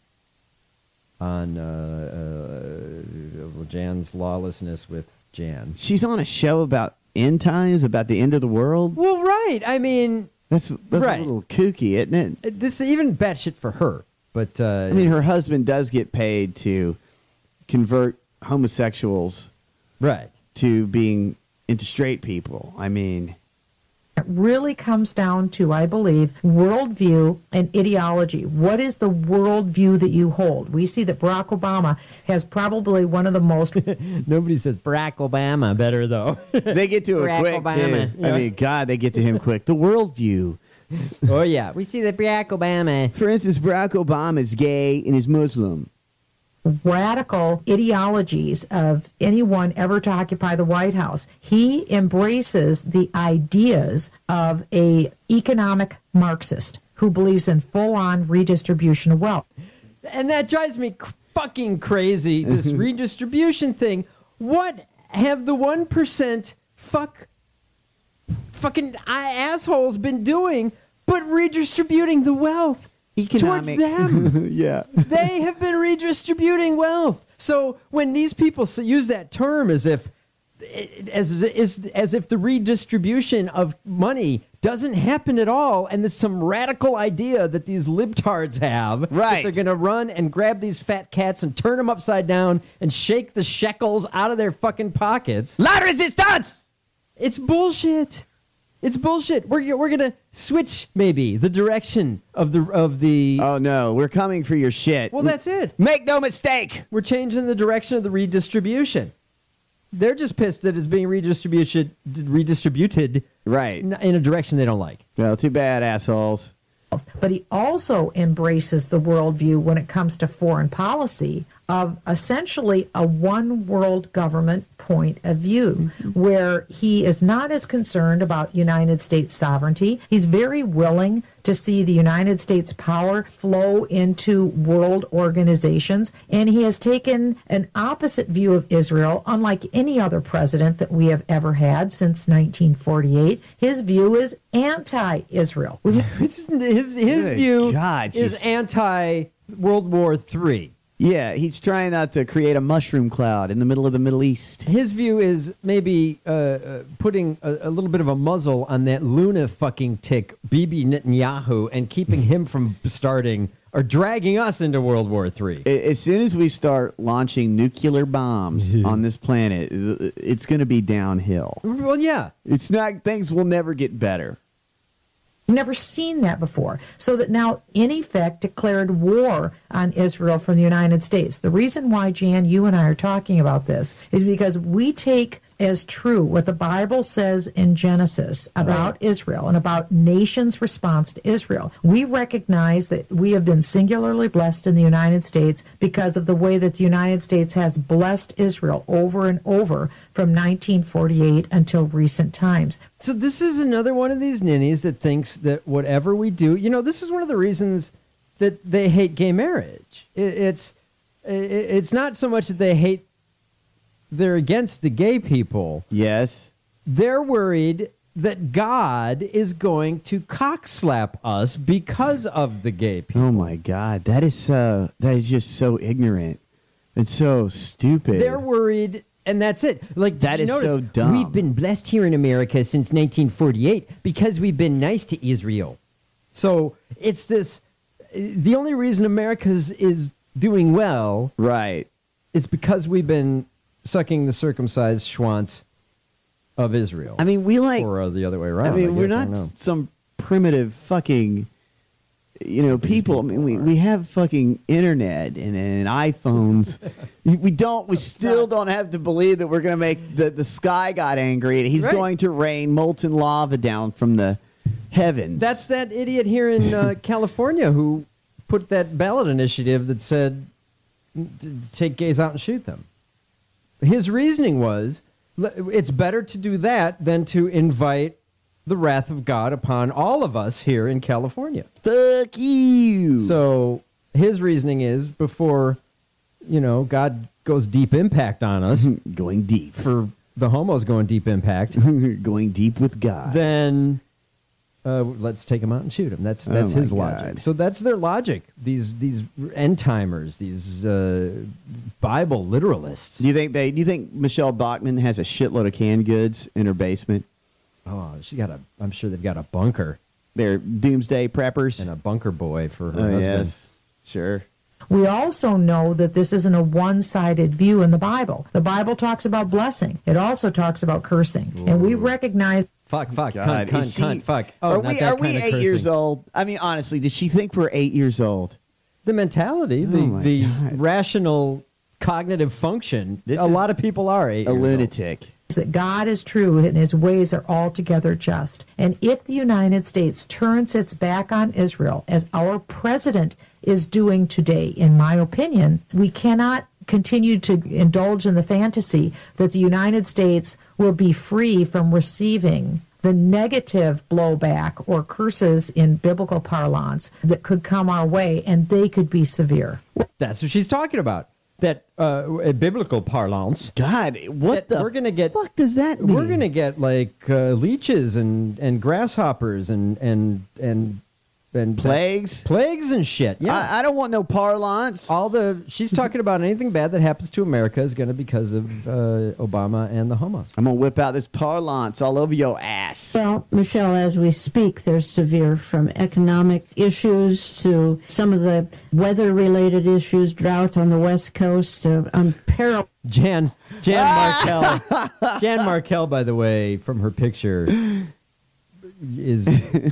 on uh, uh, Jan's lawlessness with Jan. She's on a show about end times, about the end of the world. Well, right. I mean, that's that's right. a little kooky, isn't it? This is even batshit for her. But uh, I mean, her husband does get paid to convert homosexuals, right, to being into straight people. I mean, it really comes down to, I believe, worldview and ideology. What is the worldview that you hold? We see that Barack Obama has probably one of the most... Nobody says Barack Obama better, though. They get to it Barack quick, Obama. too. Yeah. I mean, God, they get to him quick. The worldview. Oh, yeah. We see that Barack Obama... For instance, Barack Obama is gay and is Muslim. Radical ideologies of anyone ever to occupy the White House. He embraces the ideas of a economic Marxist who believes in full-on redistribution of wealth. And that drives me c- fucking crazy, this redistribution thing. What have the one percent fuck fucking assholes been doing but redistributing the wealth? Economic. Towards them. Yeah. They have been redistributing wealth. So when these people use that term as if as, as, as if the redistribution of money doesn't happen at all, and there's some radical idea that these libtards have, right, that they're going to run and grab these fat cats and turn them upside down and shake the shekels out of their fucking pockets. La resistance! It's bullshit. It's bullshit. We're we're gonna switch maybe the direction of the of the. Oh no, we're coming for your shit. Well, that's it. Make no mistake. We're changing the direction of the redistribution. They're just pissed that it's being redistributed redistributed right in a direction they don't like. Well, too bad, assholes. But he also embraces the worldview when it comes to foreign policy of essentially a one world government point of view, mm-hmm. where he is not as concerned about United States sovereignty. He's very willing to see the United States power flow into world organizations, and he has taken an opposite view of Israel, unlike any other president that we have ever had since nineteen forty-eight. His view is anti-Israel. his his, his view God, is anti-World War Three. Yeah, he's trying not to create a mushroom cloud in the middle of the Middle East. His view is maybe uh, uh, putting a, a little bit of a muzzle on that Luna fucking tick, Bibi Netanyahu, and keeping him from starting or dragging us into World War Three. As soon as we start launching nuclear bombs on this planet, it's going to be downhill. Well, yeah. It's not, things will never get better. Never seen that before. So that now, in effect, declared war on Israel from the United States. The reason why, Jan, you and I are talking about this is because we take as true what the Bible says in Genesis about right. Israel and about nations' response to Israel. We recognize that we have been singularly blessed in the United States because of the way that the United States has blessed Israel over and over from nineteen forty-eight until recent times. So this is another one of these ninnies that thinks that whatever we do, you know, this is one of the reasons that they hate gay marriage. It, it's it, it's not so much that they hate, they're against the gay people. Yes. They're worried that God is going to cockslap us because of the gay people. Oh my God, that is so, that is just so ignorant. It's so stupid. They're worried. And that's it. Like, that is so dumb. We've been blessed here in America since nineteen forty-eight because we've been nice to Israel. So it's this. The only reason America is doing well, right, is because we've been sucking the circumcised schwanz of Israel. I mean, we like, or the other way around. I mean, I we're guess, not some primitive fucking, you know, people. I mean, we, we have fucking internet and, and iPhones. We don't. We still don't have to believe that we're going to make the, the sky god angry and he's Right. going to rain molten lava down from the heavens. That's that idiot here in uh, California who put that ballot initiative that said t- take gays out and shoot them. His reasoning was it's better to do that than to invite the wrath of God upon all of us here in California. Fuck you. So his reasoning is before, you know, God goes deep impact on us. Going deep. For the homos going deep impact. Going deep with God. Then uh, let's take him out and shoot him. That's that's Oh, my his God. logic. So that's their logic. These these end timers, these uh, Bible literalists. Do you think they? Do you think Michelle Bachmann has a shitload of canned goods in her basement? Oh, she got a. I'm sure they've got a bunker. They're doomsday preppers and a bunker boy for her Oh, husband. yes. Sure. We also know that this isn't a one-sided view in the Bible. The Bible talks about blessing. It also talks about cursing. And we recognize... Fuck, fuck, God, cunt, cunt, is she- cunt, fuck. Oh, are not we that are we kind of eight years cursing. old? I mean, honestly, does she think we're eight years old? The mentality, the Oh, my the God. rational cognitive function. This a is lot of people are eight a years old. lunatic. that God is true and his ways are altogether just. And if the United States turns its back on Israel, as our president is doing today, in my opinion, we cannot continue to indulge in the fantasy that the United States will be free from receiving the negative blowback or curses in biblical parlance that could come our way, and they could be severe. That's what she's talking about. That uh, biblical parlance. God, what that the we're gonna get? fuck does that mean? We're gonna get like uh, leeches and, and grasshoppers and and and and Plagues? plagues and shit. Yeah, I, I don't want no parlance. all the she's talking about anything bad that happens to America is gonna be because of uh, Obama and the homos. I'm gonna whip out this parlance all over your ass. Well, Michelle, as we speak, they're severe, from economic issues to some of the weather-related issues, drought on the West Coast, uh, unparalleled. Jan Jan Markell Jan Markell, by the way, from her picture, is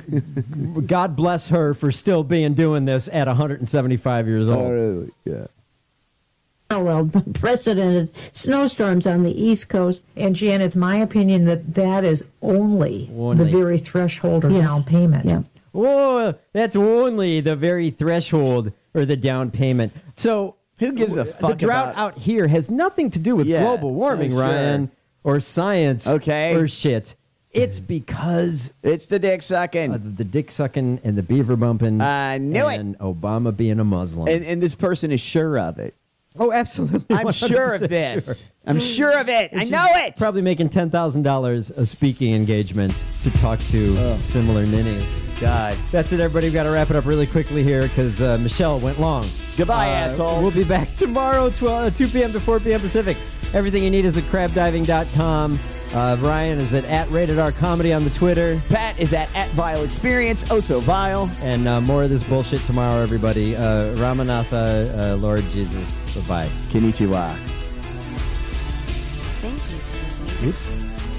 God bless her for still being doing this at one hundred seventy-five years old. Oh, really? Yeah. Paralleled, unprecedented snowstorms on the East Coast. And Jan, it's my opinion that that is only, Only. the very threshold of Yes. down payment. Yeah. Oh, that's only the very threshold or the down payment. So Who gives a the fuck drought about- out here has nothing to do with Yeah, global warming, oh, sure. Ryan, or science, Okay. or shit. It's because It's the dick sucking. of the dick sucking and the beaver bumping. I knew it. and Obama being a Muslim. And, and this person is sure of it. oh, absolutely. I'm sure of one hundred percent this. sure. I'm sure of it. I She's know it. Probably making ten thousand dollars a speaking engagement to talk to similar ninnies. God. That's it, everybody. We've got to wrap it up really quickly here because uh, Michelle went long. Goodbye, Uh, assholes. We'll be back tomorrow, twelve, uh, two p.m. to four p.m. Pacific. Everything you need is at crab diving dot com. Uh, Ryan is at, at Rated R Comedy on the Twitter. Pat is at, at Vile Experience, oh so vile. And uh, more of this bullshit tomorrow, everybody. Uh, Ramanatha, uh, Lord Jesus. Bye-bye. Konnichiwa. Thank you for listening to Oops.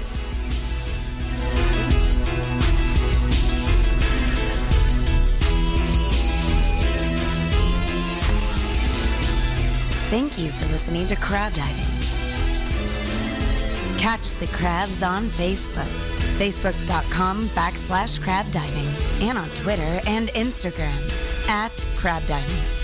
Thank you for listening to Crab Diving. Catch the crabs on Facebook, facebook.com backslash crab diving, and on Twitter and Instagram at crab diving.